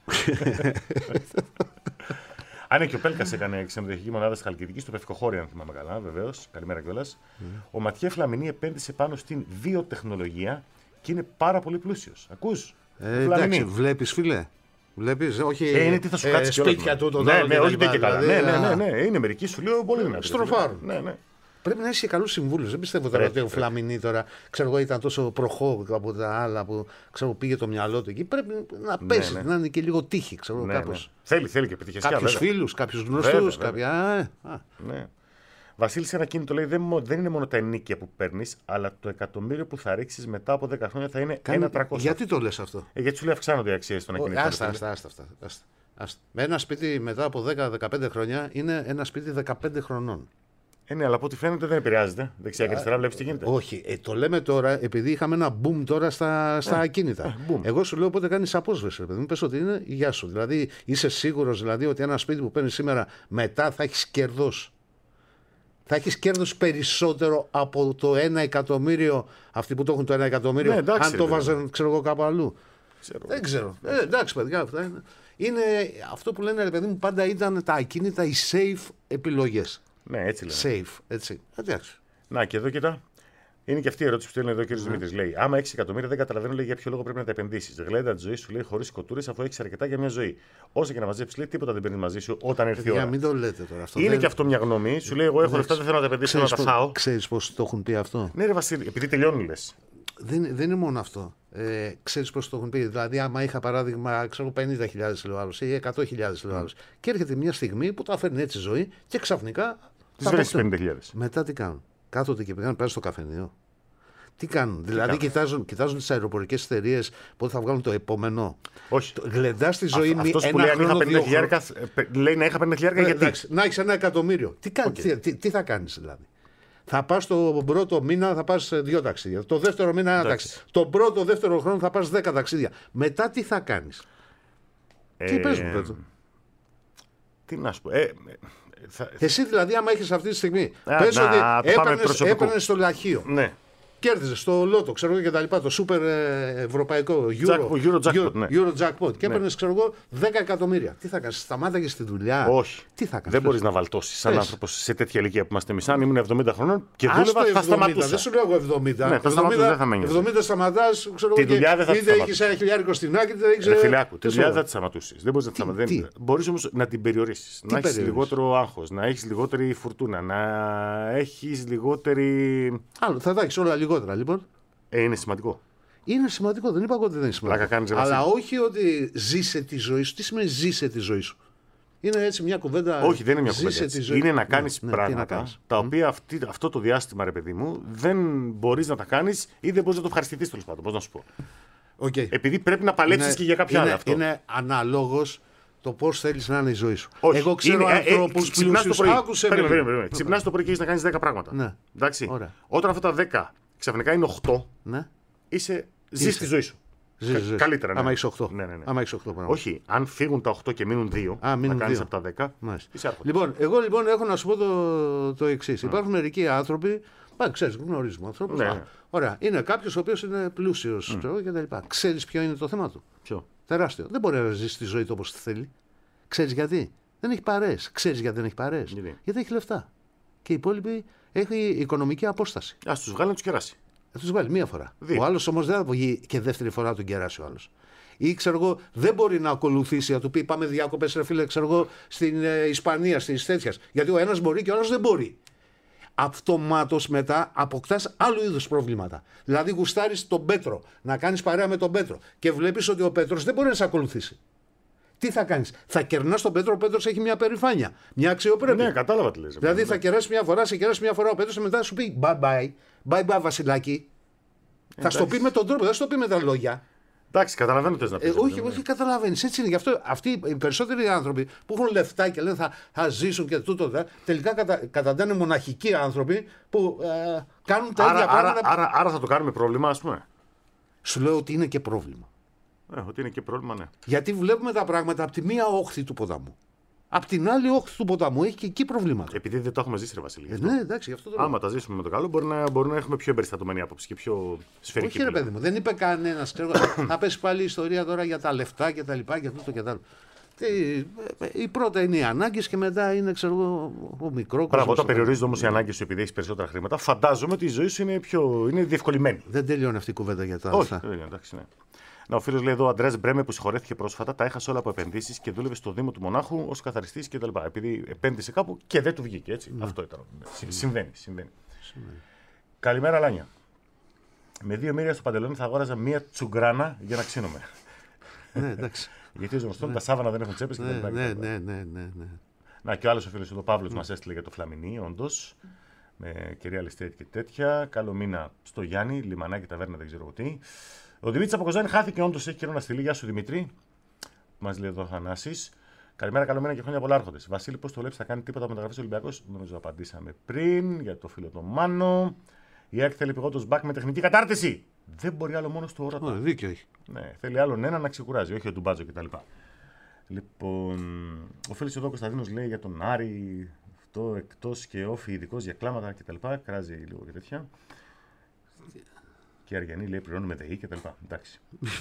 Αν είναι και ο Πέλκας έκανε ξενοδοχική μονάδα στη Χαλκιδική, στο Πευκοχώρι, αν θυμάμαι καλά, βεβαίως. Καλημέρα κιόλας. Mm. Ο Ματιέ Φλαμινί επένδυσε πάνω στην βιοτεχνολογία και είναι πάρα πολύ πλούσιος. Ακούς. Ε, εντάξει, βλέπεις, φίλε. Βλέπεις, όχι. Ε, είναι τι θα σου κάτσει. Ε, σπίτια του, τον ναι, άλλο. Ναι, όχι και καλά. Δηλαδή, ναι, ναι, ναι, ναι, είναι μερικοί σου λέω πολύ δυνατοί. Στροφάρουν. Ναι, ναι. Πρέπει να έχει και καλούς συμβούλους. Δεν πιστεύω τώρα ότι ο Φλαμινί τώρα ξέρω εγώ, ήταν τόσο προχώ από τα άλλα που ξέρω, πήγε το μυαλό του εκεί. Πρέπει να πέσει, ναι, ναι. να είναι και λίγο τύχη. Ξέρω, ναι, κάπως. Ναι. Θέλει, θέλει και επιτυχία. Κάποιους φίλους, κάποιους γνωστούς. Κάποια... Α, ναι. Βασίλης, ένα κίνητο λέει δεν, δεν είναι μόνο τα ενίκια που παίρνεις, αλλά το εκατομμύριο που θα ρίξεις μετά από δέκα χρόνια θα είναι Κάνει... ένα τριακόσια. Γιατί το λες αυτό. Ε, γιατί σου λέει αυξάνονται οι αξίες των ακινήτων. Άστα, άστα, άστα, άστα, άστα. Με ένα σπίτι μετά από δέκα με δεκαπέντε χρόνια είναι ένα σπίτι δεκαπέντε χρονών. Ε, ναι, αλλά από ό,τι φαίνεται δεν επηρεάζεται. Δεξιά και αριστερά βλέπεις τι γίνεται. Όχι, ε, το λέμε τώρα επειδή είχαμε ένα boom τώρα στα, στα ε, ακίνητα. Ε, Εγώ σου λέω πότε κάνεις απόσβεση. Παιδί μου, πες ότι είναι γεια σου. Δηλαδή είσαι σίγουρος δηλαδή, ότι ένα σπίτι που παίρνεις σήμερα μετά θα έχεις κέρδος. Θα έχεις κέρδος περισσότερο από το ένα εκατομμύριο. Αυτοί που το έχουν το ένα εκατομμύριο, ναι, εντάξει, αν το βάζουν ξέρω εγώ κάπου αλλού. Ξέρω. Δεν ξέρω. Ε, εντάξει, παιδιά, αυτά είναι. Είναι αυτό που λένε, ρε παιδί μου, πάντα ήταν τα ακίνητα οι safe επιλογές. Ναι, έτσι λένε. Safe, έτσι. Εντάξει. Να και εδώ κοίτα. Είναι και αυτή η ερώτηση που στέλνει εδώ ο κ. Mm. Δημήτρης. Λέει: άμα έχεις εκατομμύρια, δεν καταλαβαίνω λέει, για ποιο λόγο πρέπει να τα επενδύσεις. Γλέντα τη ζωή σου λέει χωρίς κοτούρες, αφού έχεις αρκετά για μια ζωή. Όσο και να μαζέψεις, λέει τίποτα δεν παίρνει μαζί σου όταν έρθει η ώρα. Για μην το λέτε τώρα αυτό. Είναι δεν... και αυτό μια γνώμη. Σου λέει: εγώ έχω λεφτά, δεν θέλω να τα επενδύσω, να τα φάω. Ξέρεις πώς το έχουν πει αυτό. Ναι, ρε Βασίλη, επειδή τελειώνει λες. Δεν, δεν είναι μόνο αυτό. Ε, ξέρεις πώς το έχουν πει. Δηλαδή, άμα είχα παράδειγμα ξέρω, πενήντα χιλιάδες λεωάλους ή εκατό χιλιάδες λεωάλους mm. και έρχεται μια στιγμή που τα φέρνει έτσι ζωή και ξαφνικά. Τις βρέσεις πενήντα χιλιάδες. Μετά τι κάνουν. Κάθονται και πηγαίνουν πέρα στο καφενείο. Τι κάνουν. Τι δηλαδή, κάνουν. Κοιτάζουν, κοιτάζουν τις αεροπορικές εταιρείες πότε θα βγάλουν το επόμενο. Όχι. Γλεντάς τη ζωή μη ένα λέει, χρόνο, δύο χιλιάρικα, λέει να είχα πενήντα χιλιάρικα γιατί. Εντάξει, να έχεις ένα εκατομμύριο. Τι, okay. τι, τι, τι θα κάνεις δηλαδή. Θα πας το πρώτο μήνα, θα πας δύο ταξίδια. Το δεύτερο μήνα ένα ταξίδι. Τον πρώτο, δεύτερο χρόνο θα πας δέκα ταξίδια. Μετά τι θα κάνεις. Ε, τι πες μου πρώτο. Τι να σου πω. Ε, θα... Εσύ δηλαδή, άμα έχεις αυτή τη στιγμή. Πες ότι έπαιρνες στο λαχείο. Ναι. Κέρδιζε στο Λότο, ξέρω εγώ και τα λοιπά. Το σούπερ ευρωπαϊκό Euro, Euro, Jackpot, Euro, ναι. Euro Jackpot. Και ναι. έπαιρνε, ξέρω εγώ, δέκα εκατομμύρια. Τι θα κάνει, σταμάταγε στη δουλειά. Όχι. Τι θα κάνει. Δεν μπορεί να βαλτώσει σαν άνθρωπο σε τέτοια ηλικία που είμαστε εμεί. Αν ήμουν εβδομήντα χρονών και δούλευα, θα σταματούσα. Δεν σου λέω εγώ εβδομήντα. Ναι, θα σταματούσα, δεν θα μένει. εβδομήντα σταματά, ξέρω εγώ. Είτε έχει ένα χιλιάρικο στην άκρη, είτε έχει. Φιλιάκου, τη δουλειά δεν τη σταματούσει. Δεν μπορεί να τη σταματήσει. Μπορεί όμω να την περιορίσει. Να έχει λιγότερο άγχο, να έχει λιγότερη φουρτούνα, να έχει λιγότερη. Άλλο, θα τα έχει όλα λιγότερα λοιπόν. Ε, είναι σημαντικό. Είναι σημαντικό, δεν είπα ότι δεν είναι σημαντικό. Κάνεις, αλλά όχι ότι ζήσε τη ζωή σου. Τι σημαίνει ζήσε τη ζωή σου. Είναι έτσι μια κουβέντα. Όχι, δεν είναι μια κουβέντα. Είναι να κάνει ναι, πράγματα ναι, κάνεις. τα οποία αυτή, αυτό το διάστημα, ρε παιδί μου, δεν μπορεί να τα κάνει ή δεν μπορεί να το ευχαριστηθεί τέλο πάντων. Πώ να σου πω. Okay. Επειδή πρέπει να παλέψει και για κάποια είναι, άλλα. Αυτό. Είναι ανάλογο το πώ θέλει να είναι η ζωή σου. Όχι, εγώ ξέρω ανθρώπου που ξυπνά το πρωί και έχει να κάνει δέκα πράγματα. Ναι. Εντάξει. Όταν αυτά τα δέκα ξαφνικά είναι οκτώ, ναι. είσαι, ζεις τη ζωή σου. Ζεις, Κα, καλύτερα. Ναι. Άμα έχεις οκτώ. Ναι, ναι, ναι. Άμα έχεις οκτώ όχι, αν φύγουν τα οκτώ και μείνουν δύο, Α, μείνουν να κάνεις δύο. από τα δέκα. Είσαι άρχοντας. Λοιπόν, εγώ λοιπόν έχω να σου πω το, το εξής. Mm. Υπάρχουν μερικοί άνθρωποι, πά, ξέρεις, γνωρίζουμε ανθρώπους. Ναι. Ωραία, είναι κάποιος ο οποίος είναι πλούσιος mm. και τα λοιπά. Ξέρεις ποιο είναι το θέμα του. Ποιο? Τεράστιο. Δεν μπορεί να ζήσει τη ζωή του όπως θέλει. Ξέρεις γιατί? Δεν έχει παρέες. Ξέρεις γιατί δεν έχει παρέες? Γιατί? γιατί έχει λεφτά. Και οι υπόλοιποι έχει οικονομική απόσταση. Ας τους βγάλει να τους κεράσει. Θα τους βγάλει μία φορά. Δύο. Ο άλλος όμως δεν θα βγει και δεύτερη φορά τον κεράσει ο άλλος. Ή ξέρω εγώ, δεν μπορεί να ακολουθήσει, να του πει πάμε διακοπές, ρε φίλε, ξέρω εγώ, στην ε, Ισπανία, στην τέτοιας. Γιατί ο ένας μπορεί και ο άλλος δεν μπορεί. Αυτομάτως μετά αποκτάς άλλου είδους προβλήματα. Δηλαδή, γουστάρεις τον Πέτρο, να κάνεις παρέα με τον Πέτρο και βλέπεις ότι ο Πέτρος δεν μπορεί να σε ακολουθήσει. Τι θα κάνεις? Θα κερνάς τον Πέτρο, ο Πέτρος έχει μια περηφάνεια, μια αξιοπρέπεια. Ναι, κατάλαβα τι λες. Δηλαδή ναι. θα κεράσει μια φορά, σε κεράσει μια φορά ο Πέτρος και μετά σου πει bye bye, bye bye Βασιλάκη. Θα σου το πει με τον τρόπο, δεν σου το πει με τα λόγια. Εντάξει, καταλαβαίνω τι θες να πεις. Ε, όχι, όχι, καταλαβαίνεις. Έτσι είναι. Γι' αυτό αυτοί οι περισσότεροι άνθρωποι που έχουν λεφτά και λένε θα, θα ζήσουν και τούτο, δε, τελικά κατα, καταντάνε μοναχικοί άνθρωποι που ε, κάνουν τα άρα, ίδια άρα, πράγματα. άρα, άρα θα το κάνουμε πρόβλημα, ας πούμε. Σου λέω ότι είναι και πρόβλημα. Ε, ότι είναι και πρόβλημα, ναι. Γιατί βλέπουμε τα πράγματα από τη μία όχθη του ποταμού. Απ' την άλλη όχθη του ποταμού έχει και εκεί προβλήματα. Επειδή δεν το έχουμε ζήσει, ρε Βασίλη. Ε, ναι, εντάξει, γι' αυτό το λέω. Άμα τα ζήσουμε με το καλό, μπορεί να, μπορεί να έχουμε πιο εμπεριστατωμένη άποψη και πιο σφαιρική. Όχι, ρε παιδί μου, δεν είπε κανένα. Θα πέσει πάλι η ιστορία τώρα για τα λεφτά και τα λοιπά και τούτο και τα άλλα. Η πρώτα είναι οι ανάγκες και μετά είναι, ξέρω εγώ, ο μικρό. Μπράβο, όταν περιορίζονται όμως οι ανάγκες σου επειδή έχεις περισσότερα χρήματα, φαντάζομαι ότι η ζωή σου είναι, πιο, είναι διευκολυμένη. Δεν τελειώνει αυτή η κουβέντα για τα Όχι, λεφτά. δεν εντάξει, ναι. Να, ο φίλος λέει εδώ: ο Αντρέας Μπρέμε που συγχωρέθηκε πρόσφατα, τα έχασε όλα από επενδύσεις και δούλευε στο Δήμο του Μονάχου ως καθαριστής κτλ. Επειδή επένδυσε κάπου και δεν του βγήκε. Έτσι. Ναι. Αυτό ήταν. Ναι. Συμβαίνει, συμβαίνει. συμβαίνει. Καλημέρα, Λάνια. Με δύο μοίρια στο παντελόνι θα αγόραζα μία τσουγκράνα για να ξύνομαι. Ναι, εντάξει. Γιατί ως γνωστόν τα σάβανα δεν έχουν τσέπες ναι, κτλ. Ναι, ναι, ναι, ναι, ναι. Να, και ο άλλος ο φίλος εδώ, Παύλος, μας έστειλε για το Φλαμινί, όντως. Με κυρία Λιστέτη και τέτοια. Καλό μήνα στο Γιάννη, λιμανάκι, ταβέρνα, δεν ξέρω τι. Ο Δημήτρης από Κοζάνη χάθηκε, όντως έχει καιρό να στείλει. Γεια σου Δημήτρη. Μας λέει εδώ ο Θανάσης. Καλημέρα, καλό μήνα και χρόνια πολλά άρχοντες. Βασίλη, πώς το βλέπεις, θα κάνει τίποτα μεταγραφή Ολυμπιακός? Νομίζω απαντήσαμε πριν για το φίλο τον Μάνο. Η ΑΕΚ θέλει πηγόντως μπακ με τεχνική κατάρτιση. Δεν μπορεί άλλο μόνο του όρατα. Oh, δίκιο έχει. Ναι, θέλει άλλον ένα να ξεκουράζει, όχι ο Ντουμπάτζο κτλ. Λοιπόν, ο φίλος εδώ Κωνσταντίνος λέει για τον Άρη, αυτό εκτός και όφη ειδικός για κλάματα κτλ. Κράζει λίγο και τέτοια. Και η Αργιανή λέει πληρώνουμε ΔΕΗ και τα λοιπά. Εντάξει.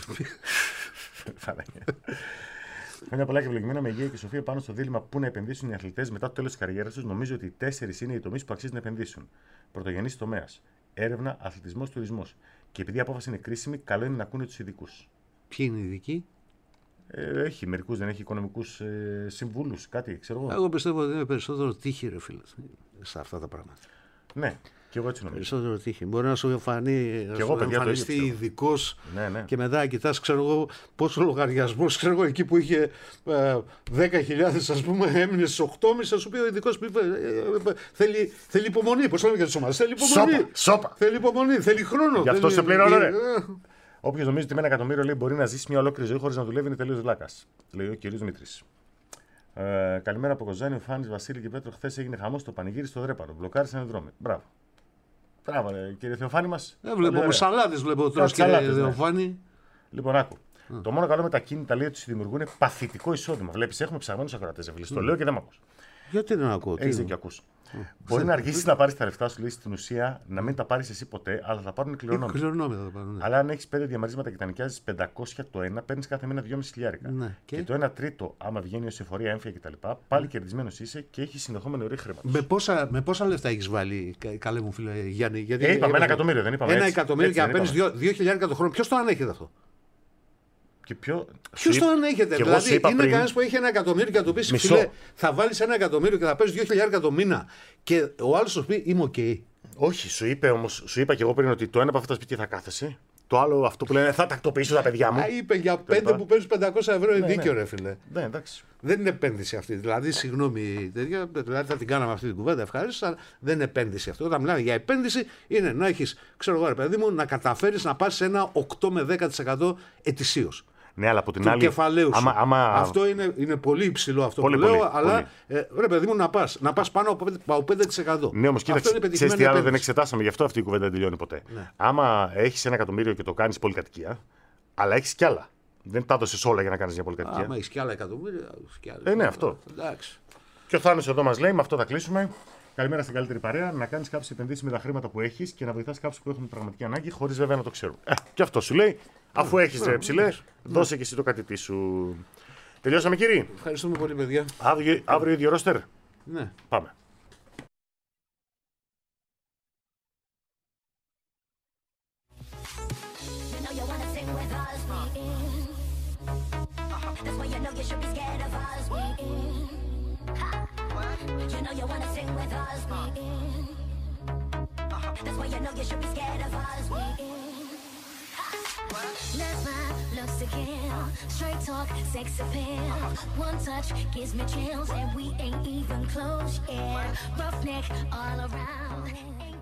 Χρόνια πολλά και ευλογημένα με υγεία και σοφία πάνω στο δίλημμα πού να επενδύσουν οι αθλητές μετά το τέλος της καριέρας τους. Νομίζω ότι οι τέσσερις είναι οι τομείς που αξίζει να επενδύσουν. Πρωτογενής τομέας. Έρευνα, αθλητισμός, τουρισμός. Και επειδή η απόφαση είναι κρίσιμη, καλό είναι να ακούνε τους ειδικούς. Ποιοι είναι οι ειδικοί? Ε, έχει μερικούς, δεν έχει οικονομικούς ε, συμβούλους, κάτι, ξέρω εγώ. Εγώ πιστεύω ότι είναι περισσότερο τύχη, ρε φίλε, σε αυτά τα πράγματα. Ναι. Και εγώ έτσι νομίζω. Περισσότερο τύχη. Μπορεί να σου φανεί και εγώ, παιδιά, εμφανιστεί ειδικό ναι, ναι. και μετά κοιτάς, ξέρω εγώ, πόσο λογαριασμό, ξέρω εγώ, εκεί που είχε ε, δέκα χιλιάδες, ας πούμε, έμεινε στις οκτώ και μισή, θα σου πει ο ειδικός ε, ε, ε, θέλει, θέλει υπομονή. Πώς λέμε για τις ομάδες? Θέλει υπομονή. Σόπα, σόπα. Θέλει υπομονή, θέλει χρόνο. Γι' αυτό θέλει... σε πληρώνω, ρε. Όποιος νομίζει ότι με ένα εκατομμύριο λέει, μπορεί να ζήσει μια ολόκληρη ζωή χωρίς να δουλεύει είναι τελείως βλάκας. Λέει ο κύριος Δημήτρης. Ε, καλημέρα από Κοζάνη, ο Φάνης, Βασίλη και Πέτρο. Χθες έγινε χαμός στο πανηγύρι στο Δρέπανο. Μπλοκάρισαν δρόμοι. Μπράβο. Μπράβο, κύριε Θεοφάνη μας. Ε, βλέπω με σαλάτες, βλέπω τώρα, κύριε Θεοφάνη. Ναι. Λοιπόν, άκου. Mm. Το μόνο καλό με τα κίνητα λέει ότι σου δημιουργούν παθητικό εισόδημα. Βλέπεις, έχουμε ψαγμένους ακροατές. Mm. Το λέω και δεν μ' ακούς. Γιατί δεν ακούω? Έχεις δίκιο, ακούς. Mm. Μπορεί mm. να αργήσεις να πάρεις τα λεφτά σου, λέει στην ουσία, να μην τα πάρεις εσύ ποτέ, αλλά θα πάρουν κληρονόμοι. Κληρονόμοι θα πάρουν. Ναι. Αλλά αν έχεις πέντε διαμερίσματα και τα νοικιάζεις πεντακόσια το ένα, παίρνεις κάθε μήνα δυόμισι χιλιάρικα. Ναι. Και... και το ένα τρίτο, άμα βγαίνει ως εφορία, έμφυα κτλ., πάλι mm. κερδισμένος είσαι και έχεις συνεχόμενο ωραίο χρήμα. Με πόσα, με πόσα λεφτά έχεις βάλει, καλέ μου φίλε Γιάννη? Γιατί ε, είπαμε ένα εκατομμύριο, δεν είπαμε. Ένα έτσι, εκατομμύριο έτσι, και να παίρνεις δύο χιλιάρικα το χρόνο. Ποιος το ανέχεται αυτό? Ποιο Ποιος το ανέχεται? Δηλαδή, είναι πριν... κανένας που έχει ένα εκατομμύριο και να του πει: φίλε, θα βάλεις ένα εκατομμύριο και θα παίρνεις δύο χιλιάρικα το μήνα. Και ο άλλος σου πει: είμαι οκ. Okay. Όχι, σου, είπε, όμως, σου είπα και εγώ πριν ότι το ένα από αυτά τα σπίτια θα κάθεσαι. Το άλλο, αυτό που λένε, θα τακτοποιήσω τα παιδιά μου. Α, είπε για πέντε που παίρνουν πεντακόσια ευρώ είναι ναι, δίκαιο, ναι. Ρε φίλε. Ναι, εντάξει. Δεν είναι επένδυση αυτή. Δηλαδή, συγγνώμη, τέτοια, δηλαδή θα την κάναμε αυτή την κουβέντα, ευχαρίστω, αλλά δεν είναι επένδυση αυτό. Όταν μιλάμε για επένδυση, είναι να έχει, ξέρω εγώ, ρε παιδί μου, να καταφέρει να πα σε ένα οκτώ με δέκα τοις εκατό ετησίως. Ναι, αλλά από την του άλλη. Κεφαλαίου σου. Άμα, άμα... Αυτό είναι, είναι πολύ υψηλό αυτό πολύ, που λέω, πολύ, αλλά ε, ρε παιδί μου να πα να πας πάνω από πέντε τοις εκατό. Ναι, όμως κοίταξε, ξέρεις τι άλλο δεν εξετάσαμε, γι' αυτό αυτή η κουβέντα δεν τελειώνει ποτέ. Ναι. Άμα έχεις ένα εκατομμύριο και το κάνεις πολυκατοικία, αλλά έχεις κι άλλα. Δεν τα έδωσες όλα για να κάνεις μια πολυκατοικία. Άμα έχεις κι άλλα εκατομμύρια, κι άλλα. Ε, ναι, αυτό. Εντάξει. Και ο Θάνος εδώ μας λέει, με αυτό θα κλείσουμε. Καλημέρα στην καλύτερη παρέα. Να κάνεις κάποιες επενδύσεις με τα χρήματα που έχεις και να βοηθάς κάποιους που έχουν πραγματική ανάγκη, χωρίς βέβαια να το ξέρουν. Ε, και αυτό σου λέει, αφού έχεις ρε ψηλέ, δώσε και εσύ το κατητή σου. Τελειώσαμε, κύριοι. Ευχαριστούμε πολύ, παιδιά. Αύριο, αύριο ίδιο ρόστερ. Ναι. Πάμε. You know you wanna sing with us, we in. That's why you know you should be scared of us, we in. Let's vibe, looks to kill. Straight talk, sex appeal. One touch gives me chills, and we ain't even close yet. Roughneck all around. Ain't